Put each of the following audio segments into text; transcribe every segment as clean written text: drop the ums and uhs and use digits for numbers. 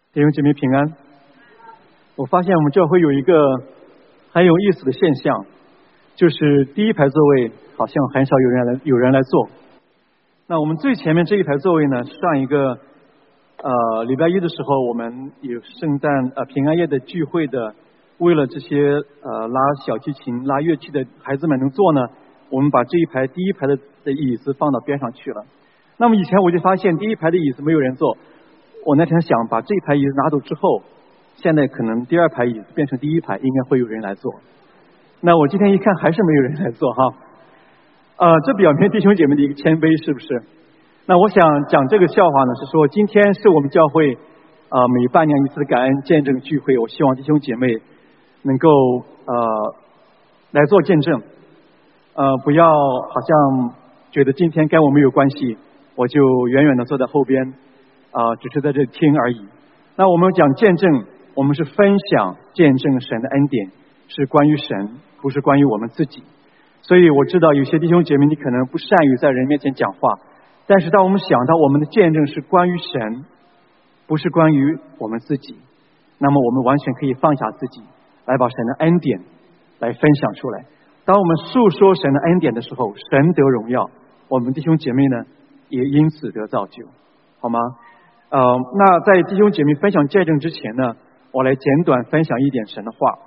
弟兄姐妹平安。我发现我们教会有一个很有意思的现象，就是第一排座位好像很少有人来坐。那我们最前面这一排座位呢，上一个礼拜一的时候，我们有圣诞平安夜的聚会的，为了这些拉小提琴、拉乐器的孩子们能坐呢，我们把这一排第一排的椅子放到边上去了。那么以前我就发现第一排的椅子没有人坐，我那天想把这一排椅子拿走之后，现在可能第二排椅子变成第一排，应该会有人来坐。那我今天一看还是没有人来坐哈，这表明弟兄姐妹的一个谦卑，是不是？那我想讲这个笑话呢，是说今天是我们教会每半年一次的感恩见证聚会，我希望弟兄姐妹能够来做见证，不要好像觉得今天跟我没有关系，我就远远的坐在后边只是在这里听而已。那我们讲见证，我们是分享见证神的恩典，是关于神，不是关于我们自己。所以我知道有些弟兄姐妹你可能不善于在人面前讲话，但是当我们想到我们的见证是关于神，不是关于我们自己，那么我们完全可以放下自己，来把神的恩典来分享出来。当我们述说神的恩典的时候，神得荣耀，我们弟兄姐妹呢也因此得造就，好吗？那在弟兄姐妹分享见证之前呢，我来简短分享一点神的话。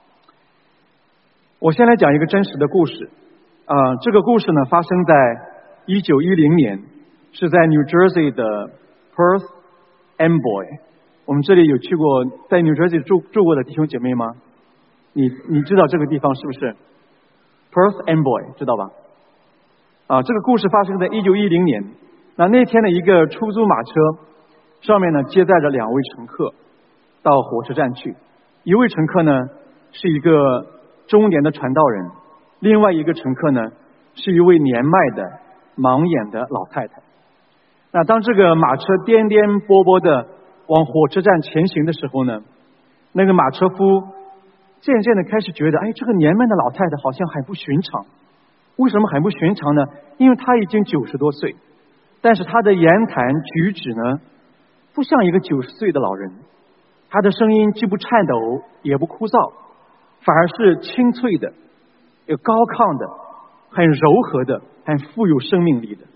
我先来讲一个真实的故事。这个故事呢发生在1910年，是在 New Jersey 的 Perth Amboy。我们这里有去过在 New Jersey 住过的弟兄姐妹吗？你知道这个地方是不是 Perth Amboy， 知道吧？这个故事发生在1910年。那天的一个出租马车上面呢接载着2位乘客到火车站去，一位乘客呢是一个中年的传道人，另外一个乘客呢是一位年迈的盲眼的老太太。那当这个马车颠颠簸簸的往火车站前行的时候呢，那个马车夫渐渐的开始觉得，这个年迈的老太太好像很不寻常。为什么很不寻常呢？因为她已经90多岁，但是她的言谈举止呢不像一个90岁的老人，她的声音既不颤抖也不枯燥，反而是清脆的，有高亢的，很柔和的，很富有生命力的。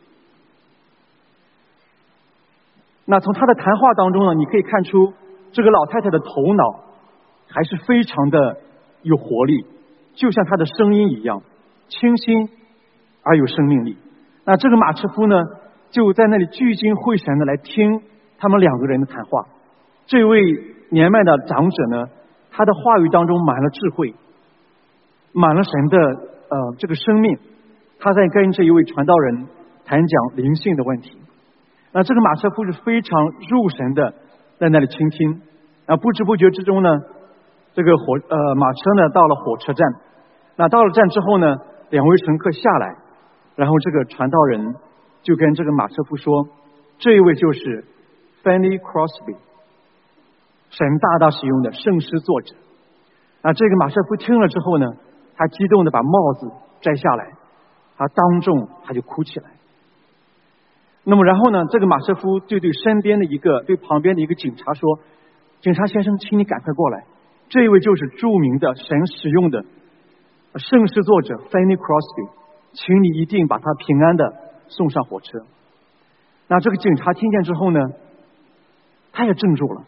那从她的谈话当中呢，你可以看出这个老太太的头脑还是非常的有活力，就像她的声音一样清新而有生命力。那这个马车夫呢就在那里聚精会神的来听他们2个人的谈话。这位年迈的长者呢，他的话语当中满了智慧，满了神的这个生命，他在跟这一位传道人谈讲灵性的问题。那这个马车夫是非常入神的在那里倾听。不知不觉之中呢，这个马车呢到了火车站。那到了站之后呢，2位乘客下来，然后这个传道人就跟这个马车夫说，这一位就是 Fanny Crosby， 神大大使用的圣诗作者。那这个马车夫听了之后呢，他激动的把帽子摘下来，他当众他就哭起来。那么然后呢，这个马车夫就对旁边的一个警察说，警察先生，请你赶快过来，这一位就是著名的神使用的圣诗作者 Fanny Crosby， 请你一定把他平安的送上火车。那这个警察听见之后呢，他也怔住了，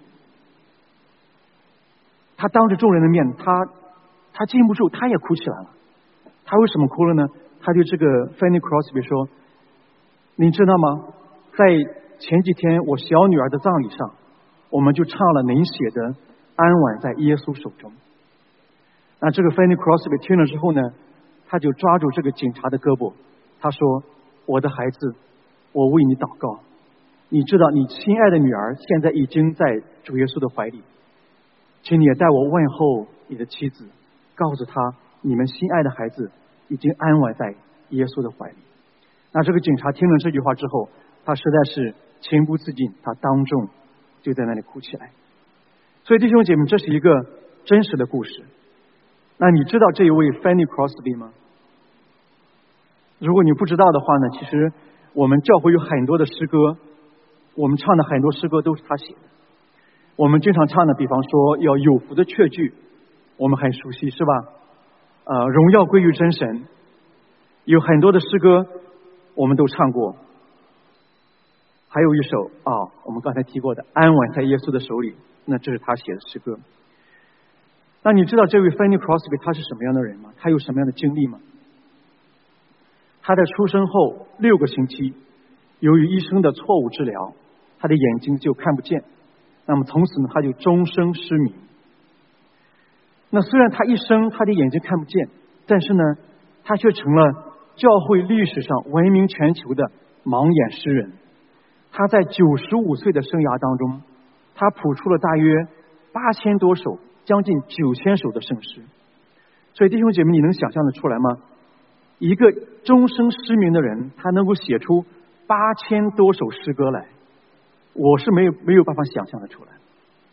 他当着众人的面，他禁不住，他也哭起来了。他为什么哭了呢？他对这个 Fanny Crosby 说，你知道吗，在前几天我小女儿的葬礼上，我们就唱了您写的安稳在耶稣手中。那这个 Fanny Crosby 听了之后呢，他就抓住这个警察的胳膊，他说，我的孩子，我为你祷告，你知道你亲爱的女儿现在已经在主耶稣的怀里，请你也代我问候你的妻子，告诉她你们心爱的孩子已经安稳在耶稣的怀里。那这个警察听了这句话之后，他实在是情不自禁，他当众就在那里哭起来。所以弟兄姐妹，这是一个真实的故事。那你知道这一位 Fanny Crosby 吗？如果你不知道的话呢，其实我们教会有很多的诗歌，我们唱的很多诗歌都是他写的。 我们经常唱的，比方说要有福的确据，我们很熟悉，是吧？荣耀归于真神，有很多的诗歌我们都唱过。还有一首我们刚才提过的《安稳在耶稣的手里》，那这是他写的诗歌。那你知道这位 Fanny Crosby 他是什么样的人吗？他有什么样的经历吗？他在出生后6个星期，由于医生的错误治疗，他的眼睛就看不见，那么从此呢，他就终生失明。那虽然他一生他的眼睛看不见，但是呢，他却成了教会历史上闻名全球的盲眼诗人。他在95岁的生涯当中，他谱出了大约8000多首，将近9000首的圣诗。所以弟兄姐妹，你能想象得出来吗？一个终生失明的人，他能够写出8000多首诗歌来，我是没有办法想象得出来。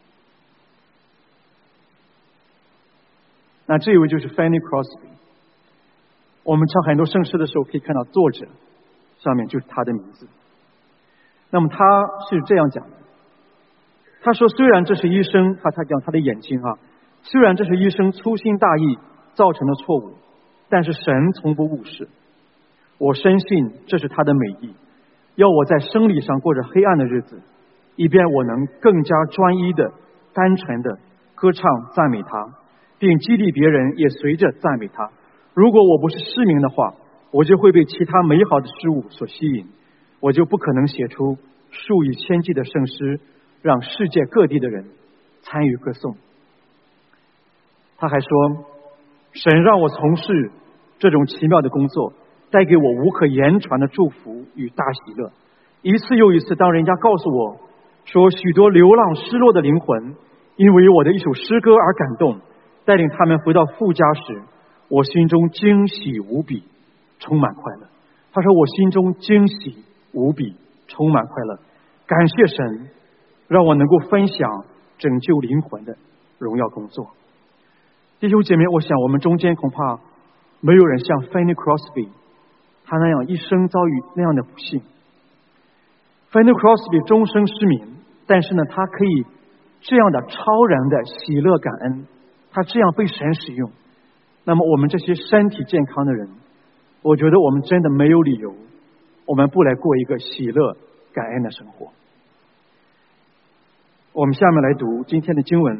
那这一位就是 Fanny Crosby。我们唱很多圣诗的时候，可以看到作者上面就是他的名字。那么他是这样讲的，他说虽然这是医生，他讲他的眼睛虽然这是医生粗心大意造成的错误，但是神从不误事。我深信这是他的美意，要我在生理上过着黑暗的日子，以便我能更加专一的单纯的歌唱赞美他，并激励别人也随着赞美他。如果我不是失明的话，我就会被其他美好的事物所吸引，我就不可能写出数以千计的圣诗，让世界各地的人参与歌颂。他还说，神让我从事这种奇妙的工作，带给我无可言传的祝福与大喜乐。一次又一次，当人家告诉我说许多流浪失落的灵魂因为我的一首诗歌而感动，带领他们回到父家时，我心中惊喜无比，充满快乐。他说我心中惊喜无比，充满快乐，感谢神让我能够分享拯救灵魂的荣耀工作。弟兄姐妹，我想我们中间恐怕没有人像 Fanny Crosby 他那样一生遭遇那样的不幸。Fanny Crosby 终生失明，但是呢，他可以这样的超然的喜乐感恩，他这样被神使用。那么我们这些身体健康的人，我觉得我们真的没有理由我们不来过一个喜乐感恩的生活。我们下面来读今天的经文。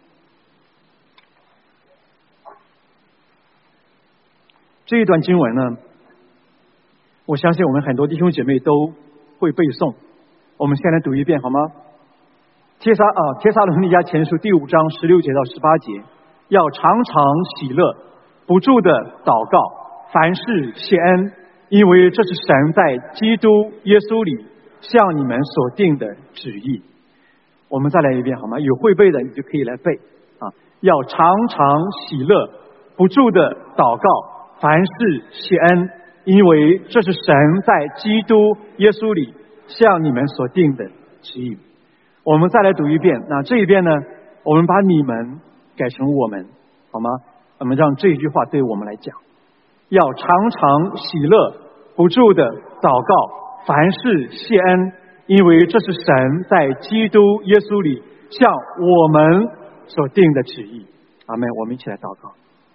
这一段经文呢，我相信我们很多弟兄姐妹都会背诵。我们先来读一遍好吗？帖撒罗尼迦前书第5章16节到18节，要常常喜乐，不住的祷告，凡事谢恩，因为这是神在基督耶稣里向你们所定的旨意。我们再来一遍好吗？有会背的你就可以来背要常常喜乐，不住的祷告，凡事谢恩，因为这是神在基督耶稣里向你们所定的旨意。我们再来读一遍。那这一遍呢，我们把你们改成我们，好吗？我们让这一句话对我们来讲，要常常喜乐，不住的祷告，凡事谢恩，因为这是神在基督耶稣里向我们所定的旨意。阿们。我们一起来祷告。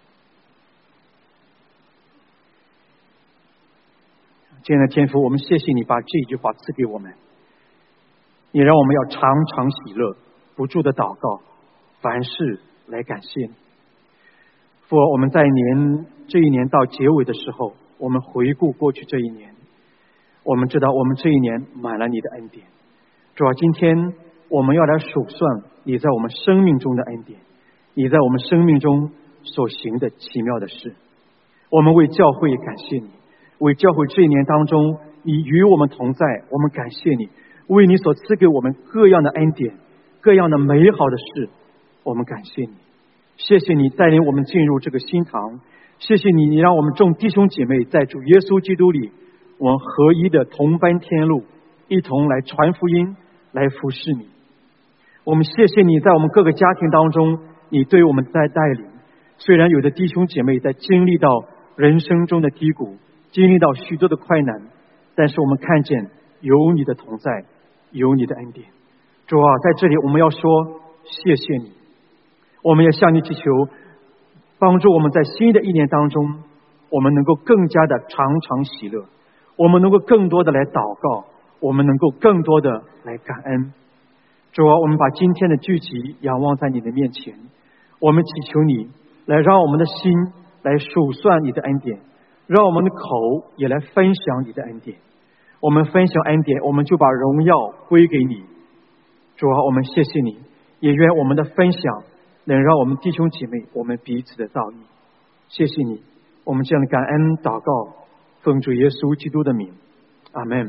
亲爱的天父，我们谢谢你把这一句话赐给我们，你让我们要常常喜乐，不住的祷告，凡事来感谢你。父，我们在这一年到结尾的时候，我们回顾过去这一年，我们知道我们这一年满了你的恩典。主啊，今天我们要来数算你在我们生命中的恩典，你在我们生命中所行的奇妙的事。我们为教会感谢你，为教会这一年当中你与我们同在，我们感谢你，为你所赐给我们各样的恩典，各样的美好的事，我们感谢你。谢谢你带领我们进入这个新堂，谢谢你让我们众弟兄姐妹在主耶稣基督里，我们合一的同奔天路，一同来传福音，来服侍你。我们谢谢你在我们各个家庭当中你对我们在带领。虽然有的弟兄姐妹在经历到人生中的低谷，经历到许多的困难，但是我们看见有你的同在，有你的恩典。 主啊，在这里我们要说谢谢你，我们也向你祈求，帮助我们在新的一年当中，我们能够更加的常常喜乐，我们能够更多的来祷告，我们能够更多的来感恩。主啊，我们把今天的聚集仰望在你的面前，我们祈求你来让我们的心来数算你的恩典，让我们的口也来分享你的恩典。我们分享恩典，我们就把荣耀归给你。主啊，我们谢谢你，也愿我们的分享能让我们弟兄姐妹我们彼此的造诣。谢谢你，我们这样的感恩祷告，奉主耶稣基督的名，阿们。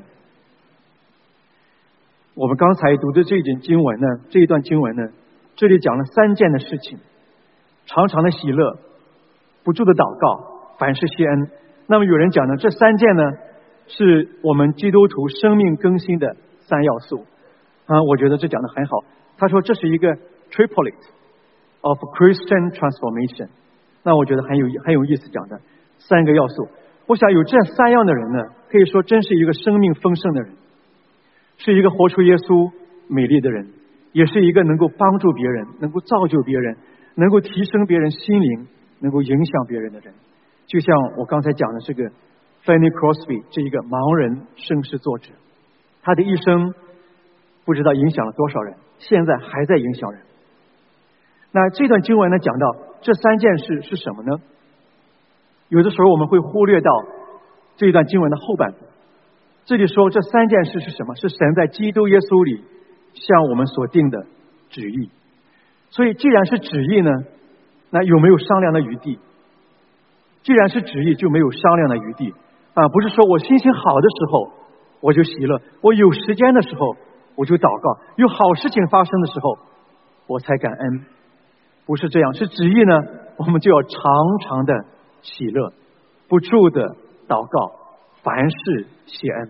我们刚才读的这一段经文呢，这里讲了3件的事情：常常的喜乐，不住的祷告，凡事谢恩。那么有人讲呢，这3件呢是我们基督徒生命更新的3要素我觉得这讲的很好。他说这是一个 triplet of Christian transformation。那我觉得很有意思讲的3个要素。我想有这3样的人呢，可以说真是一个生命丰盛的人，是一个活出耶稣美丽的人，也是一个能够帮助别人，能够造就别人，能够提升别人心灵，能够影响别人的人。就像我刚才讲的这个 Fanny Crosby 这一个盲人圣诗作者，他的一生不知道影响了多少人，现在还在影响人。那这段经文呢，讲到这3件事是什么呢？有的时候我们会忽略到这一段经文的后半部，这里说这3件事是什么？是神在基督耶稣里向我们所定的旨意。所以既然是旨意呢，那有没有商量的余地？既然是旨意，就没有商量的余地不是说我心情好的时候我就喜乐，我有时间的时候我就祷告，有好事情发生的时候我才感恩。不是这样，是旨意呢，我们就要常常的喜乐，不住的祷告，凡事谢恩。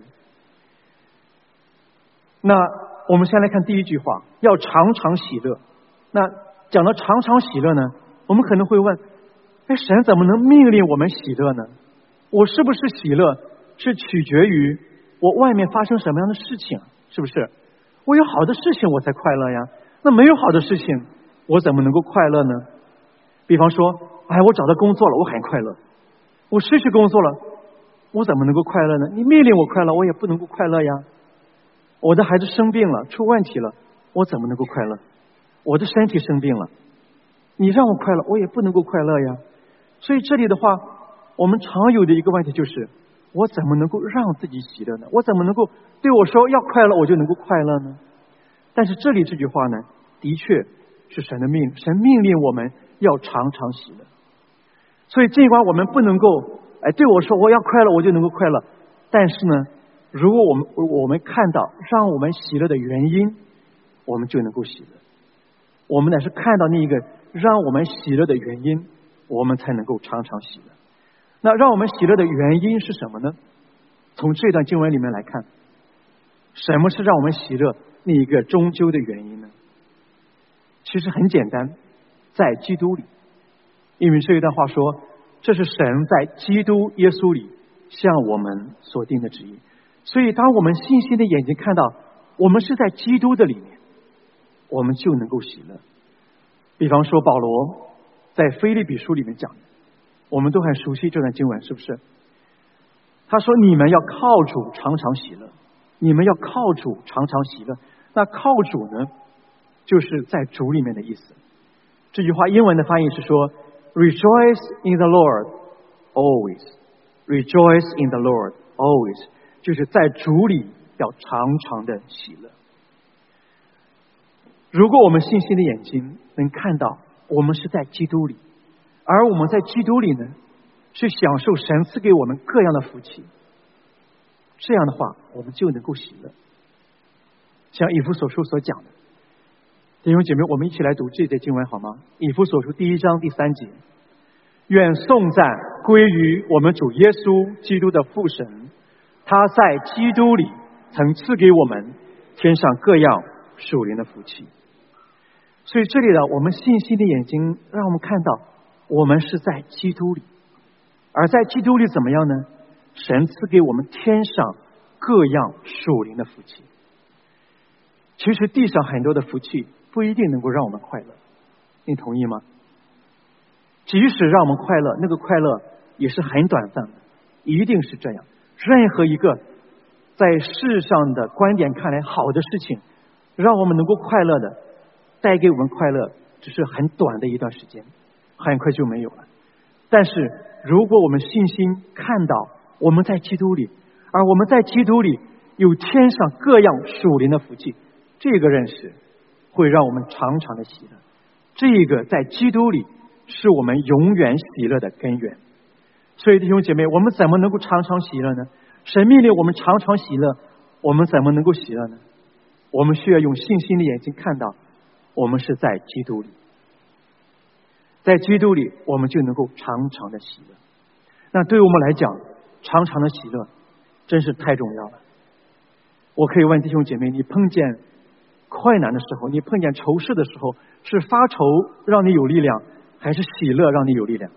那我们先来看第一句话，要常常喜乐。那讲到常常喜乐呢，我们可能会问，神怎么能命令我们喜乐呢？我是不是喜乐是取决于我外面发生什么样的事情，是不是？我有好的事情我才快乐呀，那没有好的事情我怎么能够快乐呢？比方说我找到工作了，我很快乐。我失去工作了，我怎么能够快乐呢？你命令我快乐，我也不能够快乐呀。我的孩子生病了，出问题了，我怎么能够快乐？我的身体生病了，你让我快乐，我也不能够快乐呀。所以这里的话，我们常有的一个问题就是，我怎么能够让自己喜乐呢？我怎么能够对我说要快乐，我就能够快乐呢？但是这里这句话呢，的确是神命令我们要常常喜乐。所以尽管我们不能够对我说我要快乐，我就能够快乐，但是呢，如果我们看到让我们喜乐的原因，我们就能够喜乐。我们乃是看到那一个让我们喜乐的原因，我们才能够常常喜乐。那让我们喜乐的原因是什么呢？从这段经文里面来看，什么是让我们喜乐那一个终究的原因呢？其实很简单，在基督里。因为这一段话说，这是神在基督耶稣里向我们所定的旨意。所以当我们信心的眼睛看到我们是在基督的里面，我们就能够喜乐。比方说保罗在腓立比书里面讲的，我们都很熟悉这段经文，是不是？他说你们要靠主常常喜乐，你们要靠主常常喜乐。那靠主呢，就是在主里面的意思。这句话英文的翻译是说 Rejoice in the Lord always. Rejoice in the Lord always. 就是在主里要常常的喜乐。如果我们信心的眼睛能看到我们是在基督里，而我们在基督里呢，是享受神赐给我们各样的福气，这样的话我们就能够喜乐。像以弗所书所讲的，弟兄姐妹，我们一起来读这节经文好吗？以弗所书1章第3节，愿颂赞归于我们主耶稣基督的父神，他在基督里曾赐给我们天上各样属灵的福气。所以这里的我们信心的眼睛让我们看到我们是在基督里，而在基督里怎么样呢？神赐给我们天上各样属灵的福气。 其实地上很多的福气不一定能够让我们快乐，你同意吗？即使让我们快乐，那个快乐也是很短暂的，一定是这样。任何一个在世上的观点看来好的事情，让我们能够快乐的，带给我们快乐只是很短的一段时间，很快就没有了。但是如果我们信心看到我们在基督里，而我们在基督里有天上各样属灵的福气，这个认识会让我们常常的喜乐。这个在基督里是我们永远喜乐的根源。所以弟兄姐妹，我们怎么能够常常喜乐呢？神命令我们常常喜乐，我们怎么能够喜乐呢？我们需要用信心的眼睛看到我们是在基督里，在基督里我们就能够常常的喜乐。那对我们来讲，常常的喜乐真是太重要了。我可以问弟兄姐妹，你碰见困难的时候，你碰见愁事的时候，是发愁让你有力量，还是喜乐让你有力量？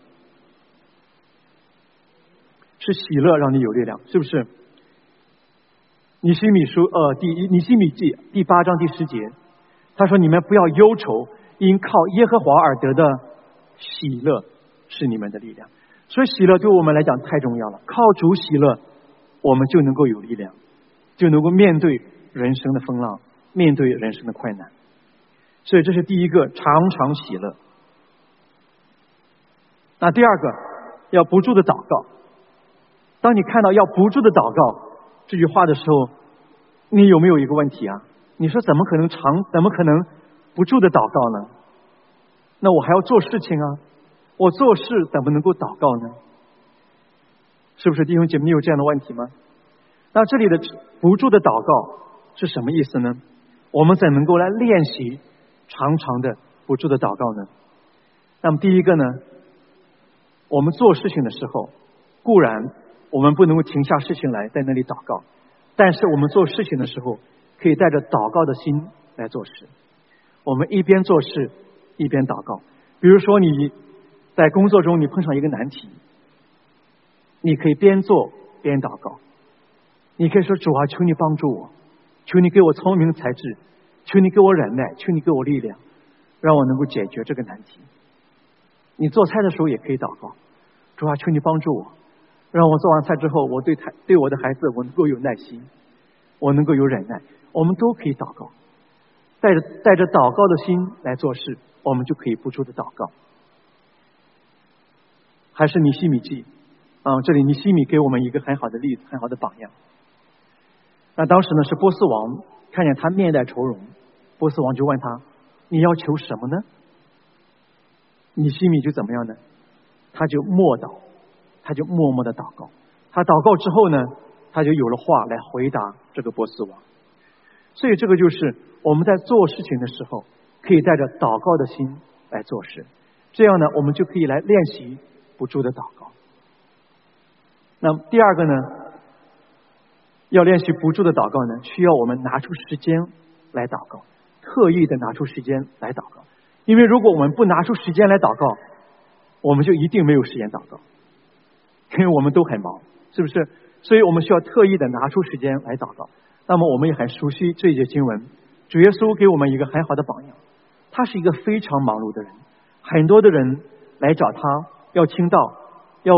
是喜乐让你有力量，是不是？尼希米记第8章第10节，他说：“你们不要忧愁，因靠耶和华而得的喜乐是你们的力量。”所以喜乐对我们来讲太重要了。靠主喜乐，我们就能够有力量，就能够面对人生的风浪，面对人生的困难。所以这是第一个，常常喜乐。那第二个，要不住的祷告。当你看到要不住的祷告这句话的时候，你有没有一个问题啊？你说怎么可能不住的祷告呢？那我还要做事情啊，我做事怎么能够祷告呢？是不是弟兄姐妹有这样的问题吗？那这里的不住的祷告是什么意思呢？我们怎能够来练习常常的不住的祷告呢？那么第一个呢，我们做事情的时候，固然我们不能够停下事情来在那里祷告，但是我们做事情的时候可以带着祷告的心来做事。我们一边做事一边祷告。比如说你在工作中你碰上一个难题，你可以边做边祷告。你可以说：“主啊，求你帮助我，求你给我聪明才智，求你给我忍耐，求你给我力量，让我能够解决这个难题。”你做菜的时候也可以祷告：“主啊，求你帮助我，让我做完菜之后，我对我的孩子我能够有耐心，我能够有忍耐。”我们都可以祷告，带着祷告的心来做事，我们就可以不住的祷告。还是尼希米记这里尼希米给我们一个很好的例子，很好的榜样。那当时呢是波斯王看见他面带愁容，波斯王就问他：“你要求什么呢？”尼希米就怎么样呢？他就默祷，他就默默的祷告。他祷告之后呢，他就有了话来回答这个波斯王。所以这个就是我们在做事情的时候，可以带着祷告的心来做事。这样呢，我们就可以来练习不住的祷告。那么第二个呢，要练习不住的祷告呢，需要我们拿出时间来祷告，特意的拿出时间来祷告。因为如果我们不拿出时间来祷告，我们就一定没有时间祷告，因为我们都很忙，是不是？所以我们需要特意的拿出时间来祷告。那么我们也很熟悉这一节经文，主耶稣给我们一个很好的榜样。他是一个非常忙碌的人，很多的人来找他要听道，要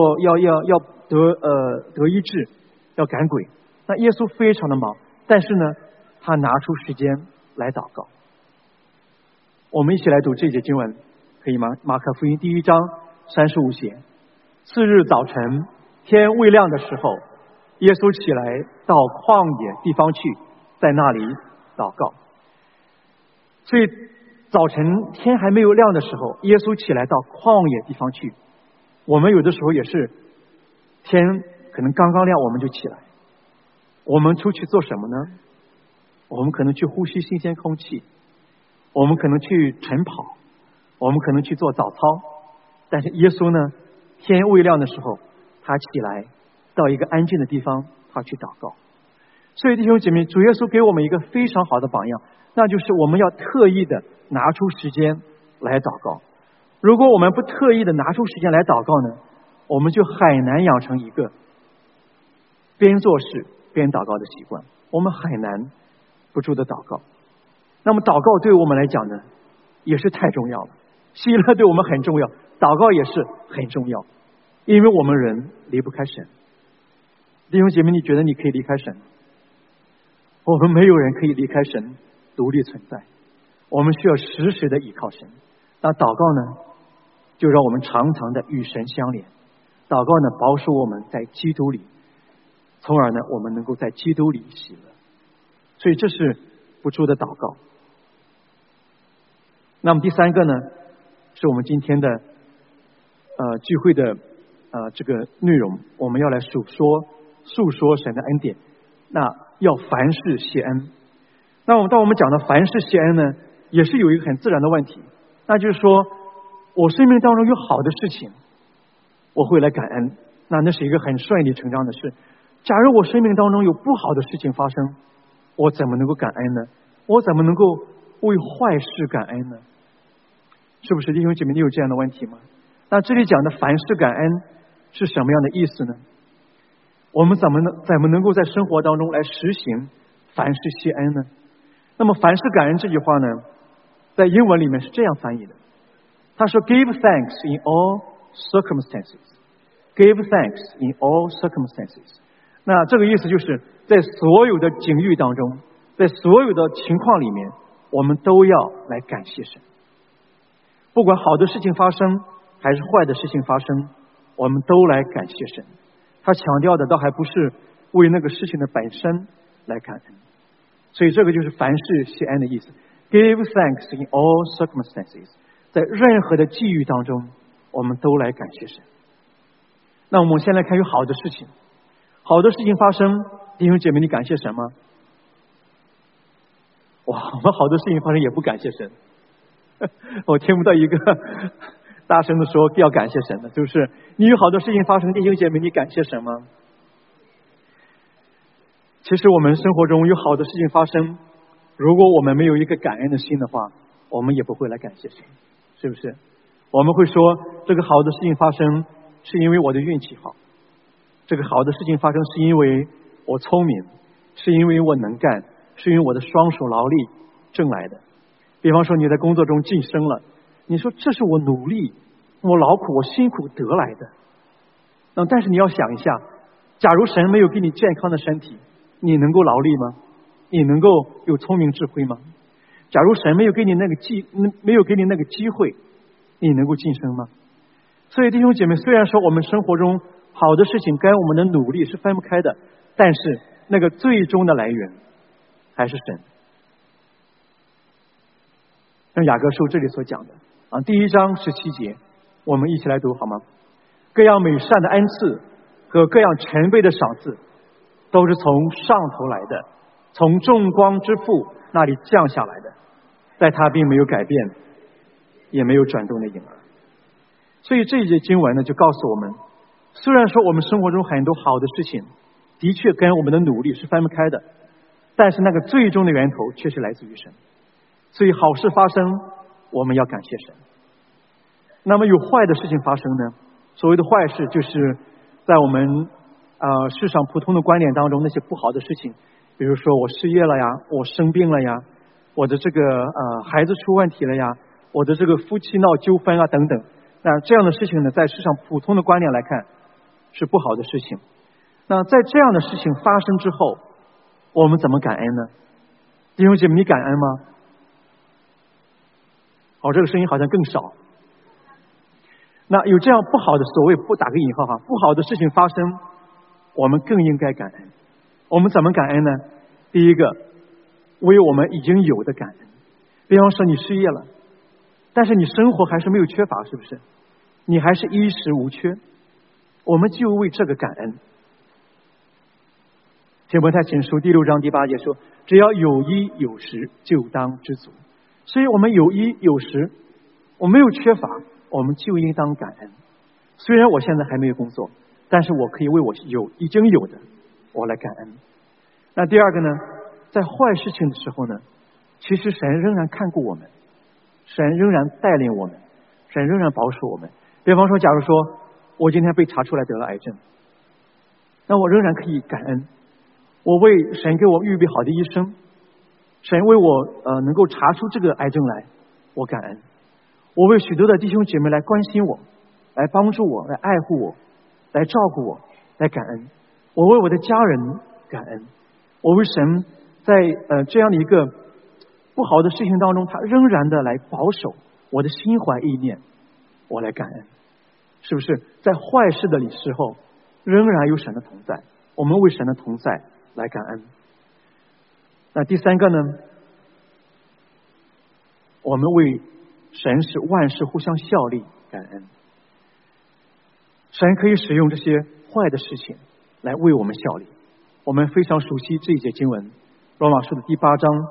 得医治，要赶鬼。那耶稣非常的忙，但是呢，他拿出时间来祷告。我们一起来读这节经文，可以吗？马可福音第1章35节。次日早晨，天未亮的时候，耶稣起来到旷野地方去，在那里祷告。所以早晨天还没有亮的时候，耶稣起来到旷野地方去。我们有的时候也是天可能刚刚亮我们就起来，我们出去做什么呢？我们可能去呼吸新鲜空气，我们可能去晨跑，我们可能去做早操。但是耶稣呢，天未亮的时候他起来到一个安静的地方，他去祷告。所以弟兄姐妹，主耶稣给我们一个非常好的榜样，那就是我们要特意的拿出时间来祷告。如果我们不特意的拿出时间来祷告呢，我们就很难养成一个边做事边祷告的习惯，我们很难不住的祷告。 那么祷告对我们来讲呢，也是太重要了。喜乐对我们很重要，祷告也是很重要，因为我们人离不开神。弟兄姐妹，你觉得你可以离开神吗？我们没有人可以离开神独立存在，我们需要时时的依靠神。那祷告呢，就让我们常常的与神相连。祷告呢，保守我们在基督里，从而呢，我们能够在基督里喜乐。所以这是不住的祷告。那么第三个呢，是我们今天的聚会的这个内容，我们要来诉说神的恩典。那要凡事谢恩。那当我们讲到凡事谢恩呢，也是有一个很自然的问题，那就是说我生命当中有好的事情，我会来感恩，那是一个很顺理成章的事。假如我生命当中有不好的事情发生，我怎么能够感恩呢？我怎么能够为坏事感恩呢？是不是弟兄姐妹，你有这样的问题吗？那这里讲的凡事感恩是什么样的意思呢？我们怎么能够在生活当中来实行凡事谢恩呢？那么凡事感恩这句话呢，在英文里面是这样翻译的，他说 Give thanks in all circumstances. Give thanks in all circumstances. 那这个意思就是在所有的境遇当中，在所有的情况里面，我们都要来感谢神。不管好的事情发生还是坏的事情发生，我们都来感谢神。他强调的倒还不是为那个事情的本身来感恩，所以这个就是凡事谢恩的意思。Give thanks in all circumstances. 在任何的际遇当中，我们都来感谢神。那我们先来看有好的事情，好的事情发生，弟兄姐妹，你感谢神吗？哇，我们好的事情发生也不感谢神。我听不到一个大声的说要感谢神的，就是你有好多事情发生，弟兄姐妹，你感谢神吗？其实我们生活中有好的事情发生，如果我们没有一个感恩的心的话，我们也不会来感谢神，是不是？我们会说这个好的事情发生是因为我的运气好，这个好的事情发生是因为我聪明，是因为我能干，是因为我的双手劳力挣来的。比方说你在工作中晋升了，你说这是我努力，我劳苦，我辛苦得来的。但是你要想一下，假如神没有给你健康的身体，你能够劳力吗？你能够有聪明智慧吗？假如神没有给你那个机会，你能够晋升吗？所以弟兄姐妹，虽然说我们生活中好的事情跟我们的努力是分不开的，但是那个最终的来源还是神。像雅各书这里所讲的第1章17节，我们一起来读好吗？各样美善的恩赐和各样全备的赏赐，都是从上头来的，从众光之父那里降下来的，在他并没有改变，也没有转动的影儿。所以这一节经文呢，就告诉我们，虽然说我们生活中很多好的事情的确跟我们的努力是分不开的，但是那个最终的源头却是来自于神。所以好事发生，我们要感谢神。那么有坏的事情发生呢？所谓的坏事，就是在我们世上普通的观点当中，那些不好的事情，比如说我失业了呀，我生病了呀，我的这个孩子出问题了呀，我的这个夫妻闹纠纷啊等等。那这样的事情呢，在世上普通的观点来看是不好的事情。那在这样的事情发生之后，我们怎么感恩呢？弟兄姐妹，你感恩吗？这个声音好像更少。那有这样不好的，所谓不打个引号哈，不好的事情发生，我们更应该感恩。我们怎么感恩呢？第一个，为我们已经有的感恩。比方说你失业了，但是你生活还是没有缺乏，是不是？你还是衣食无缺，我们就为这个感恩。提摩太前书第6章第8节说，只要有衣有食，就当知足。所以我们有衣有食，我没有缺乏，我们就应当感恩。虽然我现在还没有工作，但是我可以为我已经有的我来感恩。那第二个呢，在坏事情的时候呢，其实神仍然看顾我们，神仍然带领我们，神仍然保守我们。比方说假如说我今天被查出来得了癌症，那我仍然可以感恩，我为神给我预备好的医生， 神为我能够查出这个癌症来，我感恩。我为许多的弟兄姐妹来关心我，来帮助我，来爱护我，来照顾我，来感恩。我为我的家人感恩。我为神在这样的一个不好的事情当中，他仍然的来保守我的心怀意念，我来感恩。是不是在坏事的时候仍然有神的同在？我们为神的同在来感恩。那第三个呢，我们为神使万事互相效力感恩。神可以使用这些坏的事情来为我们效力。我们非常熟悉这一节经文，罗马书的第8章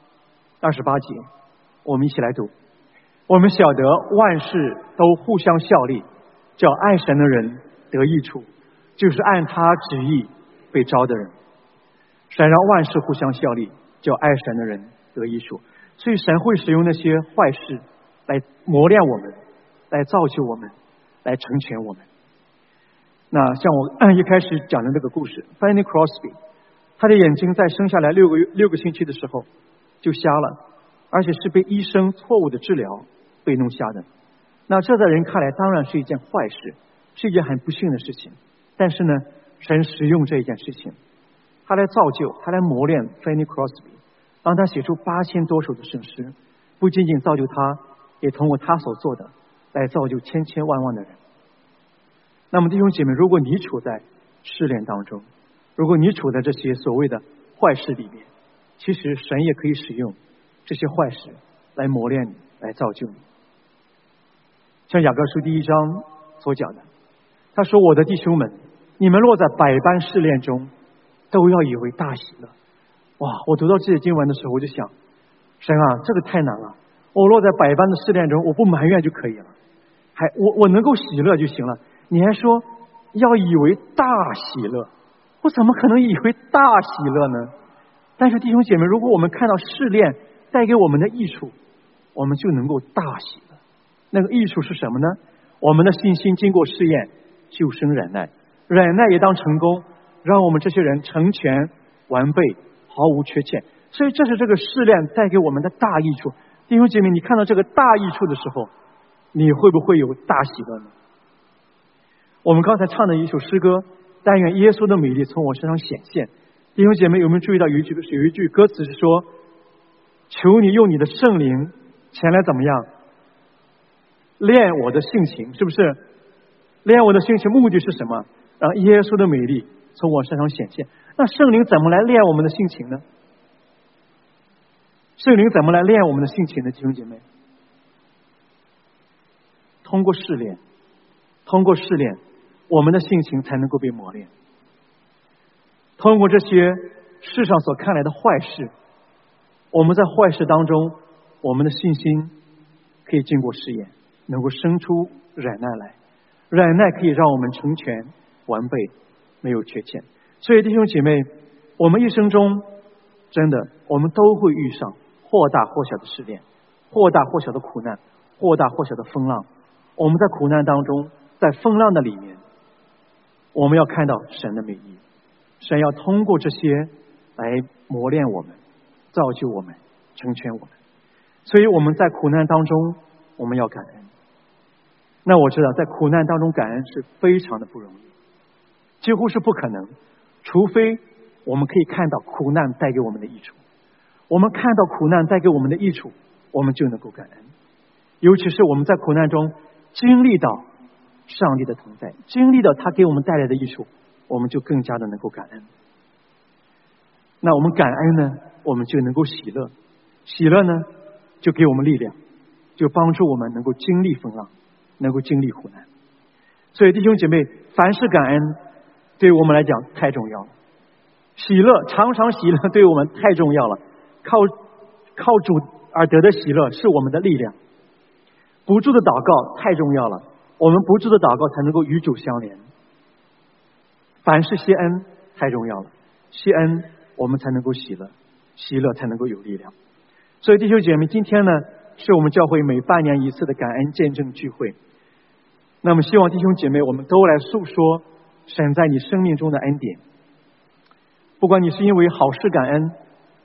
28节，我们一起来读。我们晓得万事都互相效力，叫爱神的人得益处，就是按他旨意被招的人。神让万事互相效力，叫爱神的人得益处。所以神会使用那些坏事来磨练我们，来造就我们，来成全我们。那像我一开始讲的那个故事 Fanny Crosby， 他的眼睛在生下来6个星期的时候就瞎了，而且是被医生错误的治疗被弄瞎的。那这在人看来当然是一件坏事，是一件很不幸的事情。但是呢，神使用这一件事情，他来造就，他来磨练 Fanny Crosby， 让他写出8000多首的圣诗，不仅仅造就他，也通过他所做的来造就千千万万的人。那么弟兄姐妹，如果你处在试炼当中，如果你处在这些所谓的坏事里面，其实神也可以使用这些坏事来磨练你，来造就你。像雅各书第1章所讲的，他说：我的弟兄们，你们落在百般试炼中，都要以为大喜乐。哇！我读到这些经文的时候，我就想，神啊，这个太难了。我落在百般的试炼中，我不埋怨就可以了，我能够喜乐就行了。你还说要以为大喜乐，我怎么可能以为大喜乐呢？但是弟兄姐妹，如果我们看到试炼带给我们的益处，我们就能够大喜乐。那个益处是什么呢？我们的信心经过试验，就生忍耐，忍耐也当成功，让我们这些人成全完备，毫无缺欠。所以这是这个试炼带给我们的大益处。弟兄姐妹，你看到这个大益处的时候，你会不会有大喜乐呢？我们刚才唱的一首诗歌，但愿耶稣的美丽从我身上显现。弟兄姐妹，有没有注意到有一句歌词是说，求你用你的圣灵前来怎么样练我的性情，是不是？练我的性情目的是什么？让耶稣的美丽从我身上显现。那圣灵怎么来练我们的性情呢？圣灵怎么来练我们的性情呢？弟兄姐妹，通过试炼，我们的性情才能够被磨练。通过这些世上所看来的坏事，我们在坏事当中，我们的信心可以经过试验，能够生出忍耐来。忍耐可以让我们成全完备，没有缺欠。所以弟兄姐妹，我们一生中真的我们都会遇上或大或小的试炼，或大或小的苦难，或大或小的风浪。我们在苦难当中，在风浪的里面，我们要看到神的美意。神要通过这些来磨练我们，造就我们，成全我们。所以我们在苦难当中，我们要感恩。那我知道在苦难当中感恩是非常的不容易，几乎是不可能，除非我们可以看到苦难带给我们的益处。我们看到苦难带给我们的益处，我们就能够感恩。尤其是我们在苦难中经历到上帝的同在，经历到他给我们带来的益处，我们就更加的能够感恩。那我们感恩呢，我们就能够喜乐，喜乐呢就给我们力量，就帮助我们能够经历风浪，能够经历苦难。所以弟兄姐妹，凡是感恩对于我们来讲太重要了，喜乐，常常喜乐对于我们太重要了。靠主而得的喜乐是我们的力量。不住的祷告太重要了，我们不住的祷告才能够与主相连。凡事谢恩太重要了，谢恩我们才能够喜乐，喜乐才能够有力量。所以弟兄姐妹，今天呢是我们教会每半年一次的感恩见证聚会。那么希望弟兄姐妹我们都来诉说神在你生命中的恩典，不管你是因为好事感恩，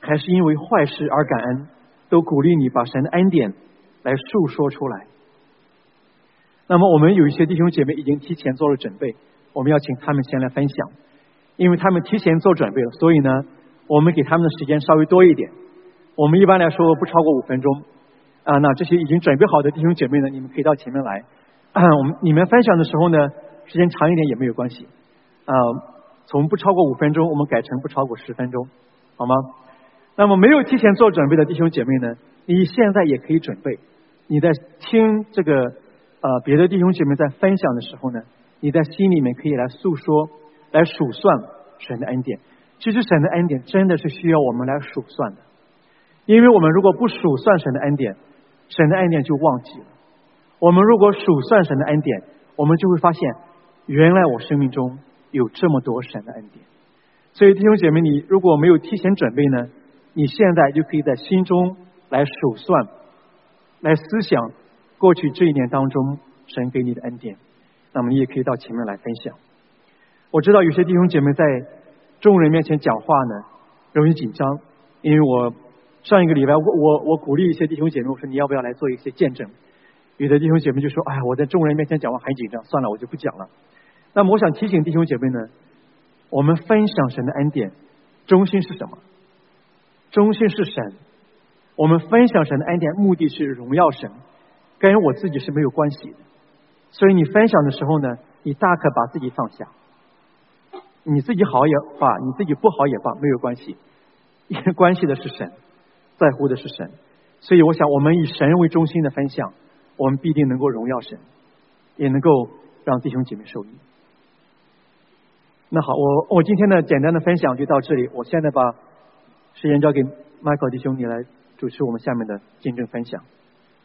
还是因为坏事而感恩，都鼓励你把神的恩典来述说出来。那么我们有一些弟兄姐妹已经提前做了准备，我们要请他们先来分享，因为他们提前做准备了，所以呢我们给他们的时间稍微多一点，我们一般来说不超过5分钟那这些已经准备好的弟兄姐妹呢，你们可以到前面来你们分享的时候呢时间长一点也没有关系从不超过5分钟我们改成不超过10分钟，好吗？那么没有提前做准备的弟兄姐妹呢，你现在也可以准备，你在听这个别的弟兄姐妹在分享的时候呢，你在心里面可以来诉说，来数算神的恩典。其实神的恩典真的是需要我们来数算的，因为我们如果不数算神的恩典，神的恩典就忘记了。我们如果数算神的恩典，我们就会发现原来我生命中有这么多神的恩典。所以弟兄姐妹，你如果没有提前准备呢，你现在就可以在心中来数算，来思想过去这一年当中神给你的恩典。那么你也可以到前面来分享。我知道有些弟兄姐妹在众人面前讲话呢容易紧张，因为我上一个礼拜我鼓励一些弟兄姐妹，我说你要不要来做一些见证。有的弟兄姐妹就说哎呀，我在众人面前讲话很紧张，算了，我就不讲了。那么我想提醒弟兄姐妹呢，我们分享神的恩典中心是什么？中心是神。我们分享神的恩典目的是荣耀神，跟我自己是没有关系的。所以你分享的时候呢，你大可把自己放下，你自己好也罢，你自己不好也罢，没有关系，因为关系的是神，在乎的是神。所以我想我们以神为中心的分享，我们必定能够荣耀神，也能够让弟兄姐妹受益。那好，我今天的简单的分享就到这里，我现在把时间交给 Michael 弟兄，你来主持我们下面的见证分享。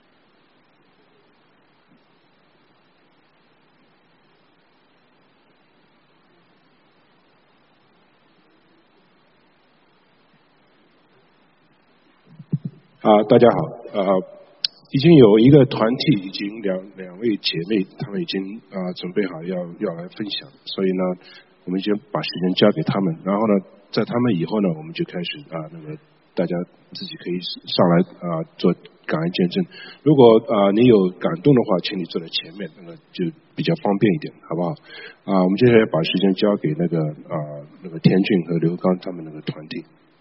大家好，已经有一个团体，已经两位姐妹，她们已经准备好要来分享，所以呢，我们就把时间交给他们，然后呢，在他们以后呢，我们就开始那个大家自己可以上来做感恩见证。如果你有感动的话，请你坐在前面，那个就比较方便一点，好不好？我们接下来把时间交给那个田俊和刘刚他们那个团体。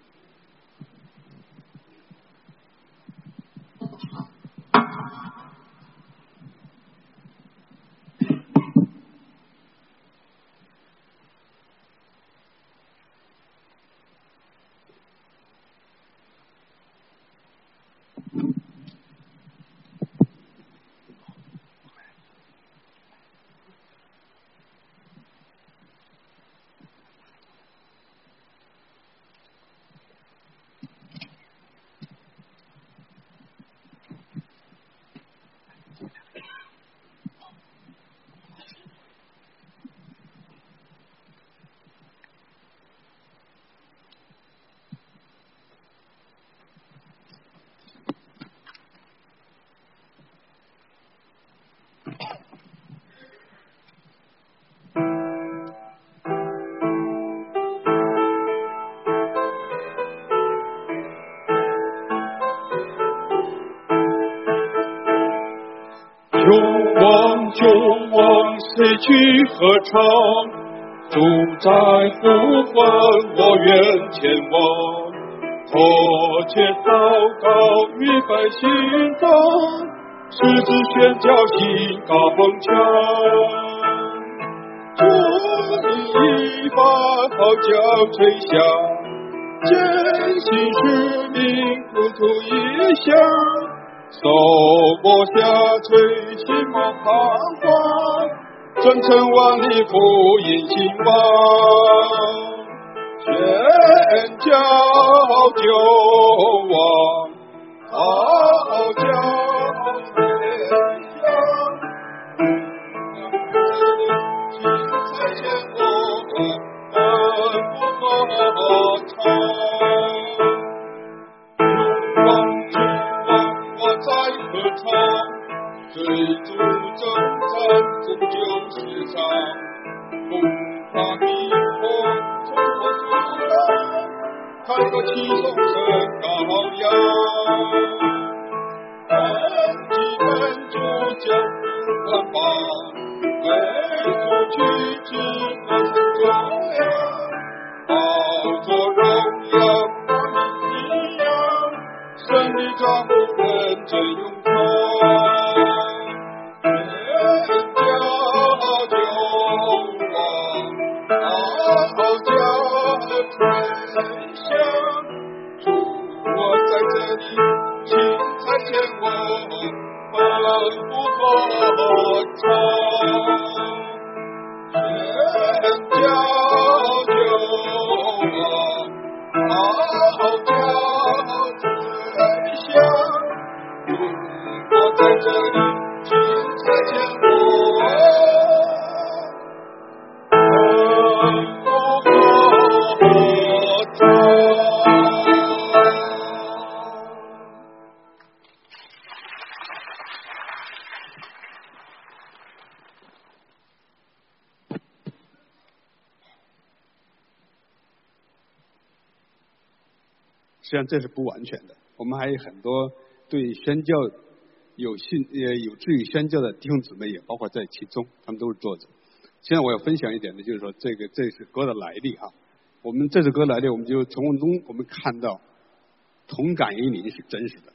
就往谁去合唱？主在呼唤我愿前往，迫切祷告预备心脏，十字宣教心高蹦墙。这里一把号角吹响，坚信使命苦途异乡。手握下垂心莫彷徨，真诚万里福音兴旺，宣教救亡，号角回响，精彩前我不唱。追逐征战终究是场，不怕逼迫冲破阻挡， 看个齐颂声高扬，几本主将万邦，为父举止何曾重量，好作荣耀我名信仰，胜利丈夫人真勇壮， 实际上这是不完全的，我们还有很多对宣教有志于宣教的弟兄姊妹也包括在其中，他们都是作者。现在我要分享一点的就是说这首歌的来历哈。我们这首歌来历，我们就从中我们看到同感于灵是真实的。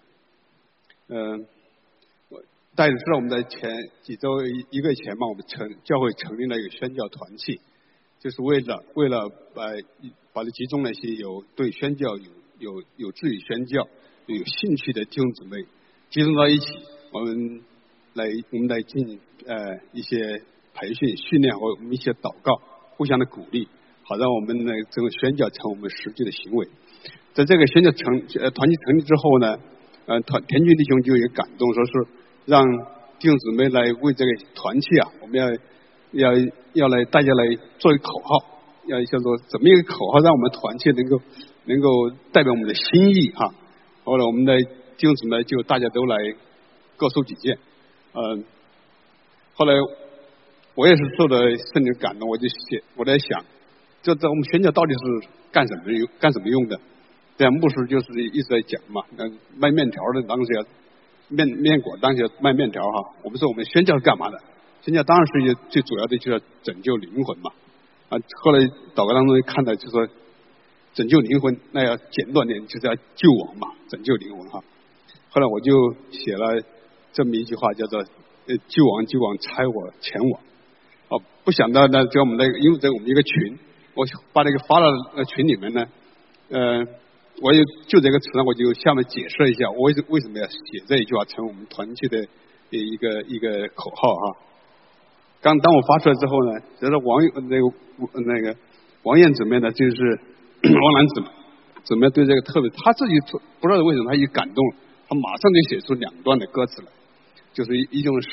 大家知道我们在前几周一个月前嘛，我们教会成立了一个宣教团契，就是为了把它集中那些有对宣教有志于宣教、有兴趣的弟兄姊妹集中到一起，我们来进一些培训、训练和我们一些祷告，互相的鼓励，好让我们的这个宣教成我们实际的行为。在这个宣教团契成立之后呢，田军弟兄就有感动，说是让弟兄姊妹来为这个团契啊，我们要来大家来做一个口号，要叫做怎么一个口号，让我们团契能够代表我们的心意哈。后来我们的弟兄姊妹就大家都来各抒己见，后来我也是受到圣灵感动，我在想，这我们宣教到底是干什么用的？这样牧师就是一直在讲嘛，卖面条的当时要面馆当时要卖面条哈。我们说我们宣教是干嘛的？宣教当然是最主要的就是要拯救灵魂嘛。后来祷告当中看到就说拯救灵魂，那要简短点就是要救亡嘛，拯救灵魂哈。后来我就写了这么一句话，叫做救亡差我前往。不想到呢，在我们因为在我们一个群，我把那个发到群里面呢，我就这个词呢，我就下面解释一下，我为什么要写这一句话，成我们团契的一个口号哈。当我发出来之后呢，就是那个王燕姊妹呢，就是王兰姊妹对这个特别，她自己不知道为什么她一感动，她马上就写出2段的歌词来，就是一共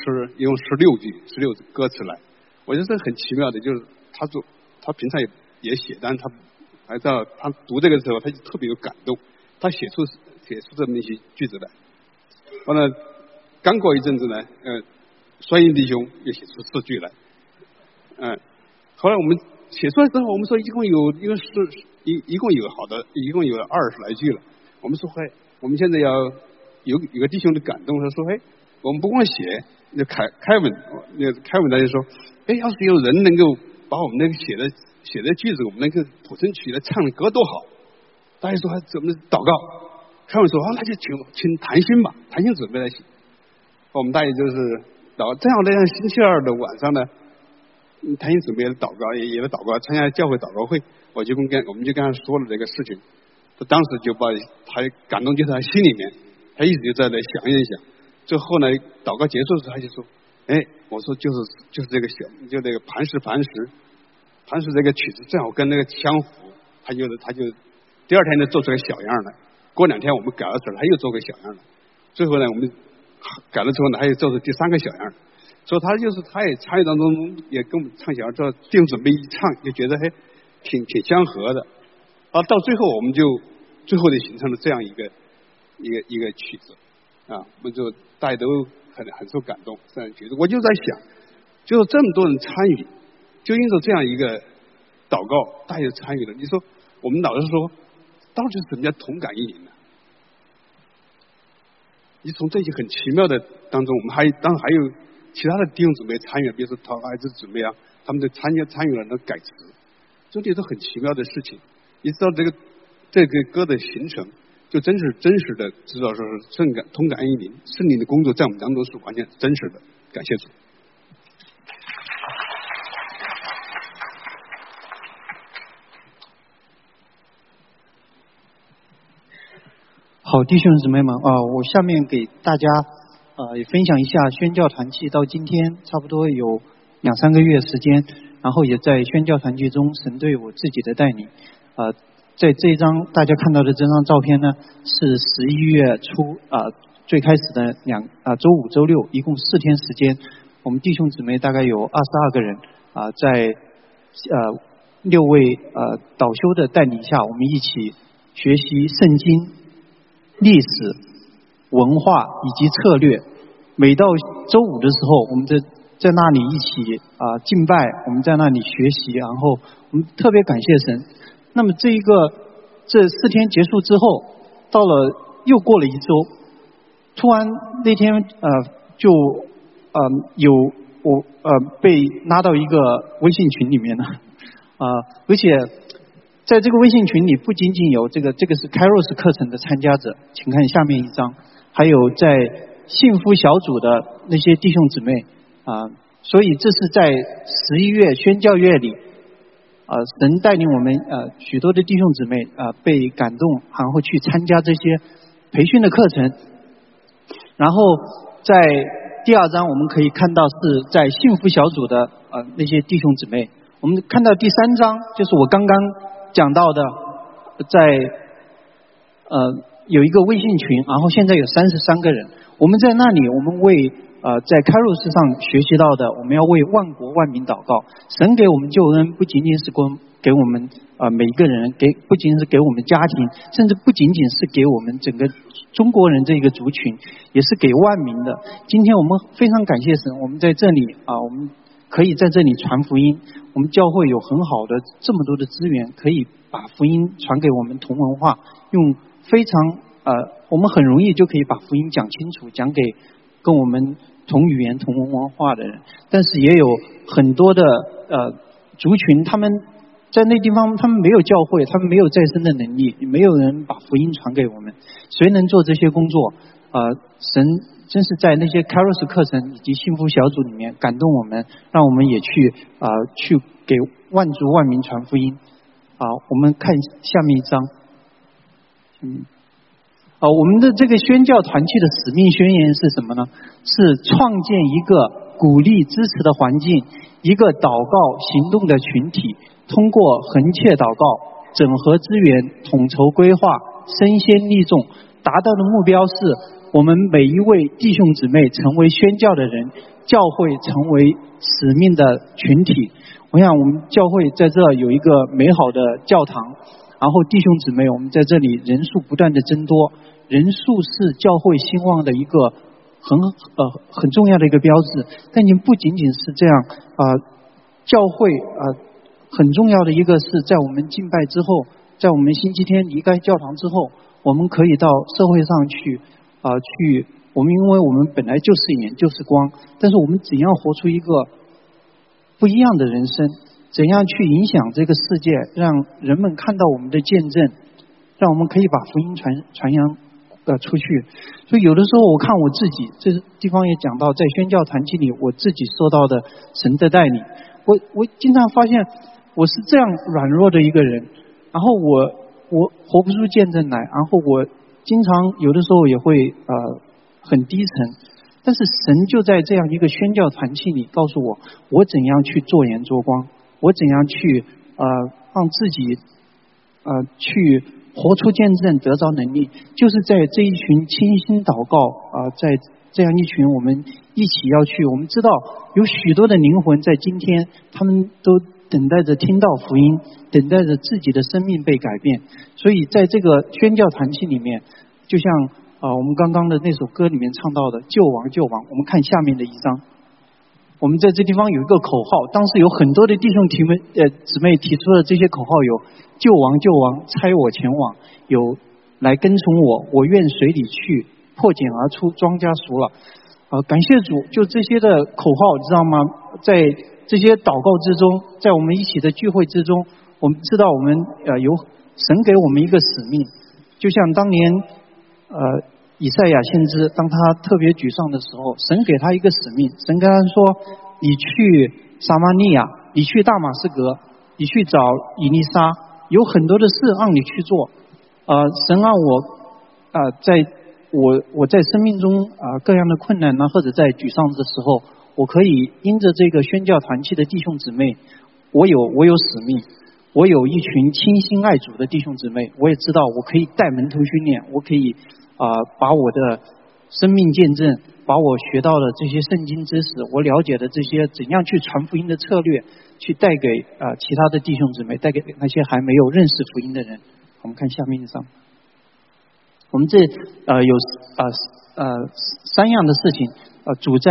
16句歌词来。我觉得这很奇妙的，就是她平常也写，但是她读这个时候，她就特别有感动，她写出这么一些句子来。完了，刚过一阵子呢，双英弟兄又写出4句来，后来我们写出来之后，我们说一共有20来句了。我们说，我们现在要有个弟兄的感动，他说，我们不光写，那凯文他就说，要是有人能够把我们那个写的句子，我们那个谱成曲来唱的歌多好。大家说怎么祷告？凯文说，那就请谭鑫吧，谭鑫准备来写。我们大家就是正好那天星期二的晚上呢，谭鑫准备祷告，也来祷告，参加教会祷告会，我们就跟他说了这个事情。他当时就把他感动就在他心里面，他一直就在那想一想。最后呢，祷告结束的时候，他就说，我说就是这个就那个磐石这个曲子正好跟那个相符，他就第二天就做出个小样来。过2天我们改了词，他又做个小样了。最后呢，我们改了之后呢，他又做出第3个小样。所以他也参与当中，也跟我们唱小样，这定准备一唱，就觉得挺相合的。到最后我们就最后就形成了这样一个曲子啊，我们就大家都很受感动，这样曲子。我就在想，就是这么多人参与，就因着这样一个祷告，大家参与了。你说我们老是说到底是怎么样同感应灵呢？你从这些很奇妙的当中，我们当然还有其他的弟兄姊妹参与，比如说他儿子姊妹啊，他们都参与了那改词，这些都很奇妙的事情。你知道这个歌的形成，就真实的知道说是同感应灵，圣灵的工作在我们当中是完全真实的。感谢主。 好，弟兄姊妹们我下面给大家也分享一下宣教团契到今天差不多有2-3个月时间，然后也在宣教团契中神对我自己的带领。在这一张大家看到的这张照片呢，是11月初最开始的周5、周6，一共4天时间，我们弟兄姊妹大概有22个人在6位导修的带领下，我们一起学习圣经、历史、文化以及策略。每到周5的时候，我们在那里一起敬拜，我们在那里学习，然后我们特别感谢神。那么这4天结束之后，到了又过了1周，突然那天就有我被拉到一个微信群里面了而且在这个微信群里不仅仅有这个是 Kairos 课程的参加者，请看下面一张，还有在幸福小组的那些弟兄姊妹所以这是在11月宣教月里神带领我们许多的弟兄姊妹被感动，然后去参加这些培训的课程。然后在第2章我们可以看到是在幸福小组的那些弟兄姊妹。我们看到第3章就是我刚刚讲到的，在有一个微信群，然后现在有33个人。我们在那里，我们为在开路士上学习到的，我们要为万国万民祷告。神给我们救恩，不仅仅是给我们每一个人，不仅是给我们家庭，甚至不仅仅是给我们整个中国人这一个族群，也是给万民的。今天我们非常感谢神，我们在这里我们可以在这里传福音。我们教会有很好的这么多的资源，可以把福音传给我们同文化，用非常我们很容易就可以把福音讲清楚，讲给跟我们同语言同文化的人。但是也有很多的族群，他们在那地方他们没有教会，他们没有再生的能力，没有人把福音传给我们，谁能做这些工作？神真是在那些 Kairos 课程以及幸福小组里面感动我们，让我们也去给万族万民传福音。我们看下面一章。我们的这个宣教团契的使命宣言是什么呢？是创建一个鼓励支持的环境，一个祷告行动的群体，通过横切祷告、整合资源、统筹规划、身先力众，达到的目标是我们每一位弟兄姊妹成为宣教的人，教会成为使命的群体。我想我们教会在这有一个美好的教堂，然后弟兄姊妹我们在这里人数不断的增多，人数是教会兴旺的一个很重要的一个标志。但也不仅仅是这样教会很重要的一个是在我们敬拜之后，在我们星期天离开教堂之后，我们可以到社会上去我们因为我们本来就是盐就是光，但是我们怎样活出一个不一样的人生，怎样去影响这个世界，让人们看到我们的见证，让我们可以把福音传扬出去。所以有的时候我看我自己，这地方也讲到在宣教团契里我自己受到的神的带领，我经常发现我是这样软弱的一个人，然后我活不出见证来，然后我经常有的时候也会很低沉，但是神就在这样一个宣教团契里告诉我怎样去做盐做光，我怎样去让自己去活出见证，得着能力，就是在这一群倾心祷告在这样一群我们一起要去。我们知道有许多的灵魂在今天，他们都等待着听到福音，等待着自己的生命被改变。所以在这个宣教团契里面，就像我们刚刚的那首歌里面唱到的救王救王。我们看下面的一章。 我们在这地方有一个口号，当时有很多的弟兄姊妹提出的这些口号有救亡救亡，差我前往，有来跟从我，我愿随你去，破茧而出，庄稼熟了。感谢主，就这些的口号，知道吗？在这些祷告之中，在我们一起的聚会之中，我们知道我们有神给我们一个使命，就像当年以赛亚先知，当他特别沮丧的时候，神给他一个使命，神跟他说：你去撒玛利亚，你去大马士革，你去找以利沙，有很多的事让你去做。神让我在我在生命中各样的困难呢，或者在沮丧的时候，我可以因着这个宣教团契的弟兄姊妹，我有使命，我有一群倾心爱主的弟兄姊妹，我也知道我可以带门徒训练，我可以把我的生命见证，把我学到的这些圣经知识，我了解的这些怎样去传福音的策略，去带给其他的弟兄姊妹，带给那些还没有认识福音的人。我们看下面一张，我们这有3样的事情，主在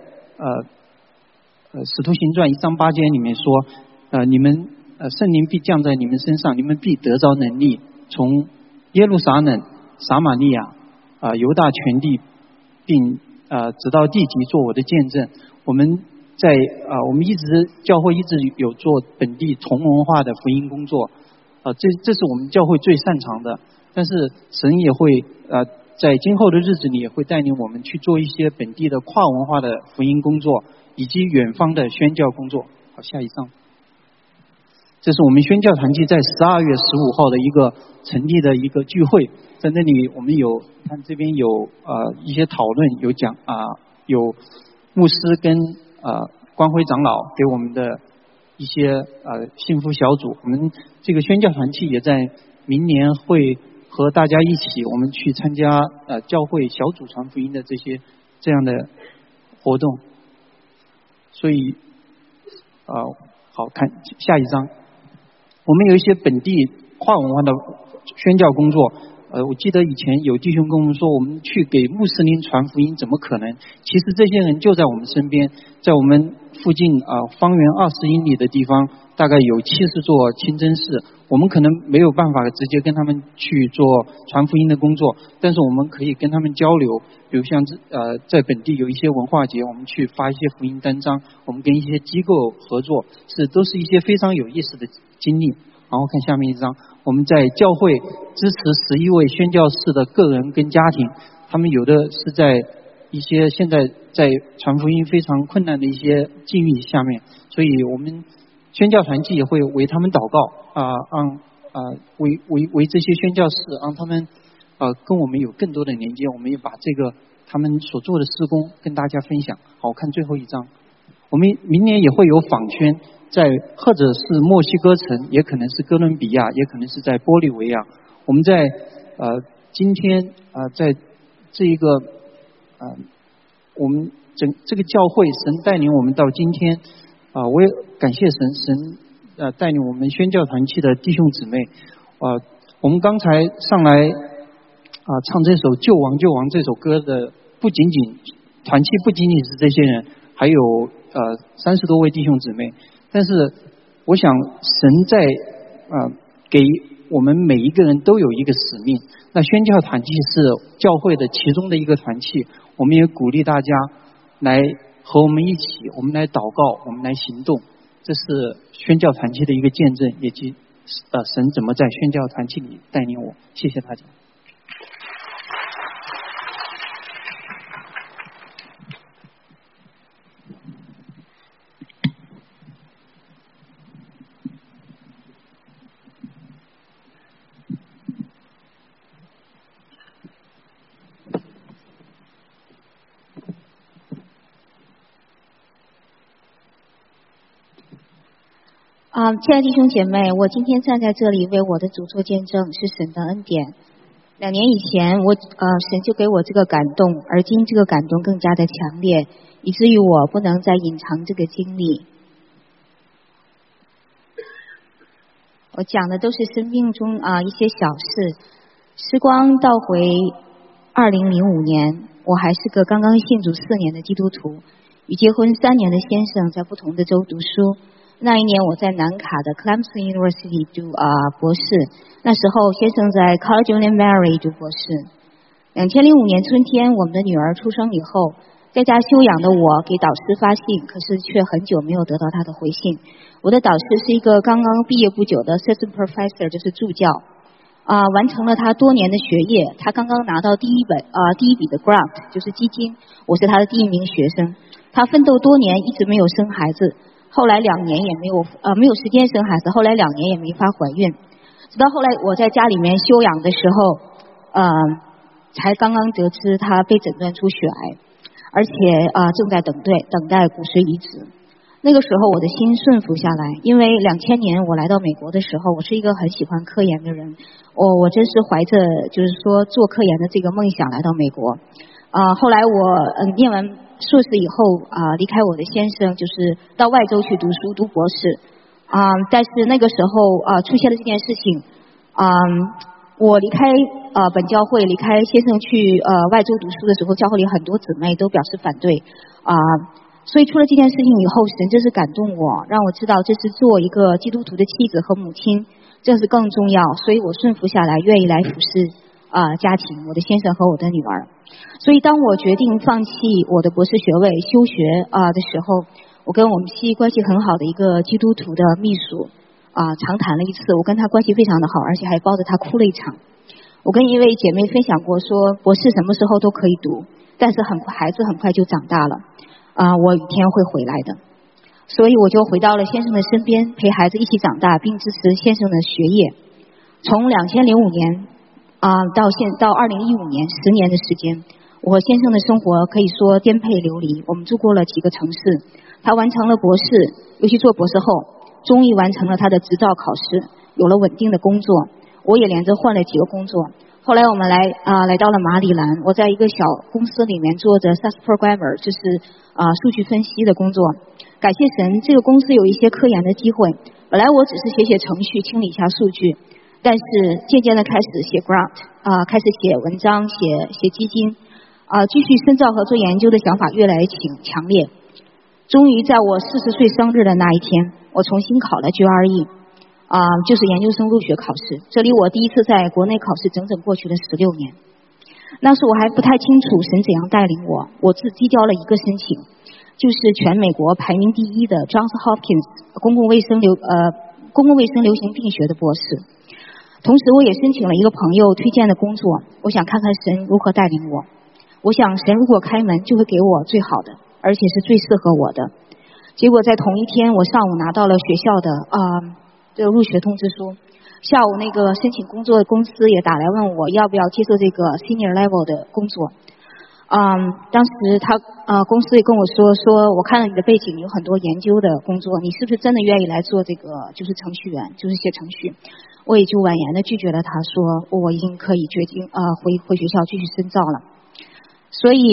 使徒行传1章8节里面说，你们圣灵必降在你们身上，你们必得着能力，从耶路撒冷、撒玛利亚、犹大全地，并直到地极做我的见证。我们在我们教会一直有做本地同文化的福音工作，这是我们教会最擅长的。但是神也会在今后的日子里也会带领我们去做一些本地的跨文化的福音工作，以及远方的宣教工作。好，下一张。这是我们宣教团契在12月15号的一个成立的一个聚会，在那里我们有看这边有一些讨论，有讲有牧师跟光辉长老给我们的一些幸福小组。我们这个宣教团契也在明年会和大家一起，我们去参加教会小组传福音的这样的活动。所以好，看下一张。我们有一些本地跨文化的宣教工作，我记得以前有弟兄跟我们说，我们去给穆斯林传福音，怎么可能？其实这些人就在我们身边，在我们附近方圆20英里的地方，大概有70座清真寺。我们可能没有办法直接跟他们去做传福音的工作，但是我们可以跟他们交流，比如像在本地有一些文化节，我们去发一些福音单张，我们跟一些机构合作，都是一些非常有意思的经历。然后看下面一张，我们在教会支持11位宣教士的个人跟家庭，他们有的是在一些现在在传福音非常困难的一些境遇下面，所以我们宣教团契也会为他们祷告为这些宣教士，让他们跟我们有更多的连接。我们也把这个他们所做的事工跟大家分享。好，看最后一张，我们明年也会有访宣，在或者是墨西哥城，也可能是哥伦比亚，也可能是在玻利维亚。我们在今天在这一个我们这个教会，神带领我们到今天我也感谢神带领我们宣教团契的弟兄姊妹。我们刚才上来唱这首救亡救亡这首歌的，不仅仅团契不仅仅是这些人，还有30多位弟兄姊妹。但是我想神在给我们每一个人都有一个使命。那宣教团契是教会的其中的一个团契，我们也鼓励大家来和我们一起，我们来祷告，我们来行动。这是宣教团契的一个见证，以及神怎么在宣教团契里带领我。谢谢大家。 亲爱的弟兄姐妹，我今天站在这里为我的主做见证，是神的恩典。2年以前，神就给我这个感动，而今这个感动更加的强烈，以至于我不能再隐藏这个经历。我讲的都是生命中一些小事。时光倒回2005年，我还是个刚刚信主4年的基督徒。 与结婚3年的先生在不同的州读书。那一年我在南卡的 Clemson University 读博士，那时候先生在 College of Mary 读博士。2005年春天，我们的女儿出生以后，在家休养的我给导师发信，可是却很久没有得到他的回信。我的导师是一个刚刚毕业不久的 assistant professor， 就是助教，完成了他多年的学业。他刚刚拿到第一笔的 grant， 就是基金，我是他的第1名学生。他奋斗多年，一直没有生孩子，后来2年也没有时间生孩子，后来2年也没法怀孕。直到后来我在家里面休养的时候，才刚刚得知他被诊断出血癌，而且正在等待骨髓移植。那个时候我的心顺服下来，因为2000年我来到美国的时候，我是一个很喜欢科研的人，我真是怀着就是说做科研的这个梦想来到美国。后来我念完硕士以后离开我的先生，就是到外州去读书读博士。但是那个时候出现了这件事情，我离开本教会，离开先生去外州读书的时候，教会里很多姊妹都表示反对所以出了这件事情以后，神真是感动我，让我知道这是做一个基督徒的妻子和母亲，这是更重要。所以我顺服下来，愿意来服侍家庭，我的先生和我的女儿。所以当我决定放弃我的博士学位休学的时候，我跟我们系关系很好的一个基督徒的秘书长谈了一次，我跟他关系非常的好，而且还抱着他哭了一场。我跟一位姐妹分享过说，博士什么时候都可以读，但是孩子很快就长大了我有一天会回来的。所以我就回到了先生的身边，陪孩子一起长大，并支持先生的学业。从2005年到2015年10年的时间，我和先生的生活可以说颠沛流离，我们住过了几个城市。他完成了博士，尤其做博士后终于完成了他的执照考试，有了稳定的工作。我也连着换了几个工作。后来我们来到了马里兰，我在一个小公司里面做着 SAS programmer， 就是数据分析的工作。感谢神，这个公司有一些科研的机会。本来我只是写程序，清理一下数据，但是渐渐的开始写 grant，开始写文章，写基金，继续深造和做研究的想法越来越强烈。终于在我40岁生日的那一天，我重新考了 GRE，就是研究生入学考试。这里我第一次在国内考试整整过去了16年。那时我还不太清楚神怎样带领我只递交了一个申请，就是全美国排名第1的 Johns Hopkins 公共卫生流行病学的博士。同时我也申请了一个朋友推荐的工作，我想看看神如何带领我。我想神如果开门就会给我最好的，而且是最适合我的。结果在同一天，我上午拿到了学校的入学通知书，下午那个申请工作的公司也打来问我要不要接受这个 senior level 的工作。当时公司也跟我说我看了你的背景有很多研究的工作，你是不是真的愿意来做这个就是程序员，就是写程序。我也就婉言的拒绝了他，说我已经可以决定回学校继续深造了。所以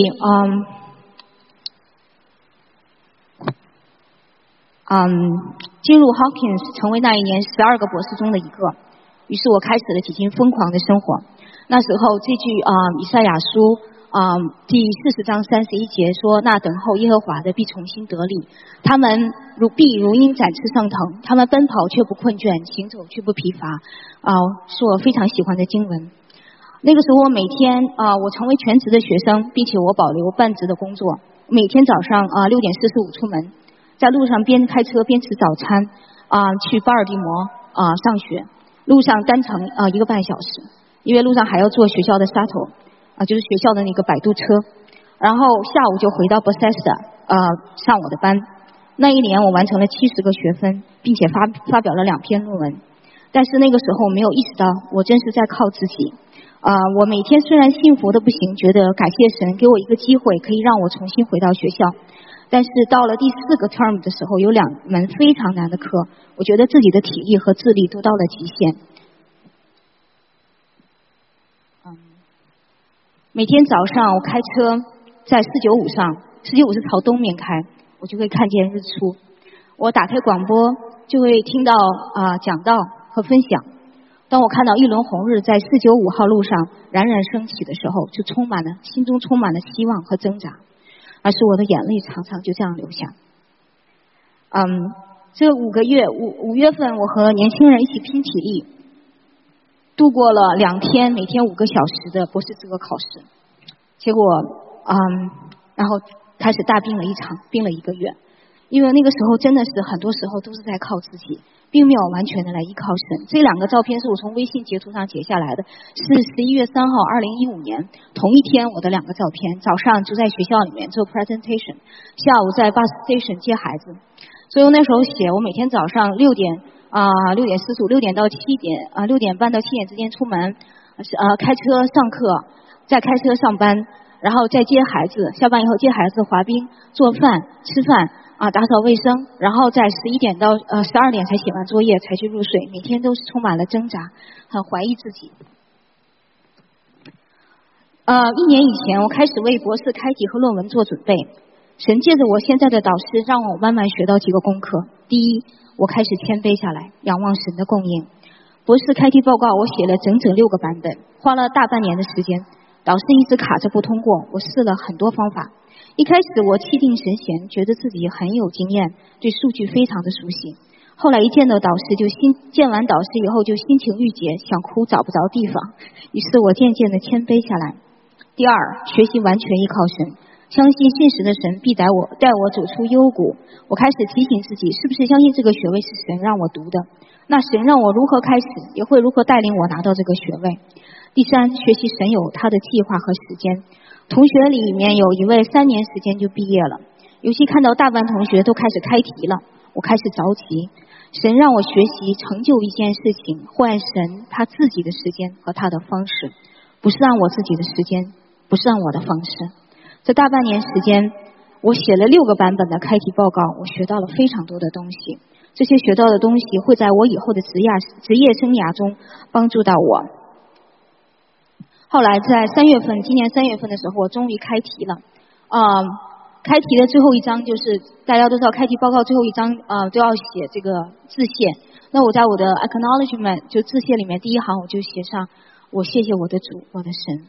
进入 Hopkins 成为那一年12个博士中的一个，于是我开始了几经疯狂的生活。那时候这句以赛亚书第40章31节说，那等候耶和华的必重新得力，他们必如鹰展翅上腾，他们奔跑却不困倦，行走却不疲乏是我非常喜欢的经文。那个时候我每天我成为全职的学生，并且我保留半职的工作，每天早上6点45出门，在路上边开车边吃早餐去巴尔的摩上学，路上单程1个半小时，因为路上还要坐学校的 shuttle就是学校的那个摆渡车，然后下午就回到 Bethesda上我的班。那一年我完成了70个学分，并且发表了2篇论文。但是那个时候我没有意识到我真是在靠自己我每天虽然幸福的不行，觉得感谢神给我一个机会可以让我重新回到学校，但是到了第4个 term 的时候，有2门非常难的课，我觉得自己的体力和智力都到了极限。每天早上我开车在495上，495是朝东面开，我就会看见日出。我打开广播就会听到讲道和分享。当我看到一轮红日在495号路上冉冉升起的时候，就心中充满了希望和挣扎。 而是我的眼泪常常就这样流下。这5个月，5月份我和年轻人一起拼体力，度过了2天，每天5个小时的博士资格考试。结果然后开始大病了一场，病了1个月。因为那个时候真的是很多时候都是在靠自己，并没有完全的来依靠神。这2个照片是我从微信截图上截下来的，是11月3号2015年同一天我的2个照片。早上就在学校里面做 presentation， 下午在 bus station 接孩子。所以我那时候写，我每天早上6点45，6点到7点，6点半到7点之间出门，开车上课，再开车上班，然后再接孩子，下班以后接孩子滑冰、做饭、吃饭打扫卫生，然后在11点到12点才写完作业才去入睡，每天都是充满了挣扎，很怀疑自己。1年以前我开始为博士开题和论文做准备，神借着我现在的导师让我慢慢学到几个功课。第一，我开始谦卑下来，仰望神的供应。博士开题报告我写了整整6个版本，花了大半年的时间，导师一直卡着不通过，我试了很多方法。一开始我气定神闲，觉得自己很有经验，对数据非常的熟悉。后来一见到导师见完导师以后就心情郁结，想哭找不着地方，于是我渐渐的谦卑下来。第二，学习完全依靠神，相信信实的神必带我走出幽谷。我开始提醒自己，是不是相信这个学位是神让我读的，那神让我如何开始，也会如何带领我拿到这个学位。第三，学习神有他的计划和时间。同学里面有一位3年时间就毕业了，尤其看到大班同学都开始开题了，我开始着急。神让我学习成就一件事情，或按神他自己的时间和他的方式，不是按我自己的时间，不是按我的方式。这大半年时间，我写了6个版本的开题报告，我学到了非常多的东西。这些学到的东西会在我以后的职业生涯中帮助到我。后来在今年3月份的时候，我终于开题了。开题的最后一章就是大家都知道，开题报告最后一章都要写这个致谢。那我在我的 acknowledgement 就致谢里面第一行我就写上，我谢谢我的主，我的神。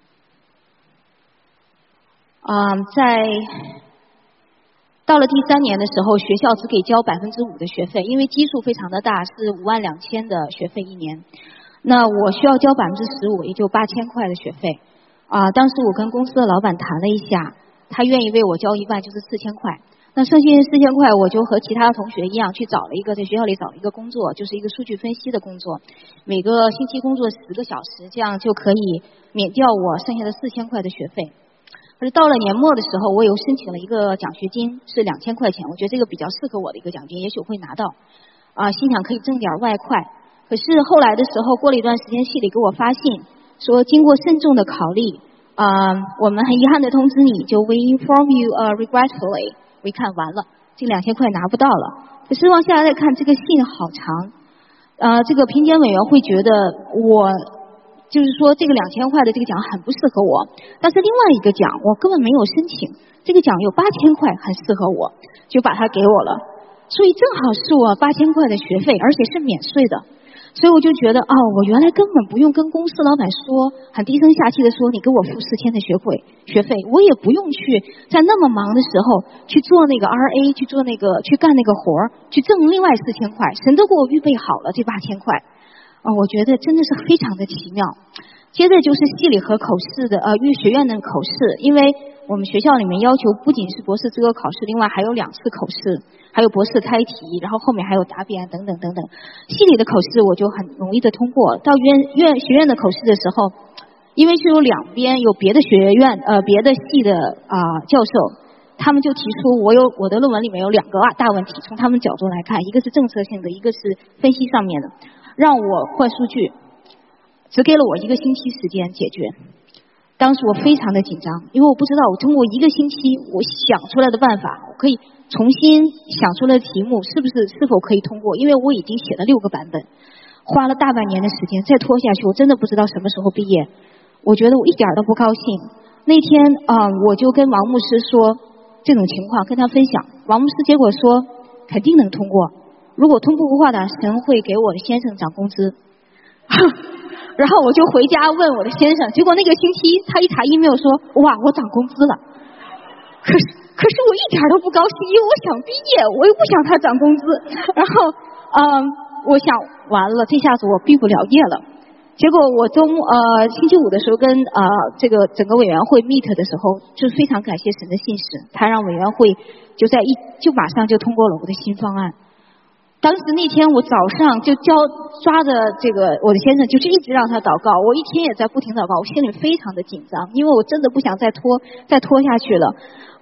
到了第3年的时候，学校只给交5%的学费，因为基数非常的大，是52000的学费1年。那我需要交15%，也就8000块的学费。当时我跟公司的老板谈了一下，他愿意为我交一半，就是4000块。那剩下的4000块，我就和其他同学一样去在学校里找了一个工作，就是一个数据分析的工作，每个星期工作10个小时，这样就可以免掉我剩下的4000块的学费。可是到了年末的时候，我又申请了一个奖学金，是2000块钱，我觉得这个比较适合我的一个奖金，也许我会拿到。心想可以挣点外快。可是后来的时候，过了一段时间，系里给我发信说，经过慎重的考虑，我们很遗憾的通知你，就 we inform you regretfully。我一看完了，这2000块拿不到了。可是往下来再看，这个信好长，这个评检委员会觉得我就是说这个2000块的这个奖很不适合我，但是另外一个奖我根本没有申请，这个奖有8000块很适合我，就把它给我了。所以正好是我8000块的学费，而且是免税的。所以我就觉得我原来根本不用跟公司老板说，很低声下气的说你给我付4000的学费，我也不用去在那么忙的时候去做那个 RA， 去干那个活，去挣另外4000块，神都给我预备好了这8000块。我觉得真的是非常的奇妙。接着就是系里和学院的口试，因为我们学校里面要求不仅是博士资格考试，另外还有2次口试，还有博士开题，然后后面还有答辩等等等等。系里的口试我就很容易的通过，到学院的口试的时候，因为是有2边有别的学院别的系的教授，他们就提出我的论文里面有2个大问题，从他们角度来看，一个是政策性的，一个是分析上面的，让我换数据，只给了我1个星期时间解决。当时我非常的紧张，因为我不知道我通过1个星期我想出来的办法，我可以重新想出来的题目是否可以通过，因为我已经写了6个版本，花了大半年的时间，再拖下去我真的不知道什么时候毕业。我觉得我一点都不高兴。那天我就跟王牧师说这种情况，跟他分享，王牧师结果说肯定能通过，如果通不过的话，神会给我的先生涨工资。然后我就回家问我的先生，结果那个星期他一查email说，哇，我涨工资了。 可是我一点都不高兴，因为我想毕业，我又不想他涨工资。然后我想完了，这下子我毕不了业了。结果我星期五的时候跟这个整个委员会 meet 的时候，就非常感谢神的信使，他让委员会就马上就通过了我的新方案。当时那天我早上就抓着这个我的先生，就是一直让他祷告，我一天也在不停祷告，我心里非常的紧张，因为我真的不想再拖下去了。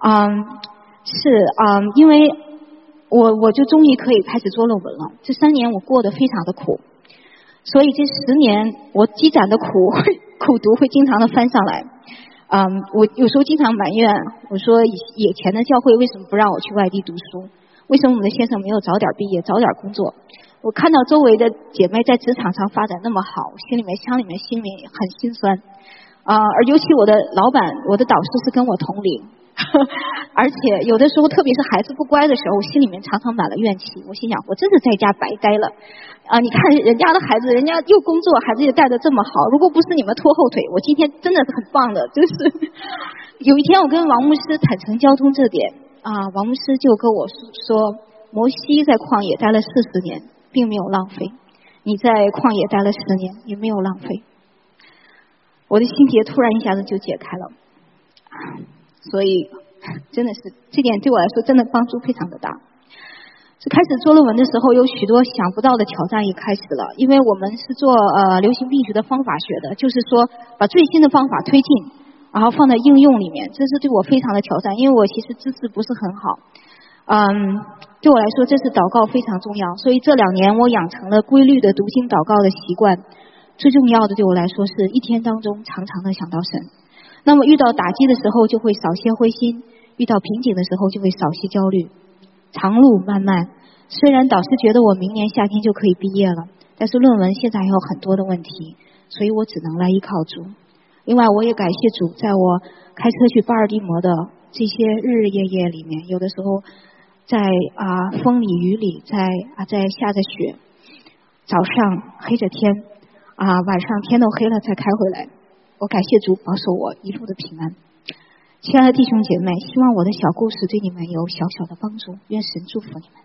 因为我就终于可以开始做论文了。这3年我过得非常的苦，所以这10年我积攒的苦毒会经常的翻上来。我有时候经常埋怨，我说以前的教会为什么不让我去外地读书？为什么我们的先生没有早点毕业，早点工作？我看到周围的姐妹在职场上发展那么好，心里面很心酸。而尤其我的老板，我的导师是跟我同龄，而且有的时候，特别是孩子不乖的时候，我心里面常常满了怨气。我心想，我真是在家白待了。你看人家的孩子，人家又工作，孩子也带得这么好。如果不是你们拖后腿，我今天真的是很棒的。就是有一天，我跟王牧师坦诚交通这点王牧师就跟我说，摩西在旷野待了40年，并没有浪费；你在旷野待了10年，也没有浪费。我的心结突然一下子就解开了，所以真的是这点对我来说真的帮助非常的大。开始做论文的时候，有许多想不到的挑战也开始了，因为我们是做流行病学的方法学的，就是说把最新的方法推进，然后放在应用里面，这是对我非常的挑战，因为我其实知识不是很好。对我来说这是祷告非常重要，所以这2年我养成了规律的读经祷告的习惯。最重要的对我来说是一天当中常常的想到神。那么遇到打击的时候就会少些灰心，遇到瓶颈的时候就会少些焦虑。长路漫漫，虽然导师觉得我明年夏天就可以毕业了，但是论文现在还有很多的问题，所以我只能来依靠主。另外我也感谢主，在我开车去巴尔的摩的这些日日夜夜里面，有的时候在风里雨里，在下着雪，早上黑着天晚上天都黑了才开回来。我感谢主保守我一路的平安。亲爱的弟兄姐妹，希望我的小故事对你们有小小的帮助，愿神祝福你们。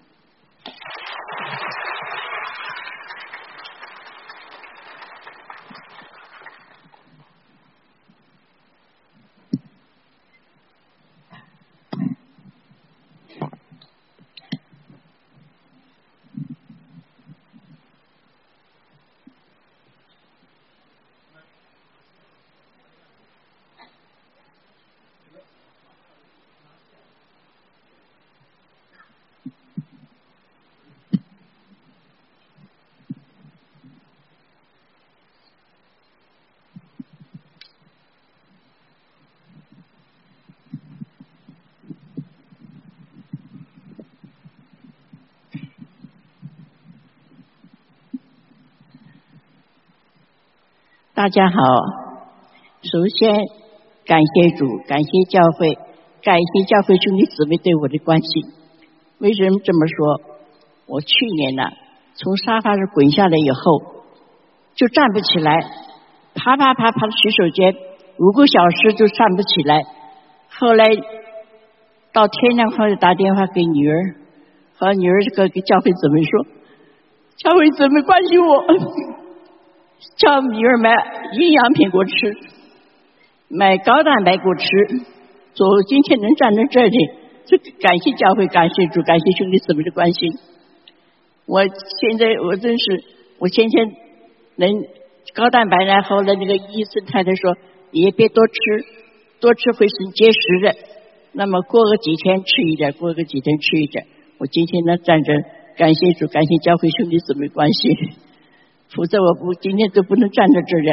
大家好，首先感谢主，感谢教会，感谢教会兄弟姊妹对我的关心。为什么这么说？我去年呢，从沙发上滚下来以后，就站不起来，爬到洗手间5个小时就站不起来。后来到天亮后就打电话给女儿，和女儿给教会姊妹说，教会姊妹关心我。叫女儿买营养品给我吃，买高蛋白给我吃，我今天能站在这里，就感谢教会，感谢主，感谢兄弟姊妹的关心。我现在先前能高蛋白，然后呢那个医生太太说也别多吃会是结石的，那么过个几天吃一点。我今天呢站着，感谢主，感谢教会兄弟姊妹关心。否则我今天都不能站在这儿了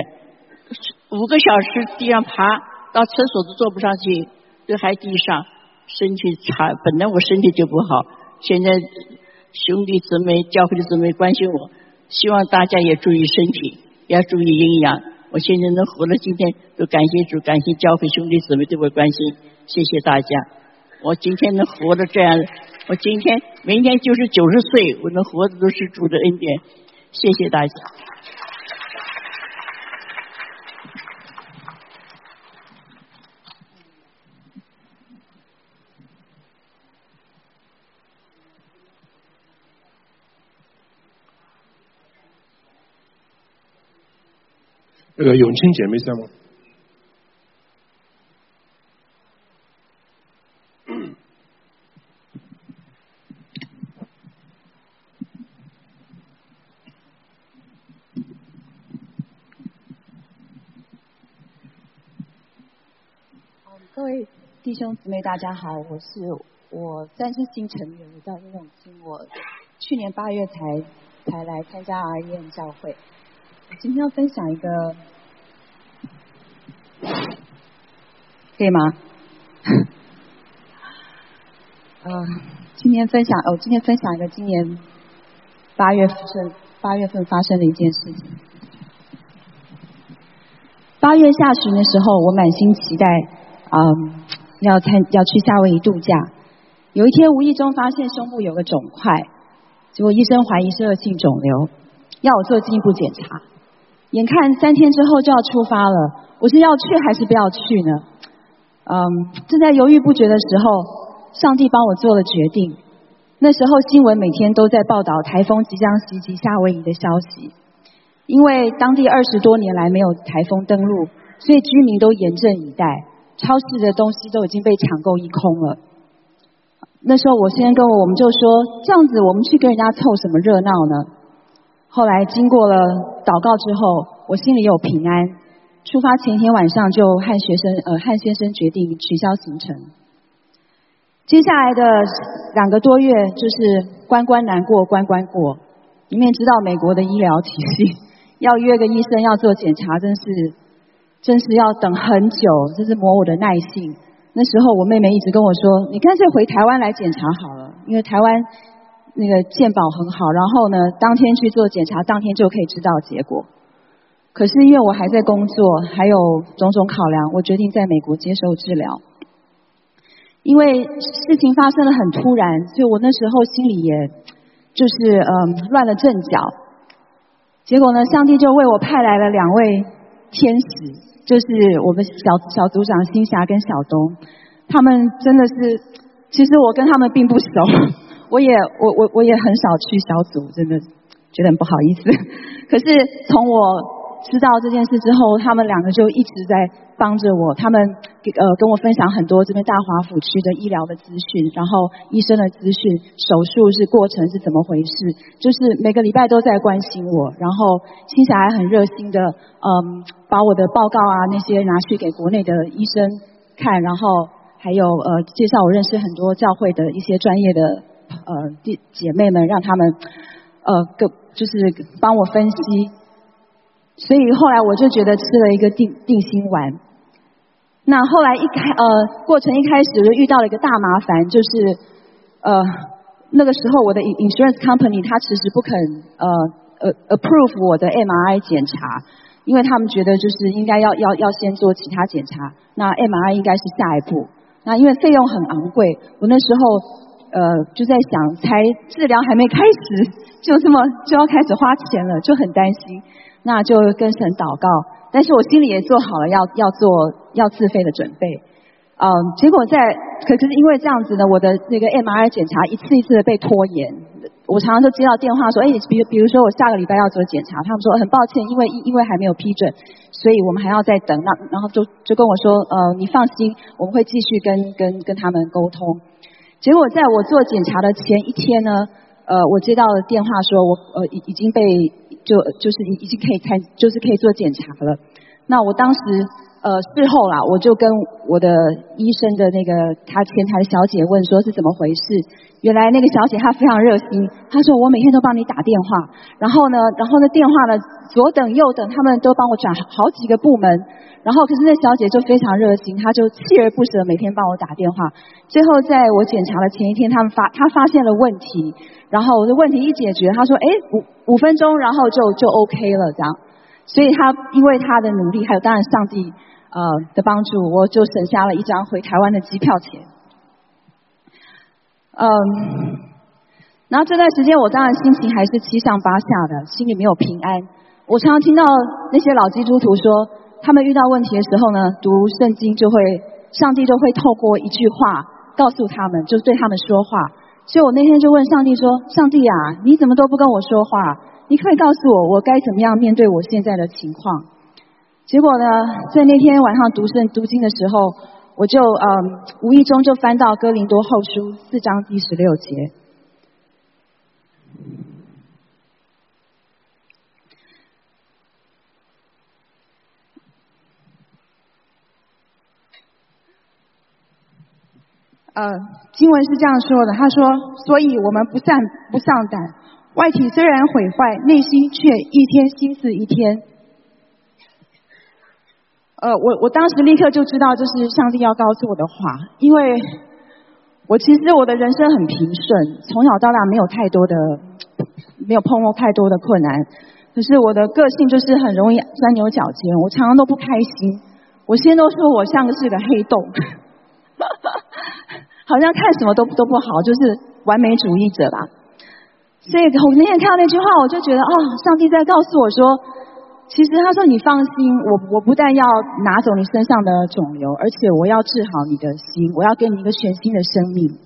，5个小时地上爬，到厕所都坐不上去，都还地上，身体差。本来我身体就不好，现在兄弟姊妹、教会的姊妹关心我，希望大家也注意身体，要注意营养。我现在能活到今天，都感谢主，感谢教会兄弟姊妹对我关心，谢谢大家。我今天能活到这样，我明天就是90岁，我能活的都是主的恩典。谢谢大家。 永清姐妹在吗？ 各位弟兄姊妹，大家好，我算是新成员，我叫林永清，我去年8月才来参加 REM 教会。我今天要分享一个，可以吗？今天分享一个今年8月份发生的一件事情。8月下旬的时候，我满心期待。要去夏威夷度假，有一天无意中发现胸部有个肿块，结果医生怀疑是恶性肿瘤，要我做进一步检查。眼看3天之后就要出发了，我是要去还是不要去呢？正在犹豫不决的时候，上帝帮我做了决定。那时候新闻每天都在报道台风即将袭击夏威夷的消息，因为当地20多年来没有台风登陆，所以居民都严阵以待。超市的东西都已经被抢购一空了。那时候我先跟我们就说，这样子我们去跟人家凑什么热闹呢？后来经过了祷告之后，我心里有平安。出发前一天晚上就和先生决定取消行程。接下来的2个多月就是关关难过关关过。你们也知道美国的医疗体系，要约个医生要做检查，真是要等很久，这是磨我的耐性。那时候我妹妹一直跟我说，你干脆回台湾来检查好了，因为台湾那个健保很好，然后呢当天去做检查，当天就可以知道结果。可是因为我还在工作，还有种种考量，我决定在美国接受治疗。因为事情发生得很突然，所以我那时候心里也就是乱了阵脚。结果呢，上帝就为我派来了2位天使，就是我们小组长新霞跟小东。他们真的是，其实我跟他们并不熟，我也很少去小组，真的觉得很不好意思。可是从我知道这件事之后，他们2个就一直在帮着我，他们跟我分享很多这边大华府区的医疗的资讯，然后医生的资讯，手术是过程是怎么回事，就是每个礼拜都在关心我。然后新霞还很热心的把我的报告啊那些拿去给国内的医生看，然后还有介绍我认识很多教会的一些专业的姐妹们，让他们就是帮我分析。所以后来我就觉得吃了一个定心丸。那后来过程一开始我就遇到了一个大麻烦，就是那个时候我的 insurance company 他迟迟不肯approve 我的 MRI 检查，因为他们觉得就是应该要先做其他检查，那 MRI 应该是下一步。那因为费用很昂贵，我那时候就在想，才治疗还没开始就要开始花钱了，就很担心。那就跟神祷告，但是我心里也做好了要自费的准备。结果可是因为这样子呢，我的那个 MRI 检查一次一次的被拖延。我常常都接到电话说，比如说我下个礼拜要做检查，他们说很抱歉，因为还没有批准，所以我们还要再等。然后就跟我说，你放心，我们会继续跟他们沟通。结果在我做检查的前一天呢，我接到了电话说我已经被就是已经可以做检查了。那我当时事后啦，我就跟我的医生的那个他前台小姐问说是怎么回事。原来那个小姐她非常热心，她说我每天都帮你打电话，然后呢电话呢左等右等，他们都帮我转好几个部门。然后可是那小姐就非常热心，她就锲而不舍每天帮我打电话。最后在我检查的前一天，她发现了问题，然后我的问题一解决，她说5分钟，然后就 OK 了这样。所以因为她的努力，还有当然上帝的帮助，我就省下了一张回台湾的机票钱。然后这段时间我当然心情还是七上八下的，心里没有平安。我常常听到那些老基督徒说，他们遇到问题的时候呢，读圣经上帝就会透过一句话告诉他们，就对他们说话。所以我那天就问上帝说，上帝啊，你怎么都不跟我说话？你可以告诉我该怎么样面对我现在的情况？ 结果呢，在那天晚上读经的时候，我就无意中就翻到哥林多后书4章第16节。经文是这样说的，他说：所以我们不丧胆，外体虽然毁坏，内心却一天新似一天。我当时立刻就知道这是上帝要告诉我的话，因为其实我的人生很平顺，从小到大没有碰过太多的困难，可是我的个性就是很容易钻牛角尖，我常常都不开心。我先都说我像是个黑洞。好像看什么都不好，就是完美主义者啦。所以我那天看到那句话，我就觉得上帝在告诉我说，其实他说你放心，我不但要拿走你身上的肿瘤，而且我要治好你的心，我要给你一个全新的生命。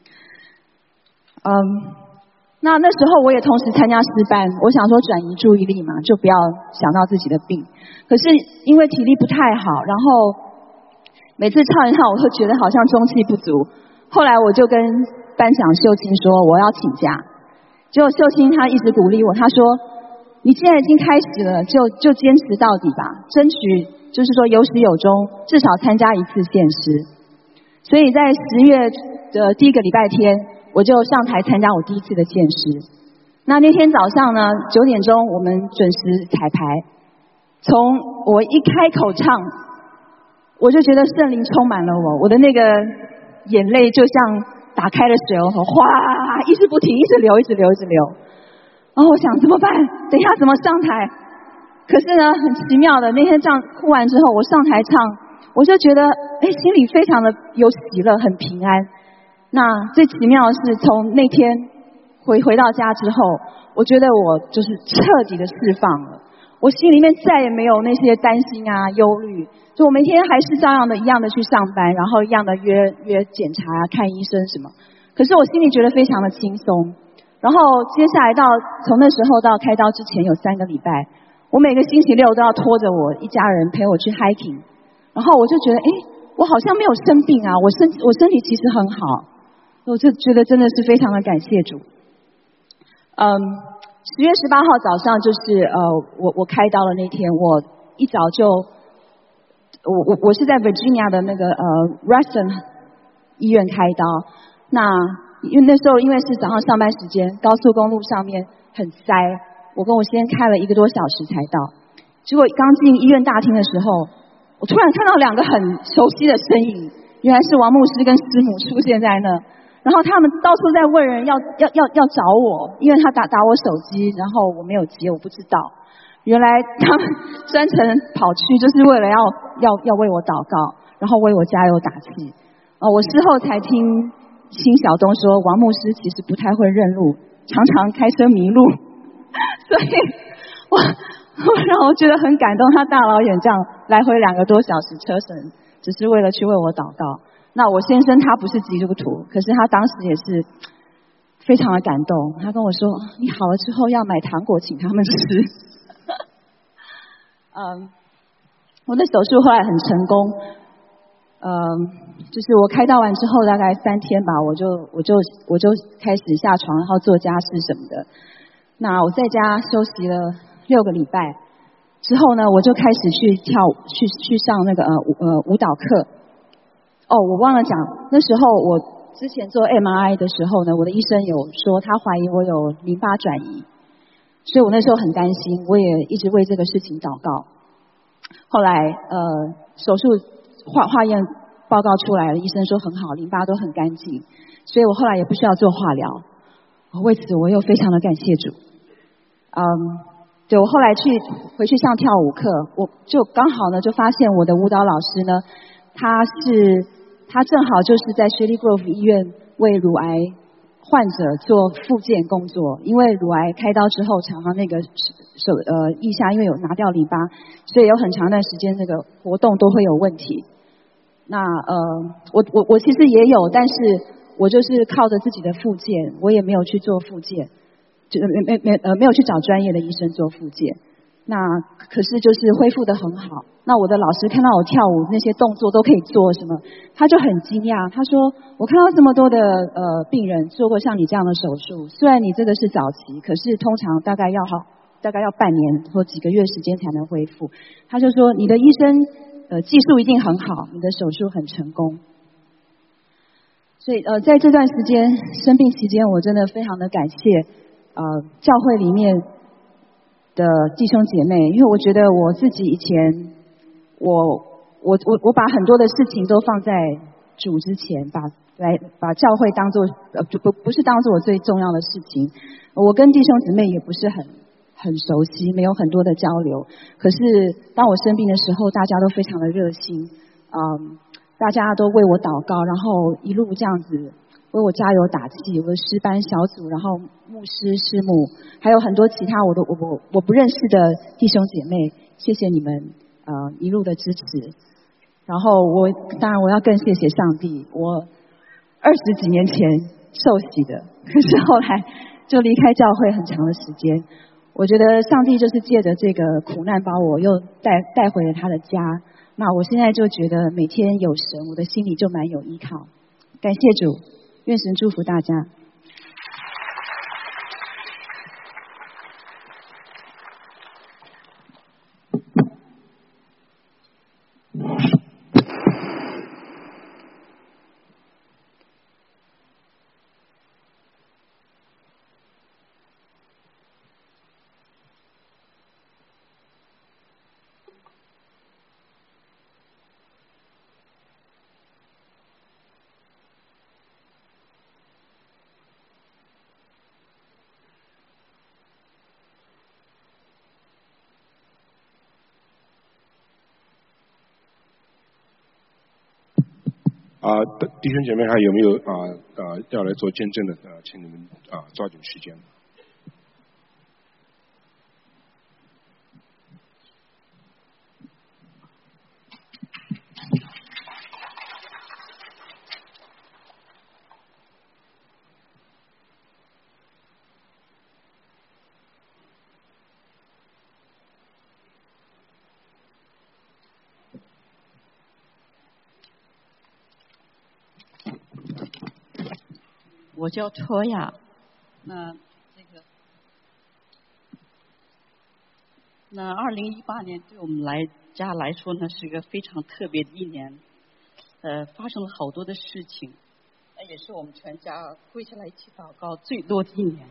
那时候我也同时参加诗班，我想说转移注意力嘛，就不要想到自己的病。可是因为体力不太好，然后每次唱一唱，我都觉得好像中气不足。后来我就跟班长秀清说我要请假，结果秀清他一直鼓励我，他说你既然已经开始了，就坚持到底吧，争取就是说有始有终，至少参加一次献诗。所以在10月的第一个礼拜天，我就上台参加我第一次的献诗。那天早上呢9点钟我们准时彩排，从我一开口唱，我就觉得圣灵充满了我的那个眼泪就像打开了水龙头，哗，一直不停，一直流。然后我想怎么办？等一下怎么上台？可是呢，很奇妙的，那天这样哭完之后，我上台唱，我就觉得心里非常的有喜乐，很平安。那最奇妙的是，从那天回到家之后，我觉得我就是彻底的释放了，我心里面再也没有那些担心啊、忧虑。就我每天还是照样的一样的去上班，然后一样的约检查啊、看医生什么。可是我心里觉得非常的轻松。然后接下来从那时候到开刀之前有3个礼拜，我每个星期6都要拖着我一家人陪我去 hiking。然后我就觉得，我好像没有生病啊，我身体其实很好。我就觉得真的是非常的感谢主。10月18号早上就是我开刀的那天，我一早就。我是在 Virginia 的那个Reston 医院开刀。那因为那时候因为是早上上班时间，高速公路上面很塞，我跟我先开了1个多小时才到。结果刚进医院大厅的时候，我突然看到2个很熟悉的身影，原来是王牧师跟师母出现在那。然后他们到处在问人要找我，因为他打我手机，然后我没有接，我不知道。原来他们专程跑去，就是为了要为我祷告，然后为我加油打气。我事后才听辛晓东说，王牧师其实不太会认路，常常开车迷路，所以让我觉得很感动。他大老远这样来回2个多小时车程，只是为了去为我祷告。那我先生他不是基督徒，可是他当时也是非常的感动。他跟我说，你好了之后要买糖果请他们吃。我的手术后来很成功，就是我开刀完之后大概3天吧，我就开始下床，然后做家事什么的。那我在家休息了6个礼拜之后呢，我就开始去去上那个舞蹈课。我忘了讲，那时候我之前做 MRI 的时候呢，我的医生有说他怀疑我有淋巴转移。所以我那时候很担心，我也一直为这个事情祷告。后来手术化验报告出来了，医生说很好，淋巴都很干净，所以我后来也不需要做化疗。为此我又非常的感谢主。对，我后来回去上跳舞课，我就刚好呢就发现我的舞蹈老师呢，他正好就是在 Shady Grove 医院为乳癌患者做复健工作，因为乳癌开刀之后，常常那个腋下因为有拿掉淋巴，所以有很长一段时间那个活动都会有问题。那我其实也有，但是我就是靠着自己的复健，我也没有去做复健，就没有去找专业的医生做复健。 那可是就是恢复得很好。那我的老师看到我跳舞那些动作都可以做什么，他就很惊讶，他说我看到这么多的病人做过像你这样的手术，虽然你这个是早期，可是通常大概要半年或几个月时间才能恢复。他就说你的医生技术一定很好，你的手术很成功。所以在这段时间生病期间，我真的非常的感谢教会里面的弟兄姐妹，因为我觉得我自己以前我把很多的事情都放在主之前，把教会当作不是当作我最重要的事情。我跟弟兄姊妹也不是很熟悉，没有很多的交流。可是当我生病的时候，大家都非常的热心，大家都为我祷告，然后一路这样子为我加油打气。我的诗班小组，然后牧师师母，还有很多其他我不认识的弟兄姐妹，谢谢你们一路的支持。然后当然我要更谢谢上帝，我20几年前受洗的，可是后来就离开教会很长的时间。我觉得上帝就是借着这个苦难把我又带回了他的家。那我现在就觉得每天有神，我的心里就蛮有依靠。感谢主，愿神祝福大家。 弟兄姐妹还有没有要来做见证的？请你们抓紧时间。 我叫托亚，那2018年对我们家来说呢，是一个非常特别的一年，发生了好多的事情，也是我们全家跪下来一起祷告最多的一年。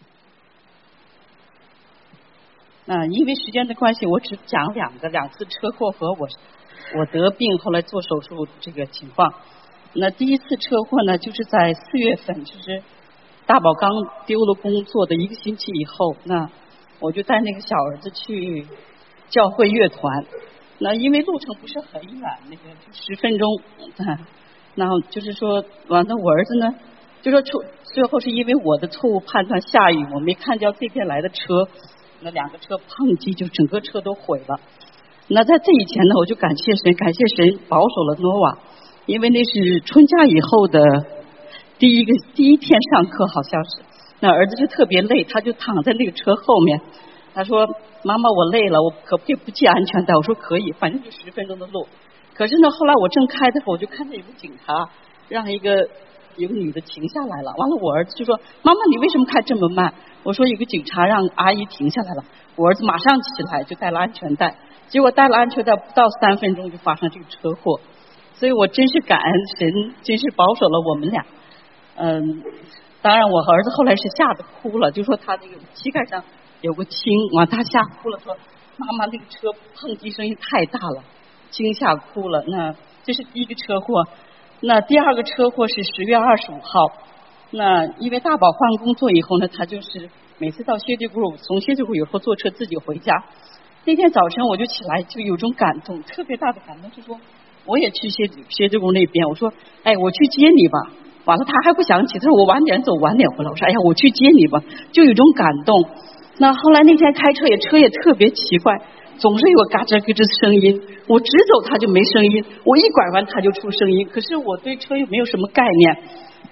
因为时间的关系，我只讲两次车祸和我得病后来做手术这个情况。那第一次车祸呢，就是在4月份，就是大宝刚丢了工作的1个星期以后，那我就带那个小儿子去教会乐团。那因为路程不是很远，那个10分钟，然后就是说，完了我儿子呢，就说最后是因为我的错误判断，下雨我没看见这边来的车，那2个车碰击，就整个车都毁了。那在这以前呢，我就感谢神保守了诺瓦。因为那是春假以后的第一天上课，好像是。那儿子就特别累，他就躺在那个车后面。他说：“妈妈，我累了，我可不可以不系安全带？”我说：“可以，反正就10分钟的路。”可是呢，后来我正开的时候，我就看到有个警察让一个女的停下来了。完了，我儿子就说：“妈妈，你为什么开这么慢？”我说：“有个警察让阿姨停下来了。”我儿子马上起来就戴了安全带，结果戴了安全带不到3分钟就发生这个车祸。所以我真是感恩神，真是保守了我们俩。当然我和儿子后来是吓得哭了，就说他那个膝盖上有个青，他吓哭了，说妈妈那个车碰击声音太大了，惊吓哭了。那这是第一个车祸。那第二个车祸是10月25号。那因为大宝换工作以后呢，他就是每次到薛家谷，从薛家谷有时候坐车自己回家。那天早晨我就起来，就有种感动，特别大的感动，就说我也去薛家谷那边，我说我去接你吧。完了他还不想起，他说我晚点走，晚点回来。我说我去接你吧，就有种感动。那后来那天开车也特别奇怪，总是有嘎吱咯吱的声音，我直走它就没声音，我一拐弯它就出声音，可是我对车又没有什么概念。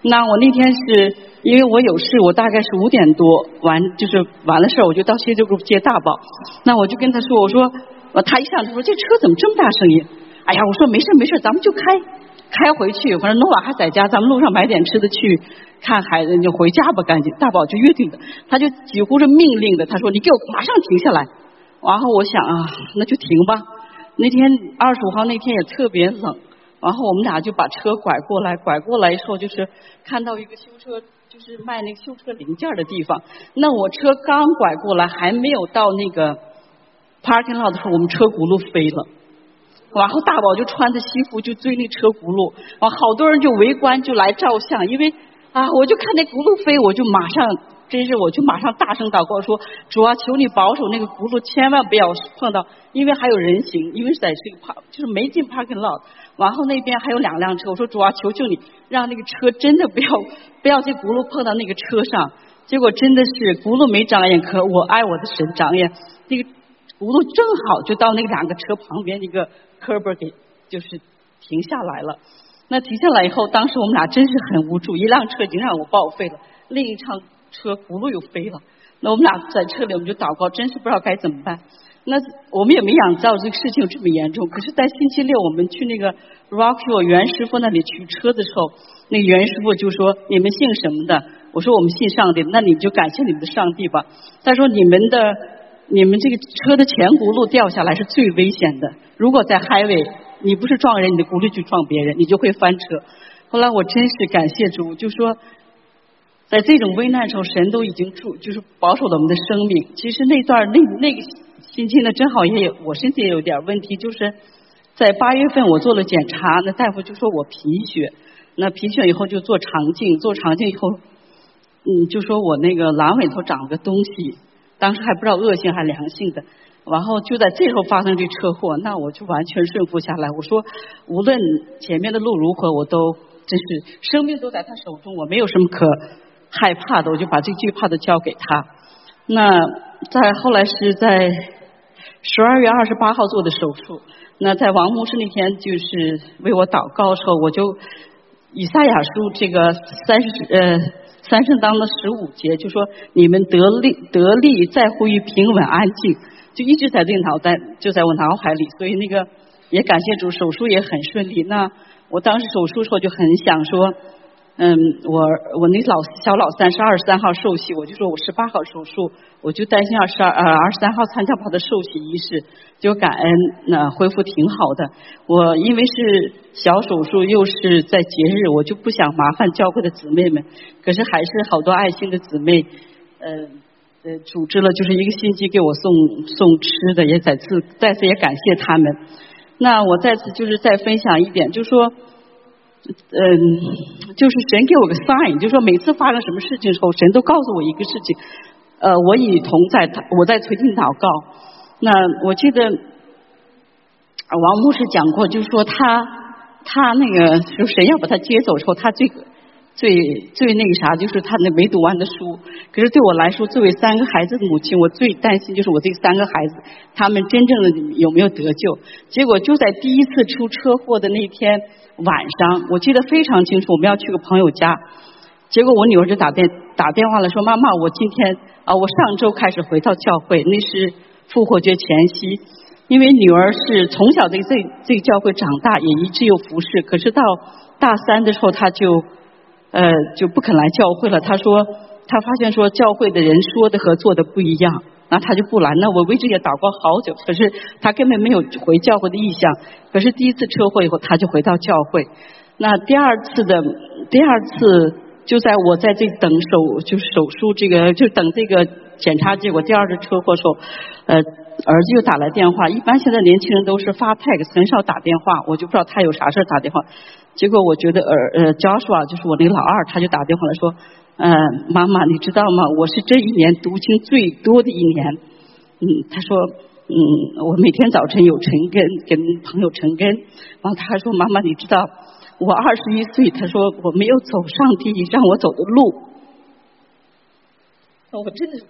那我那天是因为我有事，我大概是5点多完了事儿，我就到协救部接大宝。那我就跟他说，我说他一上他说这车怎么这么大声音？哎呀，我说没事没事，咱们就开回去，反正诺瓦还在家，咱们路上买点吃的去看孩子，你就回家吧，赶紧。大宝就约定的，他就几乎是命令的，他说你给我马上停下来。然后我想啊，那就停吧。那天25号那天也特别冷，然后我们俩就把车拐过来以后就是看到一个修车，就是卖那个修车零件的地方。那我车刚拐过来，还没有到那个 parking lot 的时候，我们车轱辘飞了。然后大宝就穿着西服就追那车轱辘，然后好多人就围观就来照相，因为我就看那轱辘飞，我就马上大声祷告说，主啊，求你保守那个轱辘千万不要碰到，因为还有人行，因为是在这个就是没进 parking lot， 然后那边还有2辆车，我说主啊，求求你让那个车真的不要这轱辘碰到那个车上。结果真的是轱辘没长眼，可我爱我的神长眼，那个轱辘正好就到那2个车旁边一个科波给就是停下来了。那停下来以后，当时我们俩真是很无助，一辆车已经让我报废了，另一辆车轱辘又飞了。那我们俩在车里我们就祷告，真是不知道该怎么办。那我们也没想到这个事情有这么严重，可是在星期六我们去那个 Rockville 袁师傅那里取车的时候，那个袁师傅就说你们信什么的？我说我们信上帝，那你们就感谢你们的上帝吧。他说你们这个车的前轱辘掉下来是最危险的，如果在 highway 你不是撞人，你的轱辘去撞别人，你就会翻车。后来我真是感谢主，就说在这种危难时候，神都已经就是保守了我们的生命。其实那个星期呢，正好我身体也有点问题，就是在8月份我做了检查，那大夫就说我贫血，那贫血以后就做肠镜，做肠镜以后就说我那个阑尾头长了个东西，当时还不知道恶性还良性的。然后就在这时候发生这车祸，那我就完全顺服下来。我说无论前面的路如何，我都真是生命都在他手中，我没有什么可害怕的，我就把这惧怕的交给他。那后来是在12月28号做的手术。那在王牧师那天就是为我祷告的时候，我就以赛亚书这个三圣当的15节就说你们得力在乎于平稳安静，就一直在这个就在我脑海里。所以那个也感谢主，手术也很顺利。那我当时手术的时候就很想说我那小老三是23号受洗，我就说我18号手术，我就担心23号参加他的受洗仪式，就感恩恢复挺好的。我因为是小手术又是在节日，我就不想麻烦教会的姊妹们，可是还是好多爱心的姊妹组织了就是一个星期给我送吃的，也再次也感谢他们。那我再次就是再分享一点，就是说就是神给我个 sign， 就是说每次发生什么事情的时候，神都告诉我一个事情，我与你同在，我在垂听祷告。那我记得王牧师讲过，就是说他那个就神要把他接走的时候，他最那个啥，就是他那没读完的书。可是对我来说，作为3个孩子的母亲，我最担心就是我这3个孩子他们真正的有没有得救。结果就在第一次出车祸的那天晚上，我记得非常清楚，我们要去个朋友家，结果我女儿就打电话了，说妈妈，我今天我上周开始回到教会，那是复活节前夕。因为女儿是从小在这个教会长大，也一直有服侍，可是到大3的时候，她就不肯来教会了。她说她发现说教会的人说的和做的不一样，那她就不来。那我为这也祷告好久，可是她根本没有回教会的意向。可是第一次车祸以后，她就回到教会。那第二次就在我在这等手术这个就等这个检查结果，第2次车祸的时候，儿子又打来电话。一般现在年轻人都是发 text， 很少打电话，我就不知道他有啥事打电话。结果我觉得Joshua 就是我那个老二，他就打电话来说，妈妈你知道吗？我是这一年读经最多的一年。他说我每天早晨有晨更，跟朋友晨更。然后他还说妈妈你知道我21岁，他说我没有走上帝让我走的路。我真的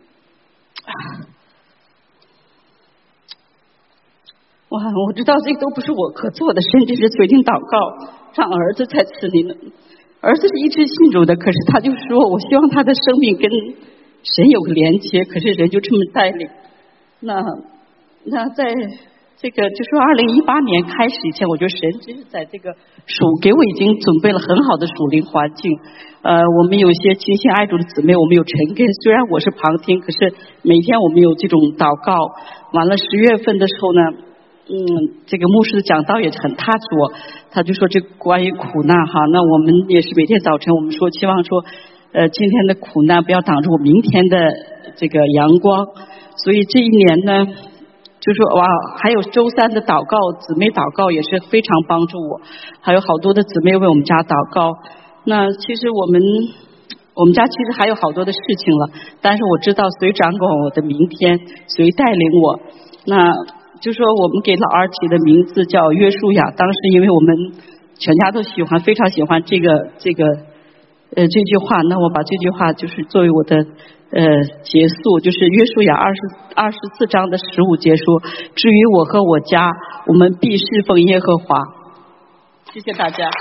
哇，我知道这都不是我可做的，甚至是决定祷告让儿子才赐你们。 儿子是一直信主的，可是他就说我希望他的生命跟神有个连接，可是人就这么带领。那在这个就说2018年开始以前，我觉得神真是在这个给我已经准备了很好的属灵环境。我们有一些亲信爱主的姊妹，我们有陈根，虽然我是旁听，可是每天我们有这种祷告。完了10月份的时候呢，这个牧师的讲道也很touch我，他就说这关于苦难哈，那我们也是每天早晨我们说期望说，今天的苦难不要挡住我明天的这个阳光，所以这一年呢，就说哇，还有周3的祷告，姊妹祷告也是非常帮助我，还有好多的姊妹为我们家祷告。那其实我们家其实还有好多的事情了，但是我知道谁掌管我的明天，谁带领我。那就说我们给老二起的名字叫约书亚，当时因为我们全家都非常喜欢这句话，那我把这句话就是作为我的结束，就是约书亚24章的15节说，至于我和我家，我们必侍奉耶和华。谢谢大家。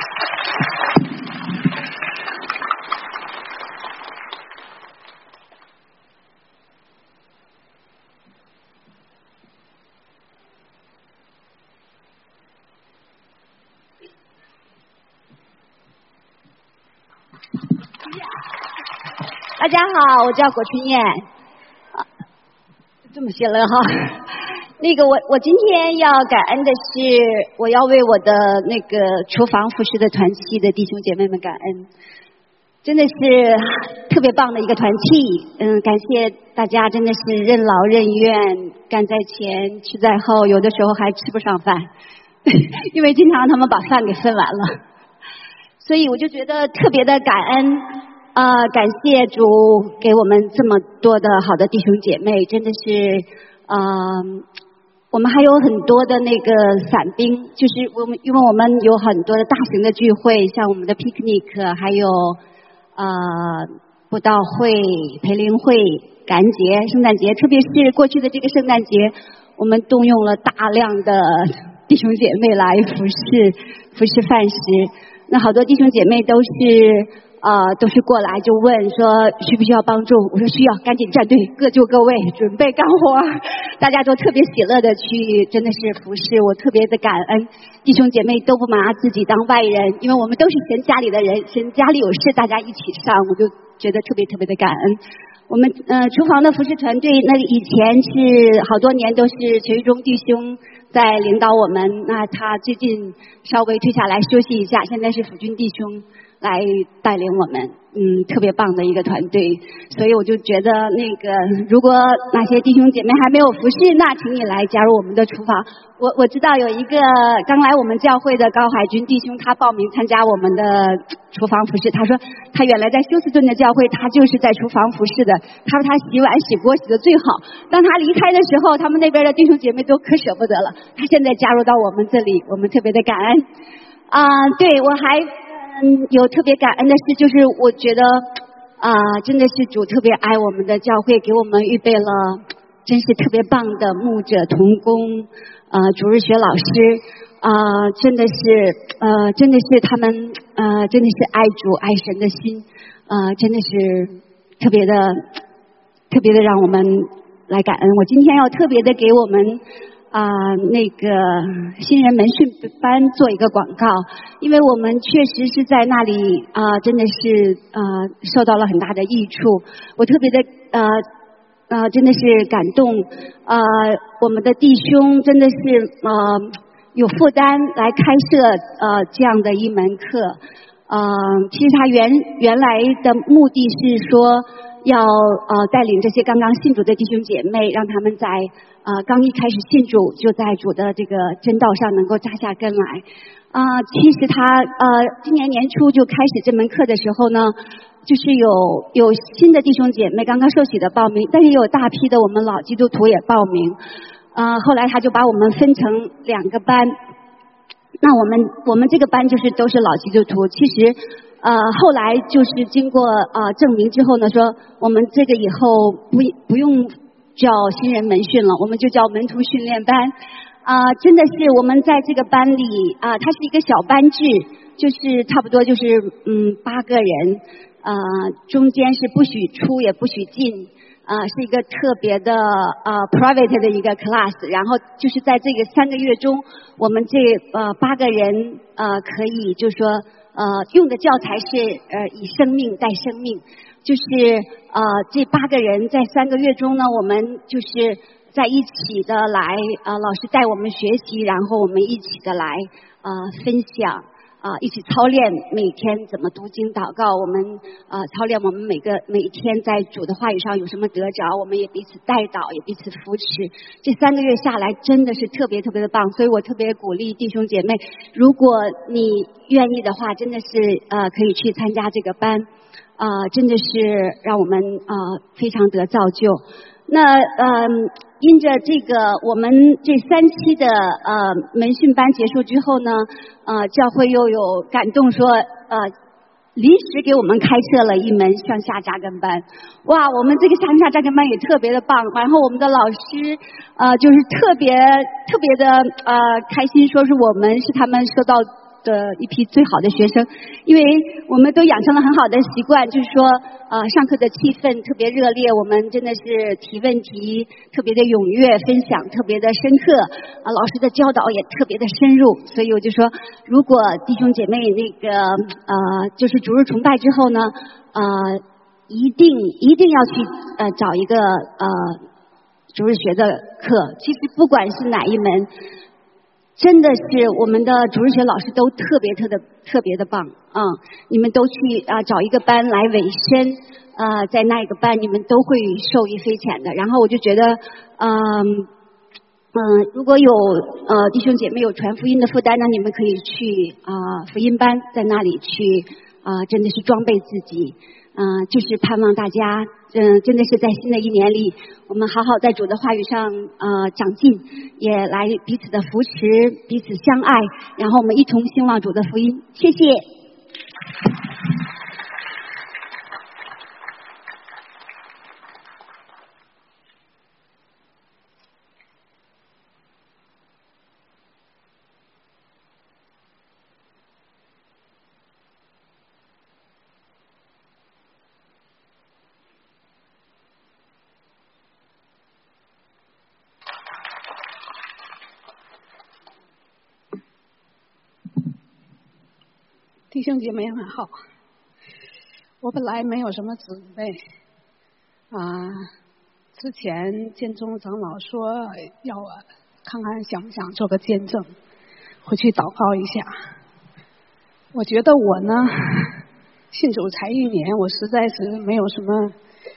大家好，我叫果春燕，这么些了哈。那个我今天要感恩的是，我要为我的那个厨房服侍的团契的弟兄姐妹们感恩，真的是特别棒的一个团契。感谢大家，真的是任劳任怨，干在前吃在后，有的时候还吃不上饭，因为经常他们把饭给分完了，所以我就觉得特别的感恩。感谢主给我们这么多的好的弟兄姐妹，真的是我们还有很多的那个散兵，就是因为我们有很多的大型的聚会，像我们的 picnic， 还有布道会、培灵会、感恩节、圣诞节，特别是过去的这个圣诞节，我们动用了大量的弟兄姐妹来服侍饭食。那好多弟兄姐妹都是过来就问说需不需要帮助，我说需要，赶紧站队，各就各位，准备干活。大家都特别喜乐的去，真的是服侍，我特别的感恩。弟兄姐妹都不拿自己当外人，因为我们都是神家里的人，神家里有事大家一起上，我就觉得特别特别的感恩。我们厨房的服侍团队，那以前是好多年都是陈玉忠弟兄在领导我们，那他最近稍微退下来休息一下，现在是辅军弟兄来带领我们，特别棒的一个团队，所以我就觉得那个，如果哪些弟兄姐妹还没有服侍，那请你来加入我们的厨房。我知道有一个刚来我们教会的高海军弟兄，他报名参加我们的厨房服侍，他说他原来在休斯顿的教会，他就是在厨房服侍的，他说他洗碗洗锅洗得最好，当他离开的时候，他们那边的弟兄姐妹都可舍不得了，他现在加入到我们这里，我们特别的感恩。对，我还有特别感恩的事，就是我觉得真的是主特别爱我们的教会，给我们预备了真是特别棒的牧者同工主日学老师真的是他们真的是爱主爱神的心真的是特别的让我们来感恩。我今天要特别的给我们那个新人门训班做一个广告，因为我们确实是在那里真的是受到了很大的益处，我特别的真的是感动我们的弟兄真的是有负担来开设这样的一门课其实他原来的目的是说要带领这些刚刚信主的弟兄姐妹，让他们在刚一开始信主就在主的这个真道上能够扎下根来其实他今年年初就开始这门课的时候呢，就是有新的弟兄姐妹刚刚受洗的报名，但是也有大批的我们老基督徒也报名后来他就把我们分成2个班，那我们这个班就是都是老基督徒，其实后来就是经过证明之后呢，说我们这个以后不用叫新人门训了，我们就叫门徒训练班真的是我们在这个班里它是一个小班制，就是差不多就是8个人，中间是不许出也不许进。是一个特别的private 的一个 class， 然后就是在这个3个月中，我们这8个人可以就是说用的教材是以生命带生命，就是这8个人在3个月中呢，我们就是在一起的来老师带我们学习，然后我们一起的来分享。一起操练每天怎么读经祷告，我们操练我们每一天在主的话语上有什么得着，我们也彼此带导，也彼此扶持。这3个月下来真的是特别特别的棒，所以我特别鼓励弟兄姐妹，如果你愿意的话，真的是可以去参加这个班，真的是让我们非常得造就。那因着这个我们这3期的门训班结束之后呢，教会又有感动说临时给我们开设了一门上下扎根班。哇，我们这个上下扎根班也特别的棒，然后我们的老师就是特别特别的开心，说是我们是他们收到的一批最好的学生，因为我们都养成了很好的习惯，就是说上课的气氛特别热烈，我们真的是提问题特别的踊跃，分享特别的深刻，老师的教导也特别的深入，所以我就说，如果弟兄姐妹那个就是主日崇拜之后呢，一定要去找一个主日学的课，其实不管是哪一门。真的是我们的主日学老师都特别的棒你们都去找一个班来委身在那一个班你们都会受益匪浅的。然后我就觉得如果有弟兄姐妹有传福音的负担呢，你们可以去福音班，在那里去真的是装备自己。就是盼望大家真的是在新的一年里，我们好好在主的话语上长进，也来彼此的扶持，彼此相爱，然后我们一同兴旺主的福音。谢谢。 弟兄姐妹们好，我本来没有什么准备之前建中长老说要我看看想不想做个见证，回去祷告一下。我觉得我呢信主才1年，我实在是没有什么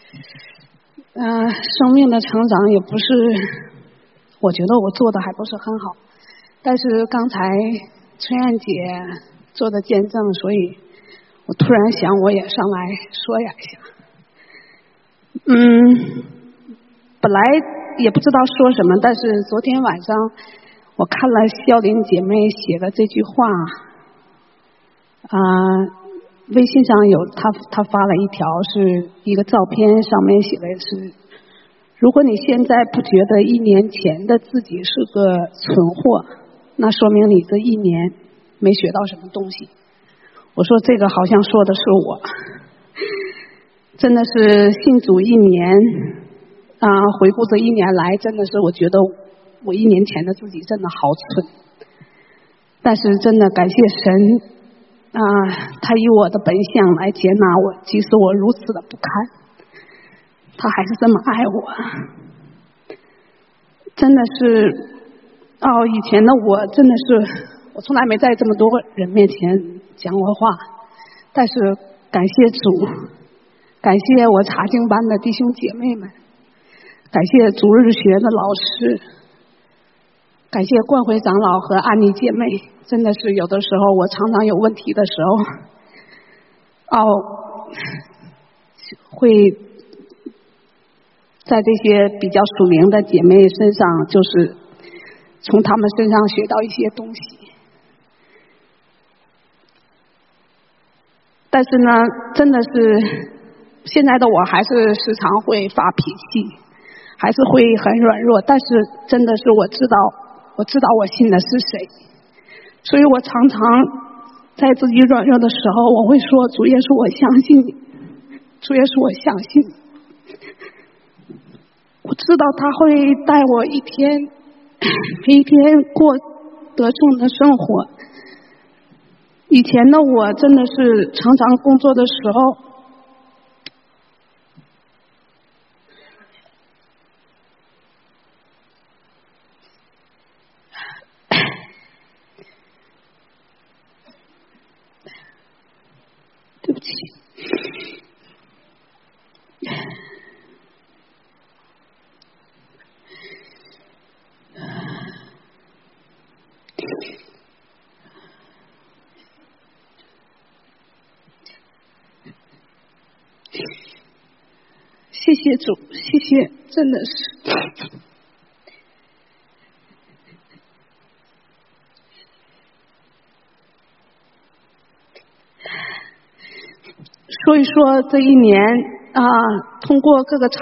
生命的成长，也不是，我觉得我做的还不是很好。但是刚才春燕姐做的见证，所以我突然想我也上来说一下。本来也不知道说什么，但是昨天晚上我看了孝琳姐妹写的这句话微信上有她发了一条是一个照片，上面写的是，如果你现在不觉得1年前的自己是个蠢货，那说明你这1年没学到什么东西。我说这个好像说的是我，真的是信主1年回顾这1年来，真的是我觉得我1年前的自己真的好蠢，但是真的感谢神他以我的本相来接纳我，即使我如此的不堪，他还是这么爱我。真的是以前的我真的是我从来没在这么多人面前讲过话，但是感谢主，感谢我查经班的弟兄姐妹们，感谢主日学的老师，感谢冠辉长老和安妮姐妹。真的是有的时候我常常有问题的时候会在这些比较属灵的姐妹身上，就是从她们身上学到一些东西。但是呢，真的是现在的我还是时常会发脾气，还是会很软弱，但是真的是我知道我知道我信的是谁。所以我常常在自己软弱的时候，我会说：主耶稣，我相信你。主耶稣，我相信你。我知道他会带我一天一天过得胜的生活。以前的我真的是常常工作的时候，对不起，谢谢主，谢谢，真的是。所以说这一年通过各个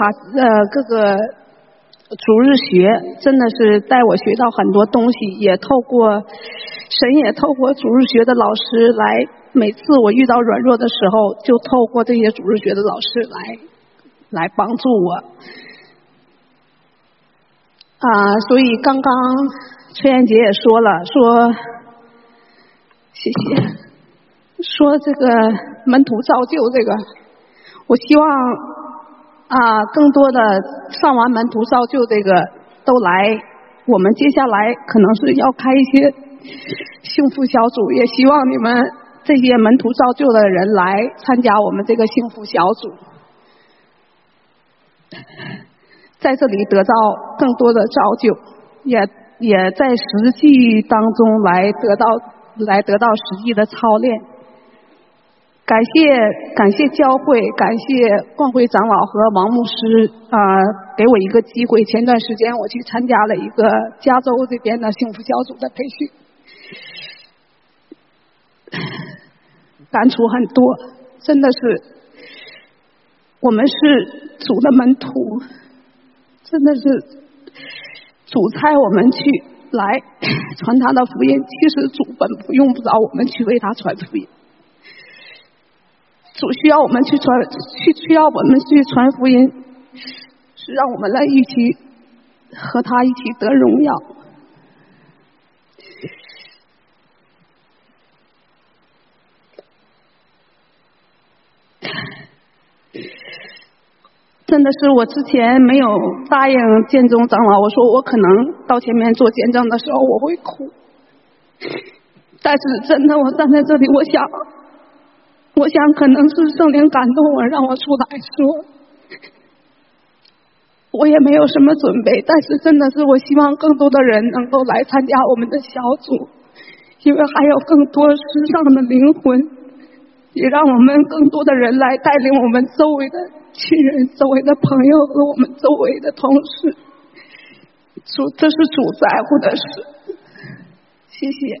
主日学，真的是带我学到很多东西，也透过神也透过主日学的老师来，每次我遇到软弱的时候，就透过这些主日学的老师来帮助我。所以刚刚崔燕姐也说了，说谢谢，说这个门徒造就这个，我希望更多的上完门徒造就这个都来，我们接下来可能是要开一些幸福小组，也希望你们这些门徒造就的人来参加我们这个幸福小组，在这里得到更多的造就，也在实际当中来得到实际的操练。感谢教会，感谢冠辉长老和王牧师给我一个机会。前段时间我去参加了一个加州这边的幸福小组的培训，感触很多，真的是我们是主的门徒，真的是主差我们去来传他的福音，其实主本不用不着我们去为他传福音，主需要我们去传福音，是让我们来一起和他一起得荣耀。真的是我之前没有答应建中长老，我说我可能到前面做见证的时候我会哭，但是真的我站在这里，我想可能是圣灵感动我，让我出来说，我也没有什么准备，但是真的是我希望更多的人能够来参加我们的小组，因为还有更多世上的灵魂，也让我们更多的人来带领我们周围的亲人、周围的朋友和我们周围的同事。这是主在乎的事。谢谢。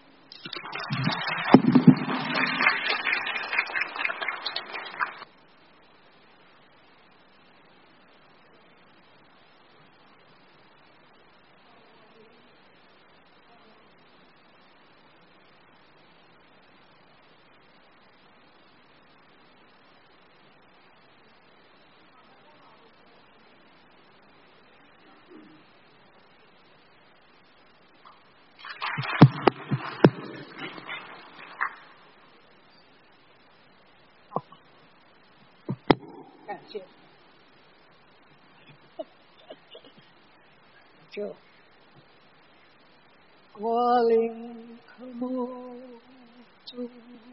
就我灵渴慕主，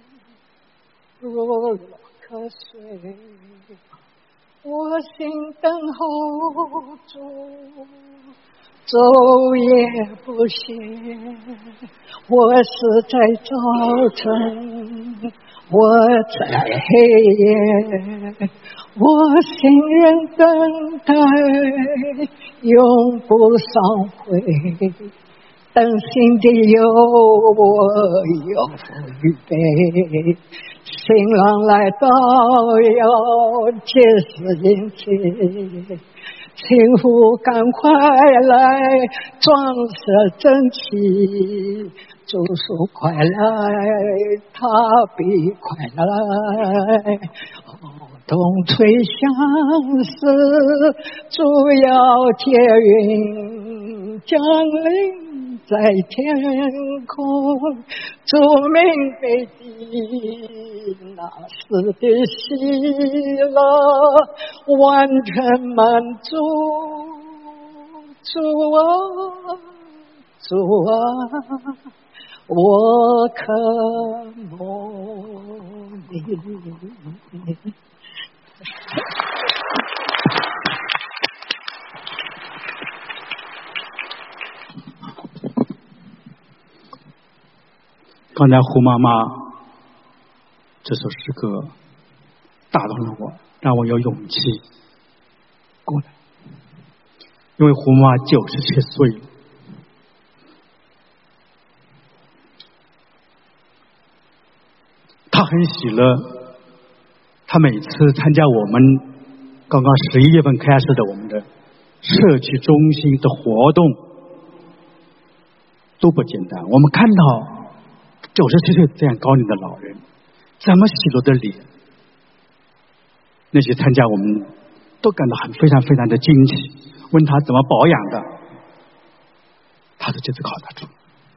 如渴水，我心等候主，昼夜不歇。我是在早晨，我在黑夜，我心人等待，永不丧悔。 等新的有我有预备，新郎来到要结实迎接，幸福赶快来装饰整齐，祝福快来他必快来，风吹相思，主要接云降临在天空，祝明北地那时的喜乐完全满足，主啊主啊，我渴慕你。 刚才胡妈妈这首诗歌打动了我，让我有勇气过来，因为胡妈妈97岁了，她很喜乐，她每次参加我们刚刚11月份开始的我们的社区中心的活动都不简单。我们看到97岁这样高龄的老人这么喜乐的脸，那些参加我们都感到非常非常的惊奇，问他怎么保养的，他说就是靠得住。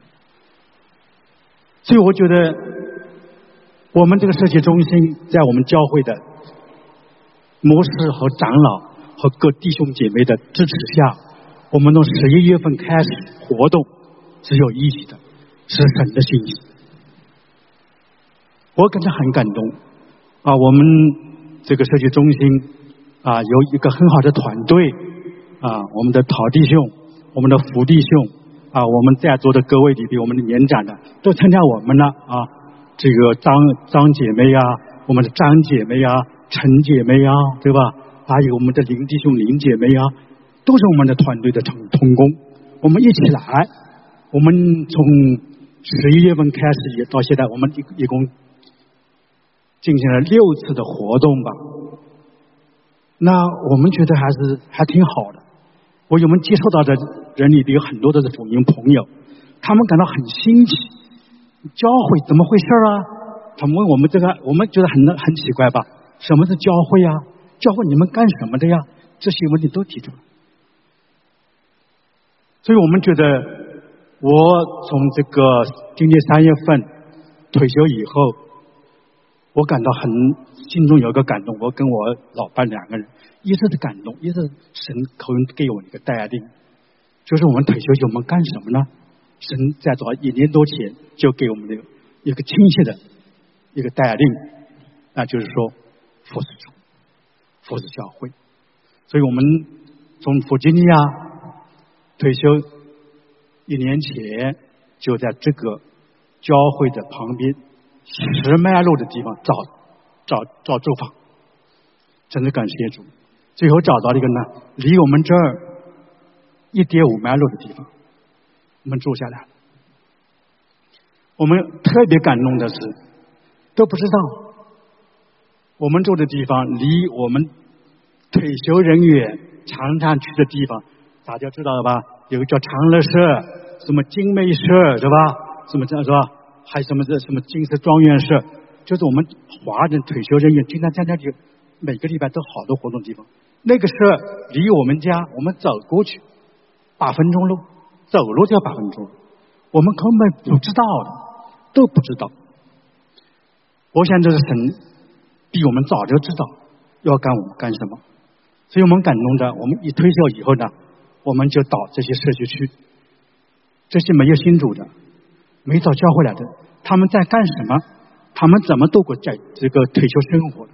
所以我觉得我们这个社区中心在我们教会的牧师和长老和各弟兄姐妹的支持下，我们从11月份开始活动是有意义的，是神的信息。我感到很感动啊！我们这个社区中心啊，有一个很好的团队啊，我们的陶弟兄，我们的福弟兄啊，我们在座的各位里边，我们的年长的都参加我们了啊。这个张姐妹啊，我们的张姐妹啊，陈姐妹啊，对吧？还有我们的林弟兄、林姐妹啊，都是我们的团队的同工。我们一起来，我们从11月份开始也到现在，我们一共进行了6次的活动吧。那我们觉得还挺好的。我们接触到的人里边有很多都是福音朋友，他们感到很新奇，教会怎么回事啊？他们问我们这个，我们觉得很奇怪吧？什么是教会啊？教会你们干什么的呀？这些问题都提出来。所以我们觉得，我从这个今年3月份退休以后，我感到心中有个感动。我跟我老伴2个人一直是感动，一直神给我一个带领，就是我们退休以后我们干什么呢？神在早1年多前就给我们的一个清晰的一个带领，那就是说服侍主，服侍教会。所以我们从弗吉尼亚退休1年前，就在这个教会的旁边10迈路的地方找住房，真的感谢主。最后找到了一个呢，离我们这儿1.5迈路的地方，我们住下来了。我们特别感动的是，都不知道我们住的地方离我们退休人员常常去的地方，大家知道了吧？有个叫长乐社，什么精美社，对吧？什么这是吧？还有什么金色庄园社，就是我们华人退休人员经常在那里，每个礼拜都好多活动地方。那个社离我们家，我们走过去8分钟路，走路就要8分钟，我们根本不知道的，都不知道。我想这是神比我们早就知道要我们干什么，所以我们感动的，我们一退休以后呢，我们就到这些社区去，这些没有信主的，没到教会来的，他们在干什么？他们怎么度过在这个退休生活的？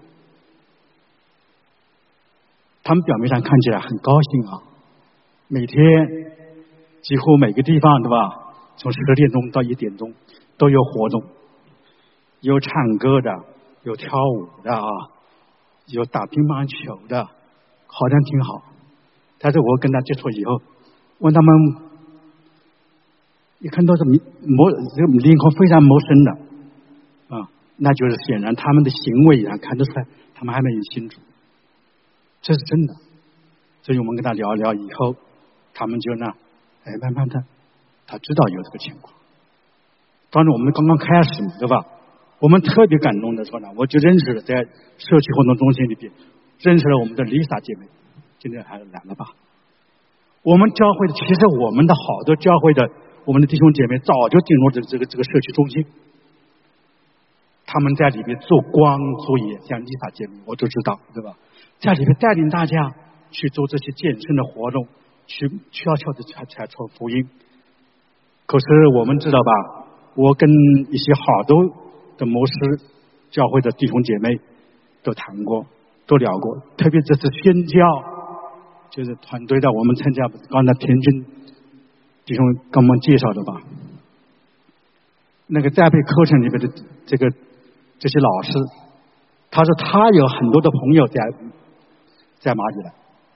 他们表面上看起来很高兴啊，每天几乎每个地方，对吧？从10点钟到1点钟都有活动，有唱歌的，有跳舞的啊，有打乒乓球的，好像挺好。但是我跟他接触以后，问他们一看都是这个脸孔非常陌生的啊，那就是显然他们的行为上看得出来，他们还没有信主，这是真的。所以我们跟他聊一聊以后，他们就慢慢的，他知道有这个情况。当然我们刚刚开始对吧？我们特别感动的说呢，我就认识了在社区活动中心里边认识了我们的丽莎姐妹，今天还来了吧？我们教会的其实我们的好多教会的我们的弟兄姐妹早就进入这个社区中心，他们在里面做光做盐，像丽莎姐妹我都知道对吧？在里面带领大家去做这些健身的活动，去悄悄的才传福音。可是我们知道吧，我跟一些好多的牧师教会的弟兄姐妹都谈过，都聊过，特别这次宣教就是团队的我们参加，刚才田军弟兄跟我们介绍的吧，那个栽培课程里面的这些老师，他说他有很多的朋友在马里兰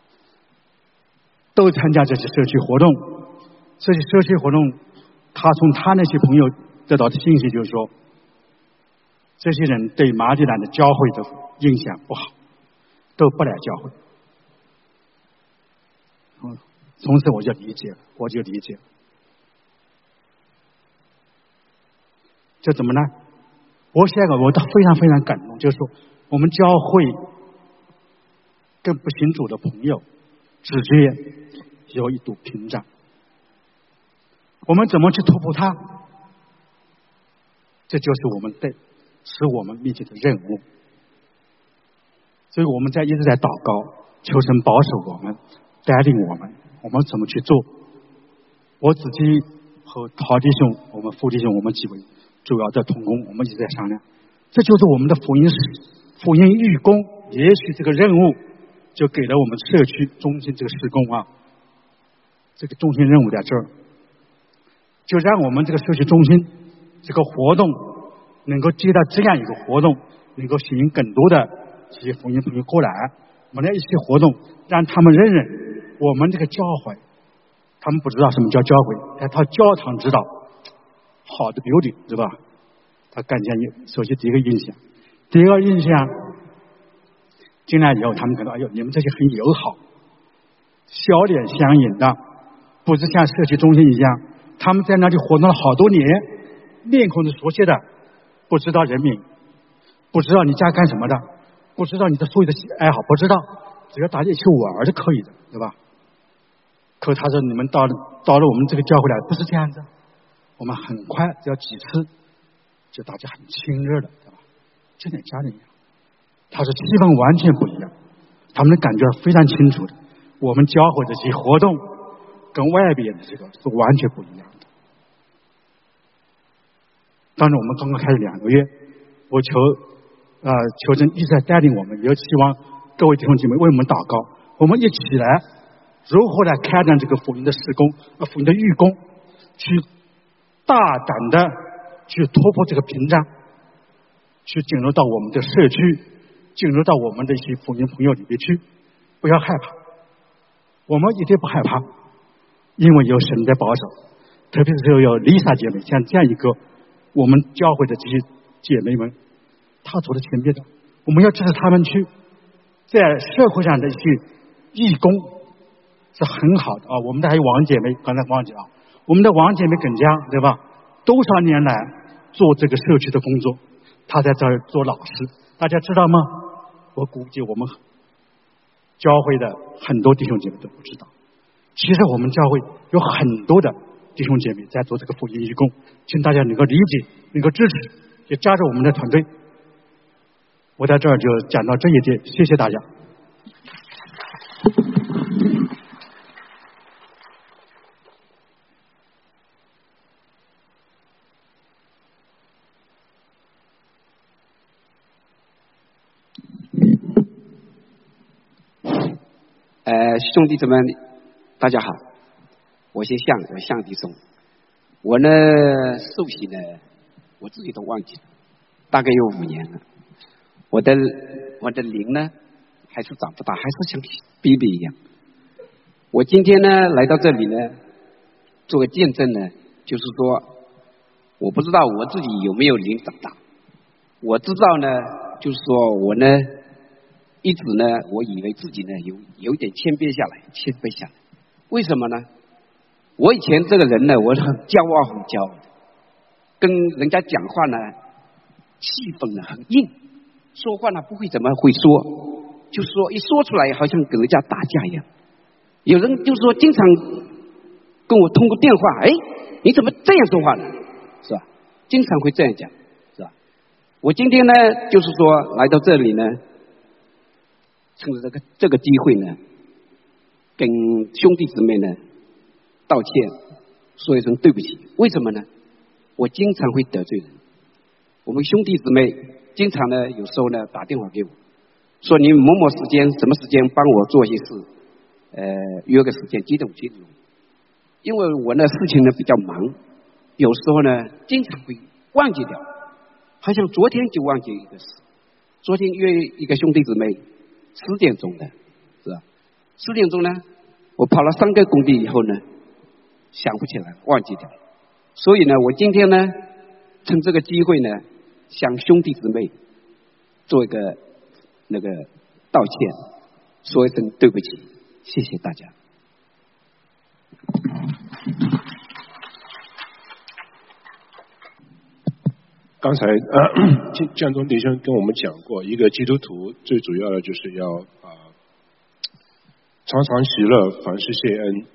都参加这些社区活动，这些社区活动他从他那些朋友得到的信息就是说，这些人对马里兰的教会的印象不好，都不来教会。从此我就理解了。这怎么呢？我现在我都非常非常感动，就是说我们教会跟不信主的朋友之间有一堵屏障，我们怎么去突破它？这就是是我们面前的任务。所以我们一直在祷告，求神保守我们，带领我们怎么去做。我自己和陶弟兄，我们副弟兄，我们几位主要的同工，我们一直在商量，这就是我们的福音义工。也许这个任务就给了我们社区中心这个事工啊，这个中心任务在这儿，就让我们这个社区中心这个活动能够接到这样一个活动，能够吸引更多的这些福音朋友过来，我们的一些活动让他们认认我们这个教会，他们不知道什么叫教会，但他教堂知道好的 building 对吧？他感觉首先第一个印象，第二个印象进来以后，他们感到哎呦，你们这些很友好，笑脸相迎的，不是像社区中心一样，他们在那里活动了好多年，面孔是熟悉的，不知道人名，不知道你家干什么的，不知道你的所有的爱好，不知道，只要大家一起玩就可以的，对吧？可他说你们到了我们这个教会来，不是这样子，我们很快只要几次，就大家很亲热的，对吧？就像家人一样。他说气氛完全不一样，他们的感觉非常清楚的。我们教会的这些活动跟外边的这个是完全不一样的。当然我们刚刚开始2个月，我求神一直在带领我们，也希望各位弟兄姐妹为我们祷告，我们一起来如何来开展这个福音的事工，福音的预工，去大胆的去突破这个屏障，去进入到我们的社区，进入到我们的一些福音朋友里面去，不要害怕，我们一定不害怕，因为有神的保守，特别是有丽莎姐妹像这样一个我们教会的这些姐妹们，她走在前面的，我们要支持她们去在社会上的一些义工是很好的啊。我们的还有王姐妹，刚才忘记了，我们的王姐妹耿江对吧？多少年来做这个社区的工作，她在这儿做老师，大家知道吗？我估计我们教会的很多弟兄姐妹都不知道，其实我们教会有很多的弟兄姐妹在做这个福音义工，请大家能够理解，能够支持，也加入我们的团队。我在这儿就讲到这一点，谢谢大家。 兄弟姊妹大家好，我姓向，我向弟兄。我呢受洗呢我自己都忘记了，大概有5年了。我的灵呢还是长不大，还是像 BB 一样。我今天呢来到这里呢做个见证呢， 就是说，我不知道我自己有没有灵长大。我知道呢，就是说我呢，一直呢，我以为自己呢有一点谦卑下来。为什么呢？我以前这个人呢，我很骄傲的，跟人家讲话呢，气氛呢很硬，说话呢不会怎么会说，就是说一说出来好像跟人家打架一样。有人就说经常跟我通过电话，哎，你怎么这样说话呢？是吧？经常会这样讲，是吧？我今天呢，就是说来到这里呢，趁着这个机会呢，跟兄弟姊妹呢道歉，说一声对不起。为什么呢？我经常会得罪人。我们兄弟姊妹经常呢，有时候呢打电话给我，说你某某时间什么时间帮我做一些事，约个时间几点。因为我呢事情呢比较忙，有时候呢经常会忘记掉，好像昨天就忘记一个事。昨天约一个兄弟姊妹10点钟的，是吧？10点钟呢，我跑了3个工地以后呢，想不起来，忘记掉了。所以呢，我今天呢，趁这个机会呢，向兄弟姊妹做一个那个道歉，说一声对不起，谢谢大家。 刚才建中弟兄跟我们讲过，一个基督徒最主要的就是要常常喜乐，凡事谢恩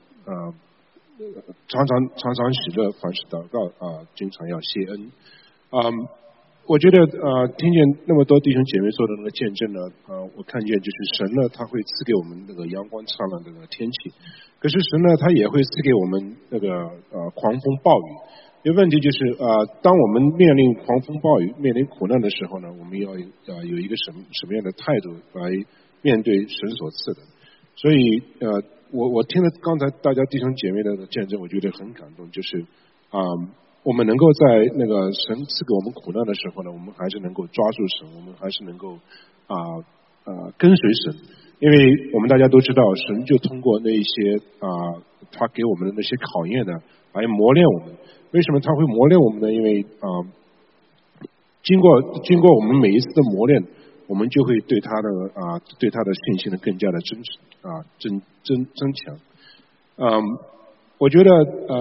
常常喜乐，凡事祷告经常要谢恩。我觉得听见那么多弟兄姐妹做的那个见证呢，我看见就是神呢，他会赐给我们那个阳光灿烂的那个天气，可是神呢，他也会赐给我们那个狂风暴雨。一个问题就是当我们面临狂风暴雨、面临苦难的时候呢，我们要有一个什么样的态度来面对神所赐的。所以我听了刚才大家弟兄姐妹的见证，我觉得很感动，就是我们能够在那个神赐给我们苦难的时候呢，我们还是能够抓住神，我们还是能够跟随神，因为我们大家都知道，神就通过那一些他给我们的那些考验呢，来磨练我们。为什么他会磨练我们呢？因为经过我们每一次的磨练，我们就会对他的信心呢更加的增强。我觉得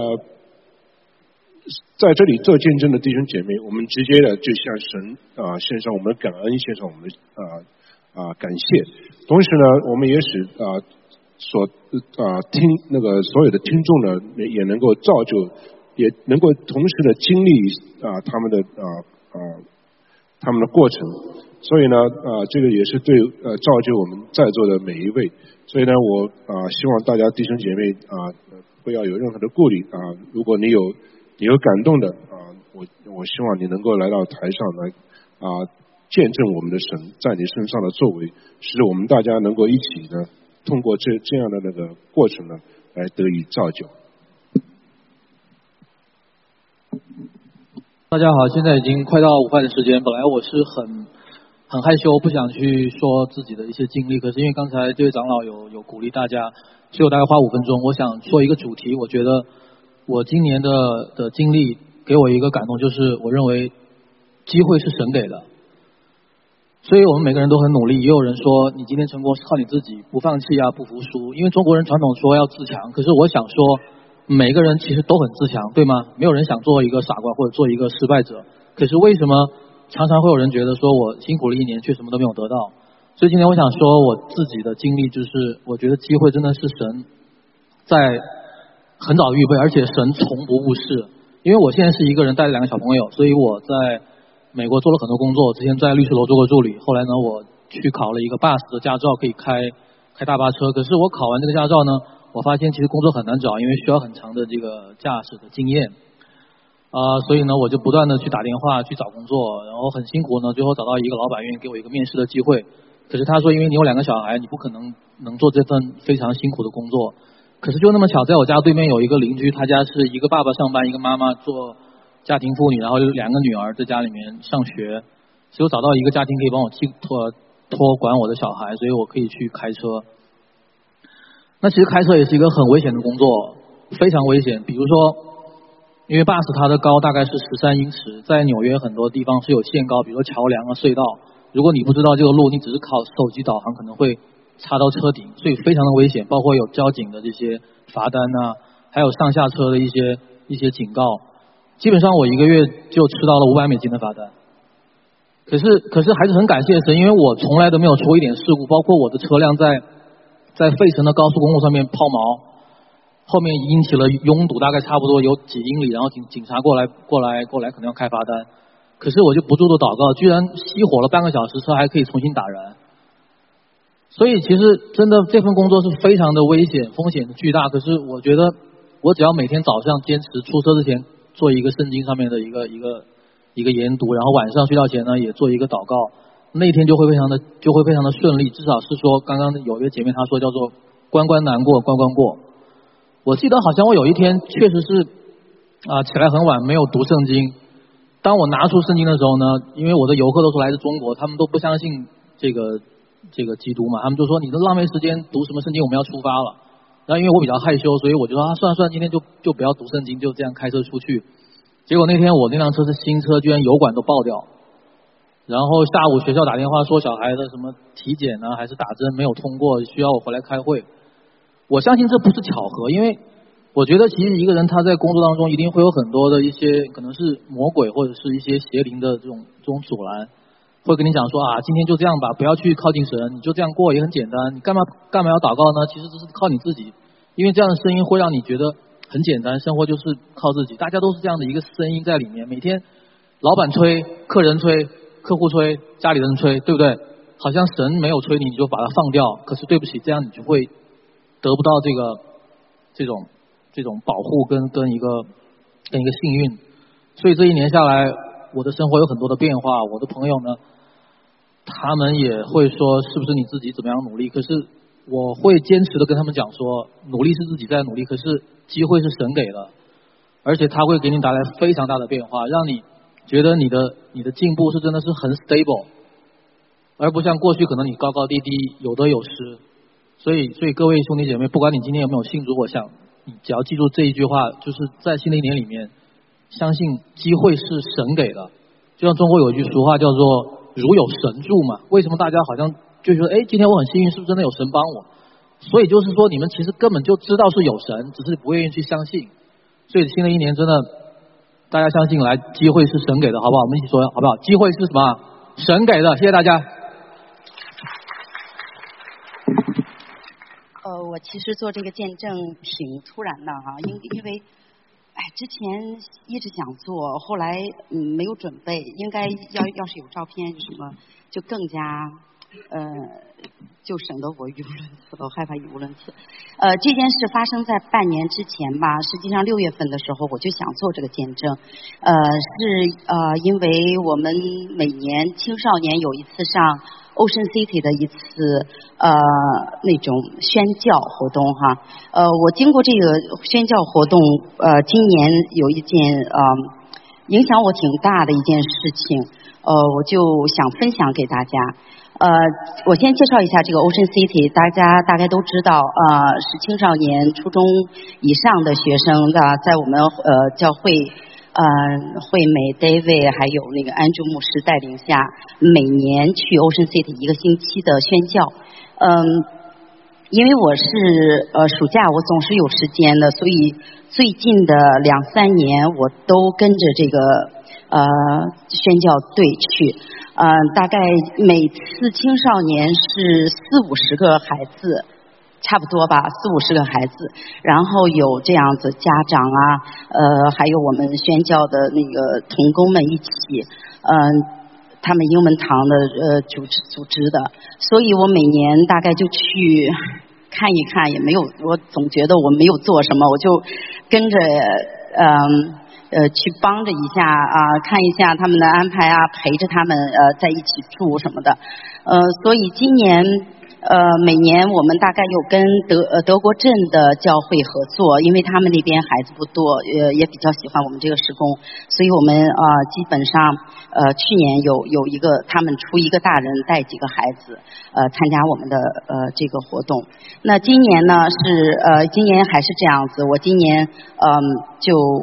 在这里做见证的弟兄姐妹，我们直接的就向神献上我们的感恩，献上我们的感谢。同时呢，我们也使听那个所有的听众呢，也能够造就，也能够同时的经历他们的过程。所以呢这个也是对造就我们在座的每一位。所以呢，我希望大家弟兄姐妹不要有任何的顾虑如果你有感动的我希望你能够来到台上来见证我们的神在你身上的作为，使我们大家能够一起呢，通过这样的那个过程呢，来得以造就。 大家好，现在已经快到午饭的时间，本来我是很害羞，不想去说自己的一些经历，可是因为刚才这位长老有鼓励大家，所以我大概花5分钟，我想说一个主题。我觉得我今年的经历给我一个感动，就是我认为机会是神给的，所以我们每个人都很努力。也有人说你今天成功是靠你自己，不放弃不服输，因为中国人传统说要自强，可是我想说每个人其实都很自强，对吗？没有人想做一个傻瓜或者做一个失败者，可是为什么常常会有人觉得说我辛苦了1年却什么都没有得到？所以今天我想说我自己的经历，就是我觉得机会真的是神在很早预备，而且神从不误事。因为我现在是一个人带了2个小朋友，所以我在美国做了很多工作，之前在律师楼做过助理，后来呢我去考了一个 bus 的驾照，可以开大巴车。可是我考完这个驾照呢，我发现其实工作很难找，因为需要很长的这个驾驶的经验所以呢我就不断的去打电话去找工作，然后很辛苦呢，最后找到一个老板愿意给我一个面试的机会。可是他说因为你有2个小孩，你不可能做这份非常辛苦的工作。可是就那么巧，在我家对面有一个邻居，他家是一个爸爸上班，一个妈妈做家庭妇女，然后有2个女儿在家里面上学，所以我找到一个家庭可以帮我托管我的小孩，所以我可以去开车。那其实开车也是一个很危险的工作，非常危险。比如说因为 bus 它的高大概是13英尺，在纽约很多地方是有限高，比如说桥梁啊、隧道。如果你不知道这个路，你只是靠手机导航，可能会插到车顶，所以非常的危险。包括有交警的这些罚单啊，还有上下车的一些警告。基本上我1个月就吃到了$500的罚单。可是还是很感谢神，因为我从来都没有出一点事故，包括我的车辆在费城的高速公路上面抛锚，后面引起了拥堵，大概差不多有几英里，然后警察过来可能要开罚单。可是我就不住的祷告，居然熄火了半个小时，车还可以重新打燃。所以其实真的这份工作是非常的危险，风险巨大。可是我觉得我只要每天早上坚持出车之前做一个圣经上面的一个研读，然后晚上睡觉前呢也做一个祷告，那一天就会非常的顺利。至少是说刚刚有一个姐妹她说叫做关关难过关关过。我记得好像我有一天确实是起来很晚没有读圣经。当我拿出圣经的时候呢，因为我的游客都是来自中国，他们都不相信这个基督嘛，他们就说你都浪费时间读什么圣经，我们要出发了。然后因为我比较害羞，所以我就说算了，今天就不要读圣经，就这样开车出去。结果那天我那辆车是新车，居然油管都爆掉。然后下午学校打电话说小孩的什么体检啊还是打针没有通过，需要我回来开会。我相信这不是巧合，因为我觉得其实一个人他在工作当中一定会有很多的一些可能是魔鬼或者是一些邪灵的这种阻拦，会跟你讲说今天就这样吧，不要去靠近神，你就这样过也很简单，你干嘛要祷告呢？其实这是靠你自己，因为这样的声音会让你觉得很简单，生活就是靠自己，大家都是这样的一个声音在里面，每天老板催，客人催，客户催，家里人催，对不对？好像神没有催你，你就把它放掉，可是对不起，这样你就会得不到这种保护跟一个幸运。所以这1年下来，我的生活有很多的变化。我的朋友呢，他们也会说是不是你自己怎么样努力？可是我会坚持的跟他们讲说，努力是自己在努力，可是机会是神给的，而且他会给你带来非常大的变化，让你觉得你的进步是真的是很 stable， 而不像过去可能你高高低低，有得有失。所以各位兄弟姐妹，不管你今天有没有信主，我想你只要记住这一句话，就是在新的1年里面，相信机会是神给的。就像中国有一句俗话叫做如有神助嘛，为什么大家好像就觉得今天我很幸运，是不是真的有神帮我？所以就是说你们其实根本就知道是有神，只是不愿意去相信。所以新的1年真的大家相信来，机会是神给的，好不好？我们一起说好不好？机会是什么？神给的。谢谢大家。 我其实做这个见证挺突然的哈，因为之前一直想做，后来没有准备，应该要是有照片什么，就更加就省得我语无伦次了，我害怕语无伦次。这件事发生在半年之前吧，实际上6月份的时候我就想做这个见证，是因为我们每年青少年有一次上Ocean City 的一次那种宣教活动哈，我经过这个宣教活动，今年有一件影响我挺大的一件事情，我就想分享给大家。我先介绍一下这个 Ocean City， 大家大概都知道，是青少年、初中以上的学生的，在我们教会。惠美 David 还有那个 Andrew 牧师带领下，每年去 Ocean City 1个星期的宣教。因为我是暑假我总是有时间的，所以最近的2-3年我都跟着这个宣教队去。大概每次青少年是40-50个孩子。差不多吧，40-50个孩子，然后有这样子家长啊，还有我们宣教的那个同工们一起，他们英文堂的组织的，所以我每年大概就去看一看，也没有，我总觉得我没有做什么，我就跟着去帮着一下看一下他们的安排啊，陪着他们在一起住什么的，所以今年。每年我们大概有跟德国镇的教会合作，因为他们那边孩子不多，也比较喜欢我们这个施工，所以我们基本上去年有一个他们出一个大人带几个孩子参加我们的这个活动。那今年呢是今年还是这样子，我今年就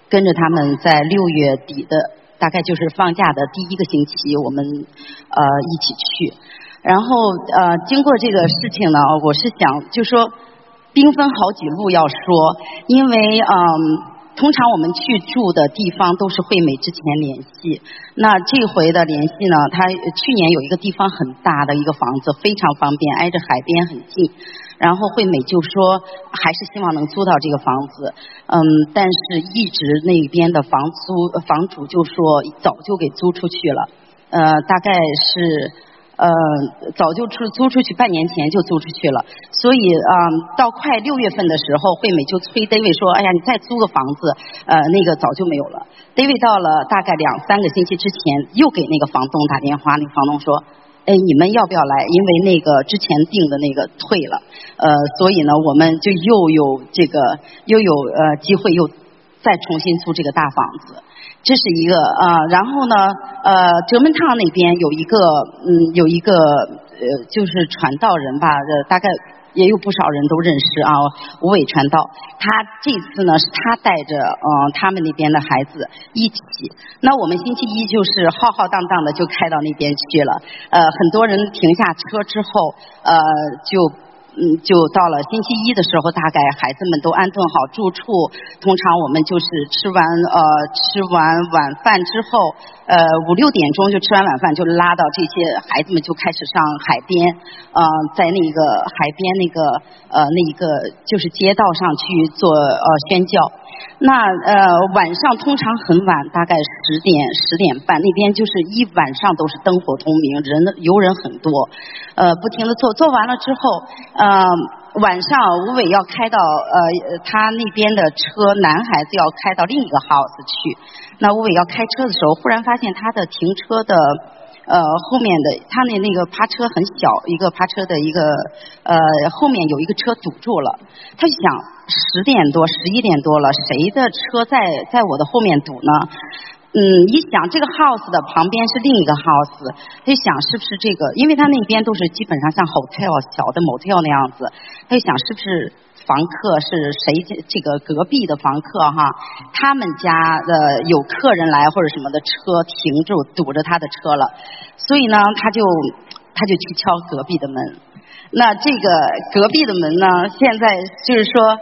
跟着他们在6月底的大概就是放假的第1个星期，我们一起去。然后经过这个事情呢，我是想就说兵分好几路要说，因为通常我们去住的地方都是惠美之前联系，那这回的联系呢，他去年有一个地方很大的一个房子，非常方便，挨着海边很近。然后惠美就说还是希望能租到这个房子，但是一直那边的房主就说早就给租出去了，大概是早就租出去，半年前就租出去了。所以到快6月份的时候，惠美就催 David 说，哎呀，你再租个房子，那个早就没有了。David 到了大概2-3个星期之前，又给那个房东打电话，那个房东说，哎，你们要不要来？因为那个之前订的那个退了，所以呢，我们就又有机会又再重新租这个大房子。这是一个然后呢哲门烫那边有一个就是传道人吧，大概也有不少人都认识啊，吴伟传道。他这次呢是他带着他们那边的孩子一起，那我们星期一就是浩浩荡荡的就开到那边去了，很多人停下车之后就到了星期一的时候，大概孩子们都安顿好住处。通常我们就是吃完晚饭之后，5-6点钟就吃完晚饭，就拉到这些孩子们就开始上海边，在那个海边那个就是街道上去做宣教。那晚上通常很晚，大概10点半，那边就是一晚上都是灯火通明，游人很多，不停的做完了之后，晚上吴伟要开到他那边的车，男孩子要开到另一个 house 去。那吴伟要开车的时候，忽然发现他的停车的后面的他那个趴车很小，一个趴车的一个后面有一个车堵住了。他就想10点多11点多了，谁的车在我的后面堵呢？一想这个 house 的旁边是另一个 house， 他就想是不是这个，因为他那边都是基本上像 hotel 小的 motel 那样子，他就想是不是房客是谁，这个隔壁的房客哈，他们家的有客人来或者什么的，车停住堵着他的车了，所以呢他就去敲隔壁的门。那这个隔壁的门呢，现在就是说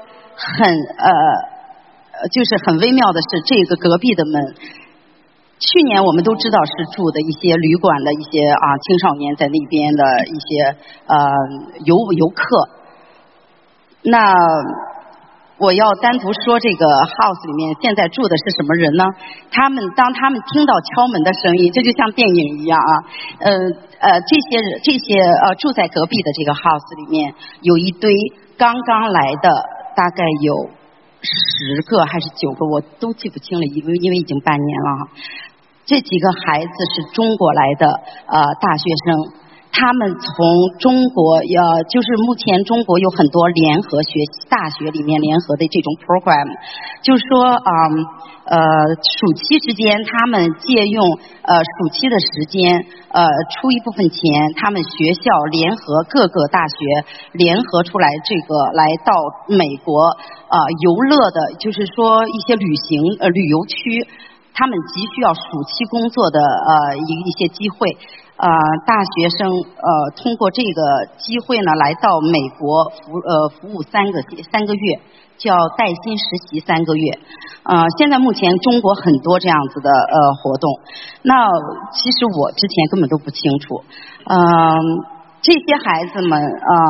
就是很微妙的是，这个隔壁的门去年我们都知道是住的一些旅馆的一些青少年在那边的一些游客。那我要单独说这个 house 里面现在住的是什么人呢？当他们听到敲门的声音，这就像电影一样啊。这些住在隔壁的这个 house 里面有一堆刚刚来的，大概有10个还是9个，我都记不清了，因为已经半年了。这几个孩子是中国来的大学生，他们从中国就是目前中国有很多联合大学里面联合的这种 program， 就是说暑期之间他们借用暑期的时间出一部分钱，他们学校联合各个大学联合出来这个来到美国游乐的，就是说一些旅游区，他们急需要暑期工作的一些机会。大学生通过这个机会呢，来到美国服务3个月，叫带薪实习3个月。现在目前中国很多这样子的活动。那其实我之前根本都不清楚。这些孩子们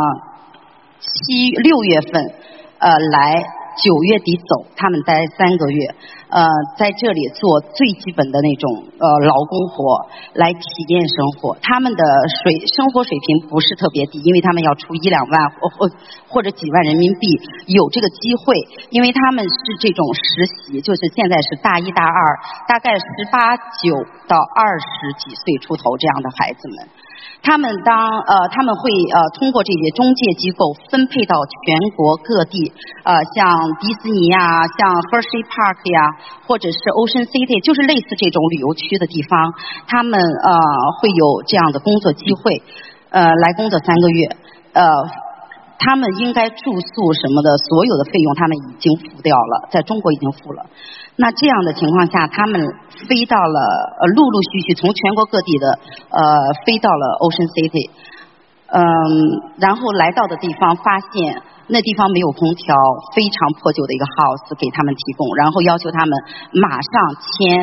6月份来，9月底走，他们待3个月，在这里做最基本的那种劳工活，来体验生活。他们的生活水平不是特别低，因为他们要出1-2万或者几万人民币，有这个机会，因为他们是这种实习，就是现在是大1大2，大概18、9到20几岁出头这样的孩子们。他们会通过这些中介机构分配到全国各地，像迪士尼啊，像 Hershey Park 呀，或者是 Ocean City， 就是类似这种旅游区的地方，他们会有这样的工作机会，来工作3个月。 他们应该住宿什么的所有的费用他们已经付掉了，在中国已经付了。那这样的情况下，他们飞到了陆陆续续从全国各地的飞到了 Ocean City， 然后来到的地方发现那地方没有空调，非常破旧的一个 house 给他们提供，然后要求他们马上签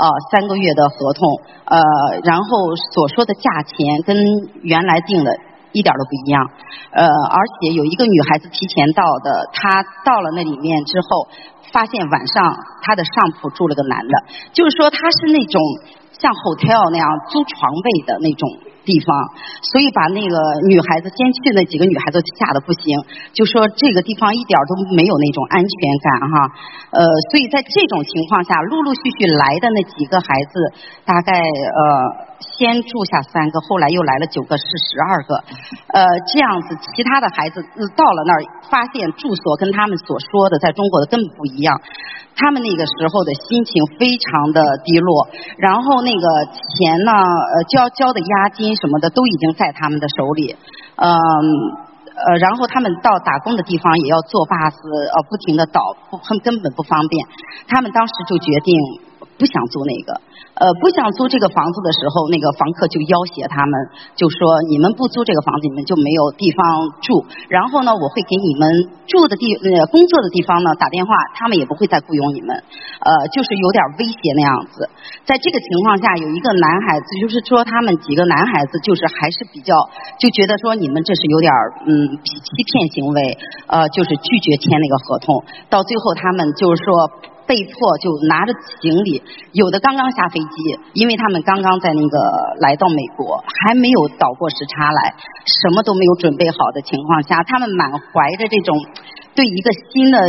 3个月的合同，然后所说的价钱跟原来定的一点都不一样，而且有一个女孩子提前到的，她到了那里面之后，发现晚上她的上铺住了个男的，就是说她是那种像 hotel 那样租床位的那种地方，所以把那个女孩子先去那几个女孩子吓得不行，就说这个地方一点都没有那种安全感哈，所以在这种情况下，陆陆续续来的那几个孩子，大概先住下3个，后来又来了9个，是12个，这样子，其他的孩子到了那儿，发现住所跟他们所说的在中国的根本不一样，他们那个时候的心情非常的低落，然后那个钱呢，交的押金什么的都已经在他们的手里，然后他们到打工的地方也要坐bus，不停的倒，根本不方便。他们当时就决定不想租那个，不想租这个房子的时候，那个房客就要挟他们，就说你们不租这个房子，你们就没有地方住。然后呢，我会给你们住的工作的地方呢打电话，他们也不会再雇佣你们，就是有点威胁那样子。在这个情况下，有一个男孩子，就是说他们几个男孩子，就是还是比较就觉得说你们这是有点欺骗行为，就是拒绝签那个合同。到最后他们就是说被迫就拿着行李，有的刚刚下飞机，因为他们刚刚在那个来到美国，还没有倒过时差来，什么都没有准备好的情况下，他们满怀着这种对一个新的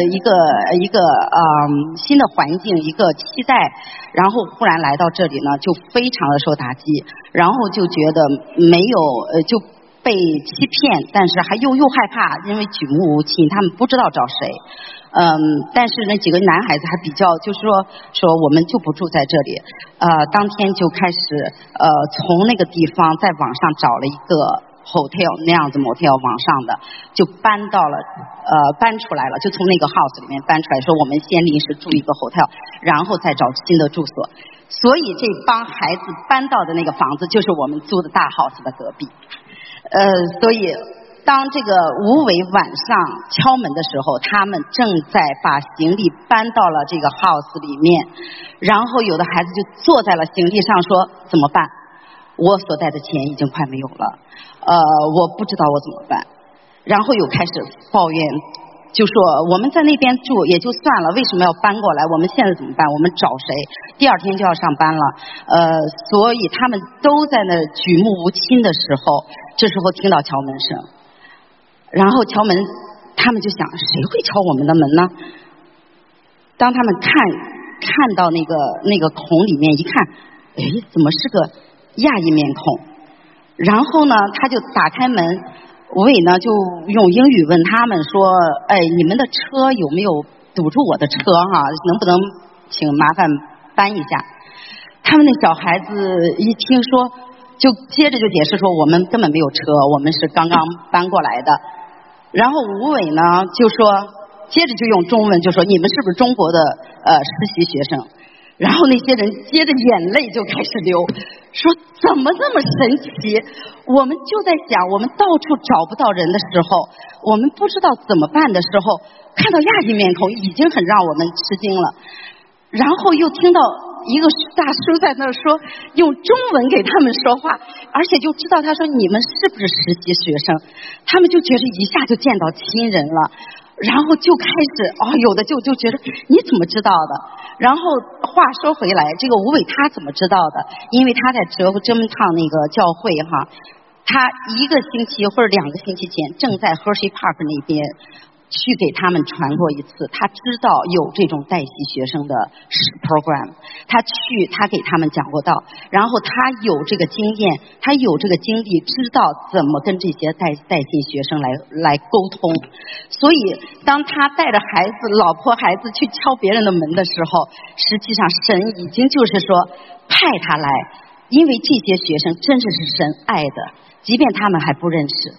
新的环境一个期待，然后忽然来到这里呢，就非常的受打击，然后就觉得没有就被欺骗，但是又害怕，因为举目无亲，他们不知道找谁。但是那几个男孩子还比较，就是说我们就不住在这里。当天就开始从那个地方在网上找了一个 hotel 那样子 motel 网上的，就搬出来了，就从那个 house 里面搬出来，说我们先临时住一个 hotel， 然后再找新的住所。所以这帮孩子搬到的那个房子就是我们租的大 house 的隔壁。所以当这个吴伟晚上敲门的时候，他们正在把行李搬到了这个 house 里面，然后有的孩子就坐在了行李上说怎么办？我所带的钱已经快没有了，我不知道我怎么办。然后又开始抱怨，就说我们在那边住也就算了，为什么要搬过来？我们现在怎么办？我们找谁？第二天就要上班了，所以他们都在那举目无亲的时候，这时候听到敲门声，然后敲门，他们就想谁会敲我们的门呢？当他们看到那个孔里面一看，哎，怎么是个亚裔面孔？然后呢，他就打开门。吴伟呢就用英语问他们说，哎，你们的车有没有堵住我的车哈？能不能请麻烦搬一下？他们那小孩子一听说，就接着就解释说我们根本没有车，我们是刚刚搬过来的。然后吴伟呢就说，接着就用中文就说你们是不是中国的实习学生？然后那些人接着眼泪就开始流，说怎么这么神奇？我们就在想，我们到处找不到人的时候，我们不知道怎么办的时候，看到亚裔面孔已经很让我们吃惊了。然后又听到一个大叔在那儿说，用中文给他们说话，而且就知道他说你们是不是实习学生？他们就觉得一下就见到亲人了。然后就开始有的就觉得你怎么知道的？然后话说回来，这个吴伟他怎么知道的？因为他在哲门堂那个教会哈，他1个星期或者2个星期前正在 Hershey Park 那边去给他们传过一次，他知道有这种代系学生的 program， 他给他们讲过道，然后他有这个经验，他有这个经历，知道怎么跟这些代系学生来沟通。所以当他带着孩子老婆孩子去敲别人的门的时候，实际上神已经就是说派他来，因为这些学生真是神爱的，即便他们还不认识，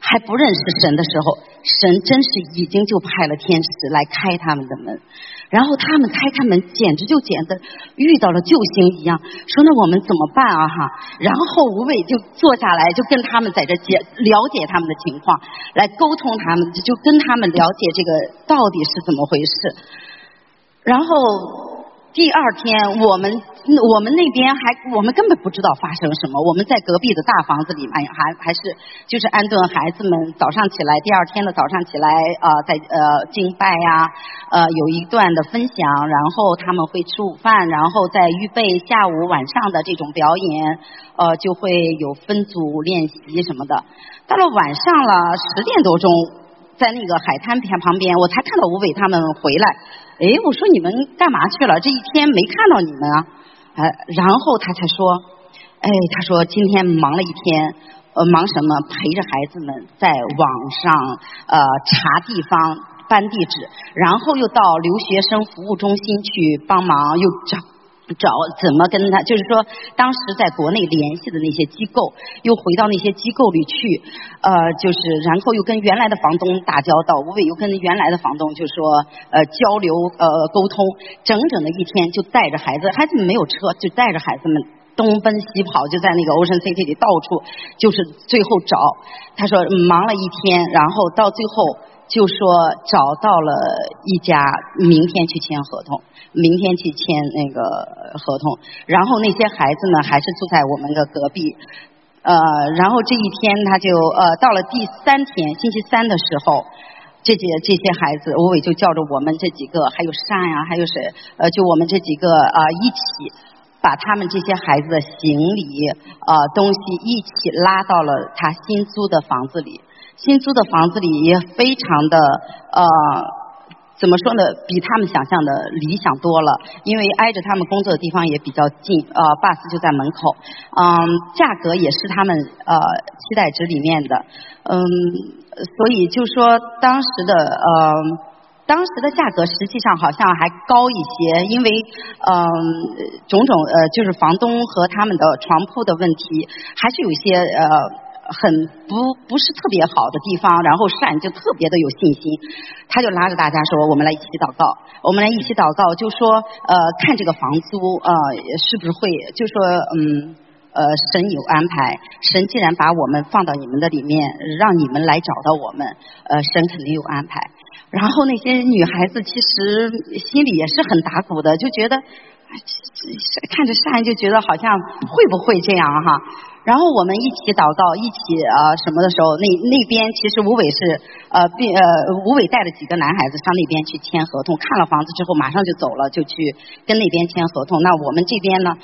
还不认识神的时候，神真是已经就派了天使来开他们的门，然后他们开门，简直就遇到了救星一样，说那我们怎么办啊哈？然后吴伟就坐下来，就跟他们在这了解他们的情况，来沟通他们，就跟他们了解这个到底是怎么回事。然后第二天我们那边我们根本不知道发生什么，我们在隔壁的大房子里面还是就是安顿孩子们，早上起来，第二天的早上起来在敬拜呀，有一段的分享，然后他们会吃午饭，然后再预备下午晚上的这种表演，就会有分组练习什么的。到了晚上了10点多钟，在那个海滩旁边，我才看到吴伟他们回来。我说你们干嘛去了？这一天没看到你们啊。然后他才说，他说今天忙了一天，忙什么？陪着孩子们在网上查地方、搬地址，然后又到留学生服务中心去帮忙，又找怎么跟他，就是说当时在国内联系的那些机构，又回到那些机构里去，就是然后又跟原来的房东打交道，吴伟又跟原来的房东就说交流沟通，整整的一天就带着孩子们没有车，就带着孩子们东奔西跑，就在那个 Ocean City 里到处就是最后找。他说忙了一天，然后到最后就说找到了一家，明天去签合同，明天去签那个合同，然后那些孩子呢还是住在我们的隔壁，然后这一天他就到了第3天星期3的时候，这些孩子，吴伟就叫着我们这几个，还有善呀，还有谁，就我们这几个一起把他们这些孩子的行李东西一起拉到了他新租的房子里。新租的房子里也非常的怎么说呢，比他们想象的理想多了，因为挨着他们工作的地方也比较近，bus 就在门口，价格也是他们期待值里面的，所以就说当时的价格实际上好像还高一些，因为种种就是房东和他们的床铺的问题，还是有一些很不是特别好的地方，然后善就特别的有信心，他就拉着大家说我们来一起祷告，我们来一起祷告，就说看这个房租是不是会就说神有安排，神既然把我们放到你们的里面，让你们来找到我们，神肯定有安排。然后那些女孩子其实心里也是很打鼓的，就觉得看着善就觉得好像会不会这样哈。然后我们一起祷告，一起什么的时候，那边其实吴伟是吴伟带着几个男孩子上那边去签合同，看了房子之后马上就走了，就去跟那边签合同。那我们这边呢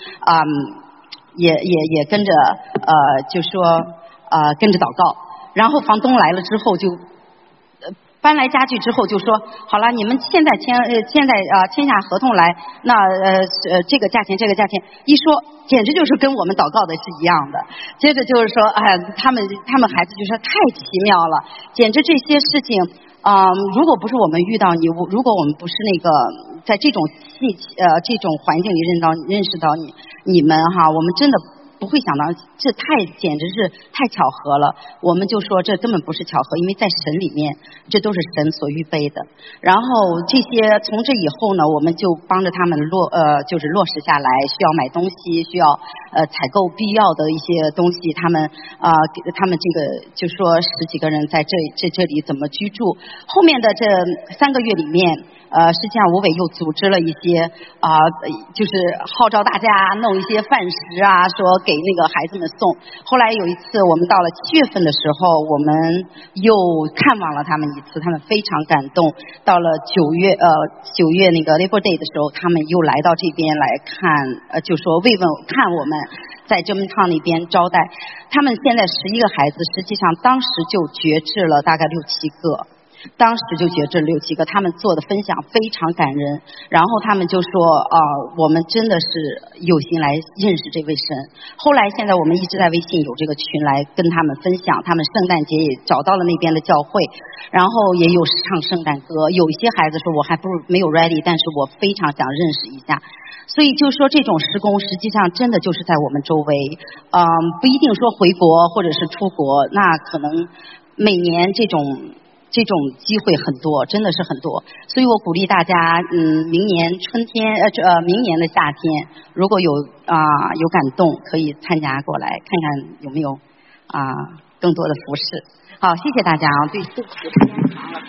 也跟着就说跟着祷告，然后房东来了之后就搬来家具之后就说好了，你们现在签下合同来，那这个价钱一说简直就是跟我们祷告的是一样的。接着就是说他们孩子就说太奇妙了，简直这些事情如果不是我们遇到你，如果我们不是那个在这种这种环境里认识到你们哈，我们真的不会想到，这简直是太巧合了。我们就说这根本不是巧合，因为在神里面，这都是神所预备的。然后这些从这以后呢，我们就帮着他们就是落实下来，需要买东西，需要采购必要的一些东西。他们他们这个就说10几个人在这里怎么居住。后面的这3个月里面，实际上吴伟又组织了一些就是号召大家弄一些饭食啊，说给那个孩子们送。后来有一次我们到了7月份的时候，我们又看望了他们一次，他们非常感动。到了9月那个 Labor Day 的时候，他们又来到这边来看，就说慰问看我们在这门堂那边招待。他们现在11个孩子，实际上当时就绝志了大概6、7个。当时就觉着6、7个他们做的分享非常感人，然后他们就说我们真的是有心来认识这位神。后来现在我们一直在微信有这个群来跟他们分享，他们圣诞节也找到了那边的教会，然后也有唱圣诞歌。有一些孩子说我还没有 ready， 但是我非常想认识一下。所以就说这种施工实际上真的就是在我们周围，不一定说回国或者是出国，那可能每年这种机会很多，真的是很多，所以我鼓励大家，明年春天明年的夏天，如果有感动，可以参加过来看看有没有更多的服饰。好，谢谢大家啊，对不起，时间长了。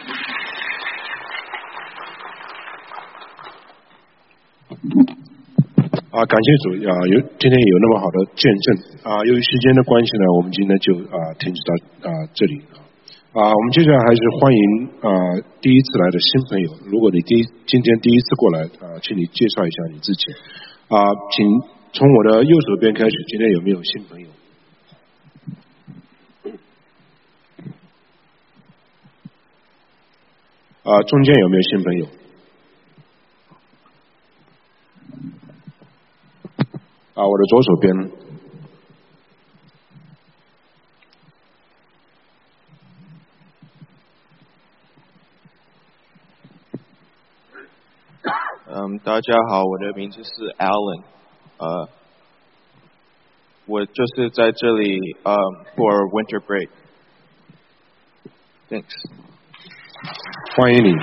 感谢主今天有那么好的见证由于时间的关系呢，我们今天就停止到这里我们接下来还是欢迎第一次来的新朋友。如果你今天第一次过来请你介绍一下你自己请从我的右手边开始，今天有没有新朋友？中间有没有新朋友？我的左手边。 大家好，我的名字是 Alan，我就是在这里for winter break。 Thanks。 欢迎你。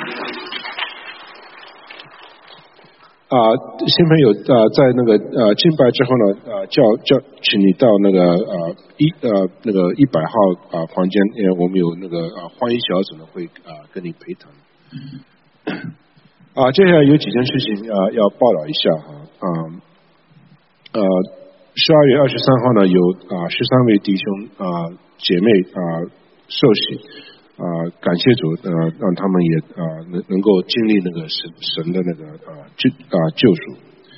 新朋友在那个敬拜之后呢请你到那个100号房间，因为我们有那个欢迎小组呢会跟你陪谈。接下来有几件事情要报道一下12月23号呢有13位弟兄姐妹受洗感谢主让他们也能够经历那个神的那个救赎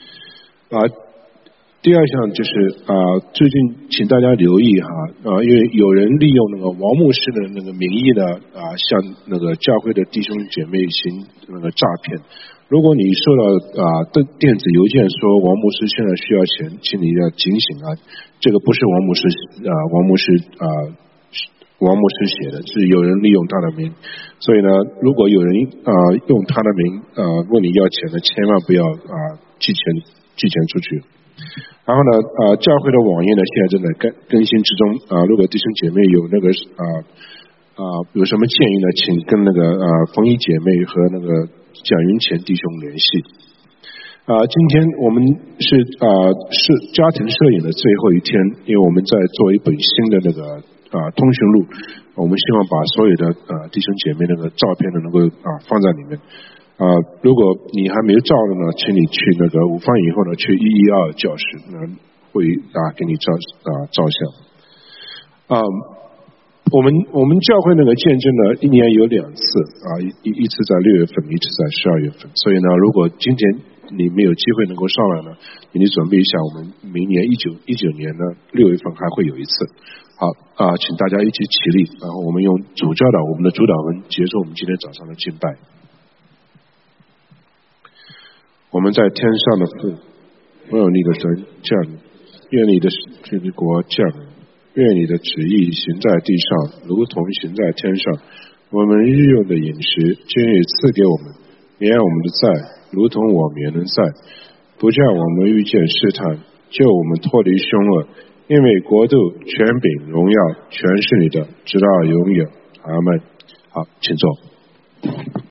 第二项就是最近请大家留意因为有人利用那个王牧师的那个名义呢向那个教会的弟兄姐妹行那个诈骗。如果你收到电子邮件说王牧师现在需要钱，请你要警醒这个不是王牧师写的，是有人利用他的名，所以呢，如果有人用他的名问你要钱呢，千万不要寄钱出去。然后呢，教会的网页呢现在正在更新之中如果弟兄姐妹有那个有什么建议呢，请跟那个冯一姐妹和那个蒋云前弟兄联系。今天我们是家庭摄影的最后一天，因为我们在做一本新的那个通讯录，我们希望把所有的弟兄姐妹那个照片呢能够放在里面。如果你还没有照的呢，请你去那个午饭以后呢去112教室会给你照相。我们教会那个见证呢一年有2次一次在6月份，一次在12月份，所以呢如果今天你没有机会能够上来呢，你准备一下，我们明年19年呢6月份还会有一次。好请大家一起起立，然后我们用主教导我们的主导文结束我们今天早上的敬拜。我们在天上的父，我有你的神降临，愿你的国降临，愿你的旨意行在地上如同行在天上。我们日用的饮食今日赐给我们，免我们的债如同我们也能债，不叫我们遇见试探，救我们脱离凶恶，因为国度权柄荣耀全是你的，直到永远。阿们。好，请坐。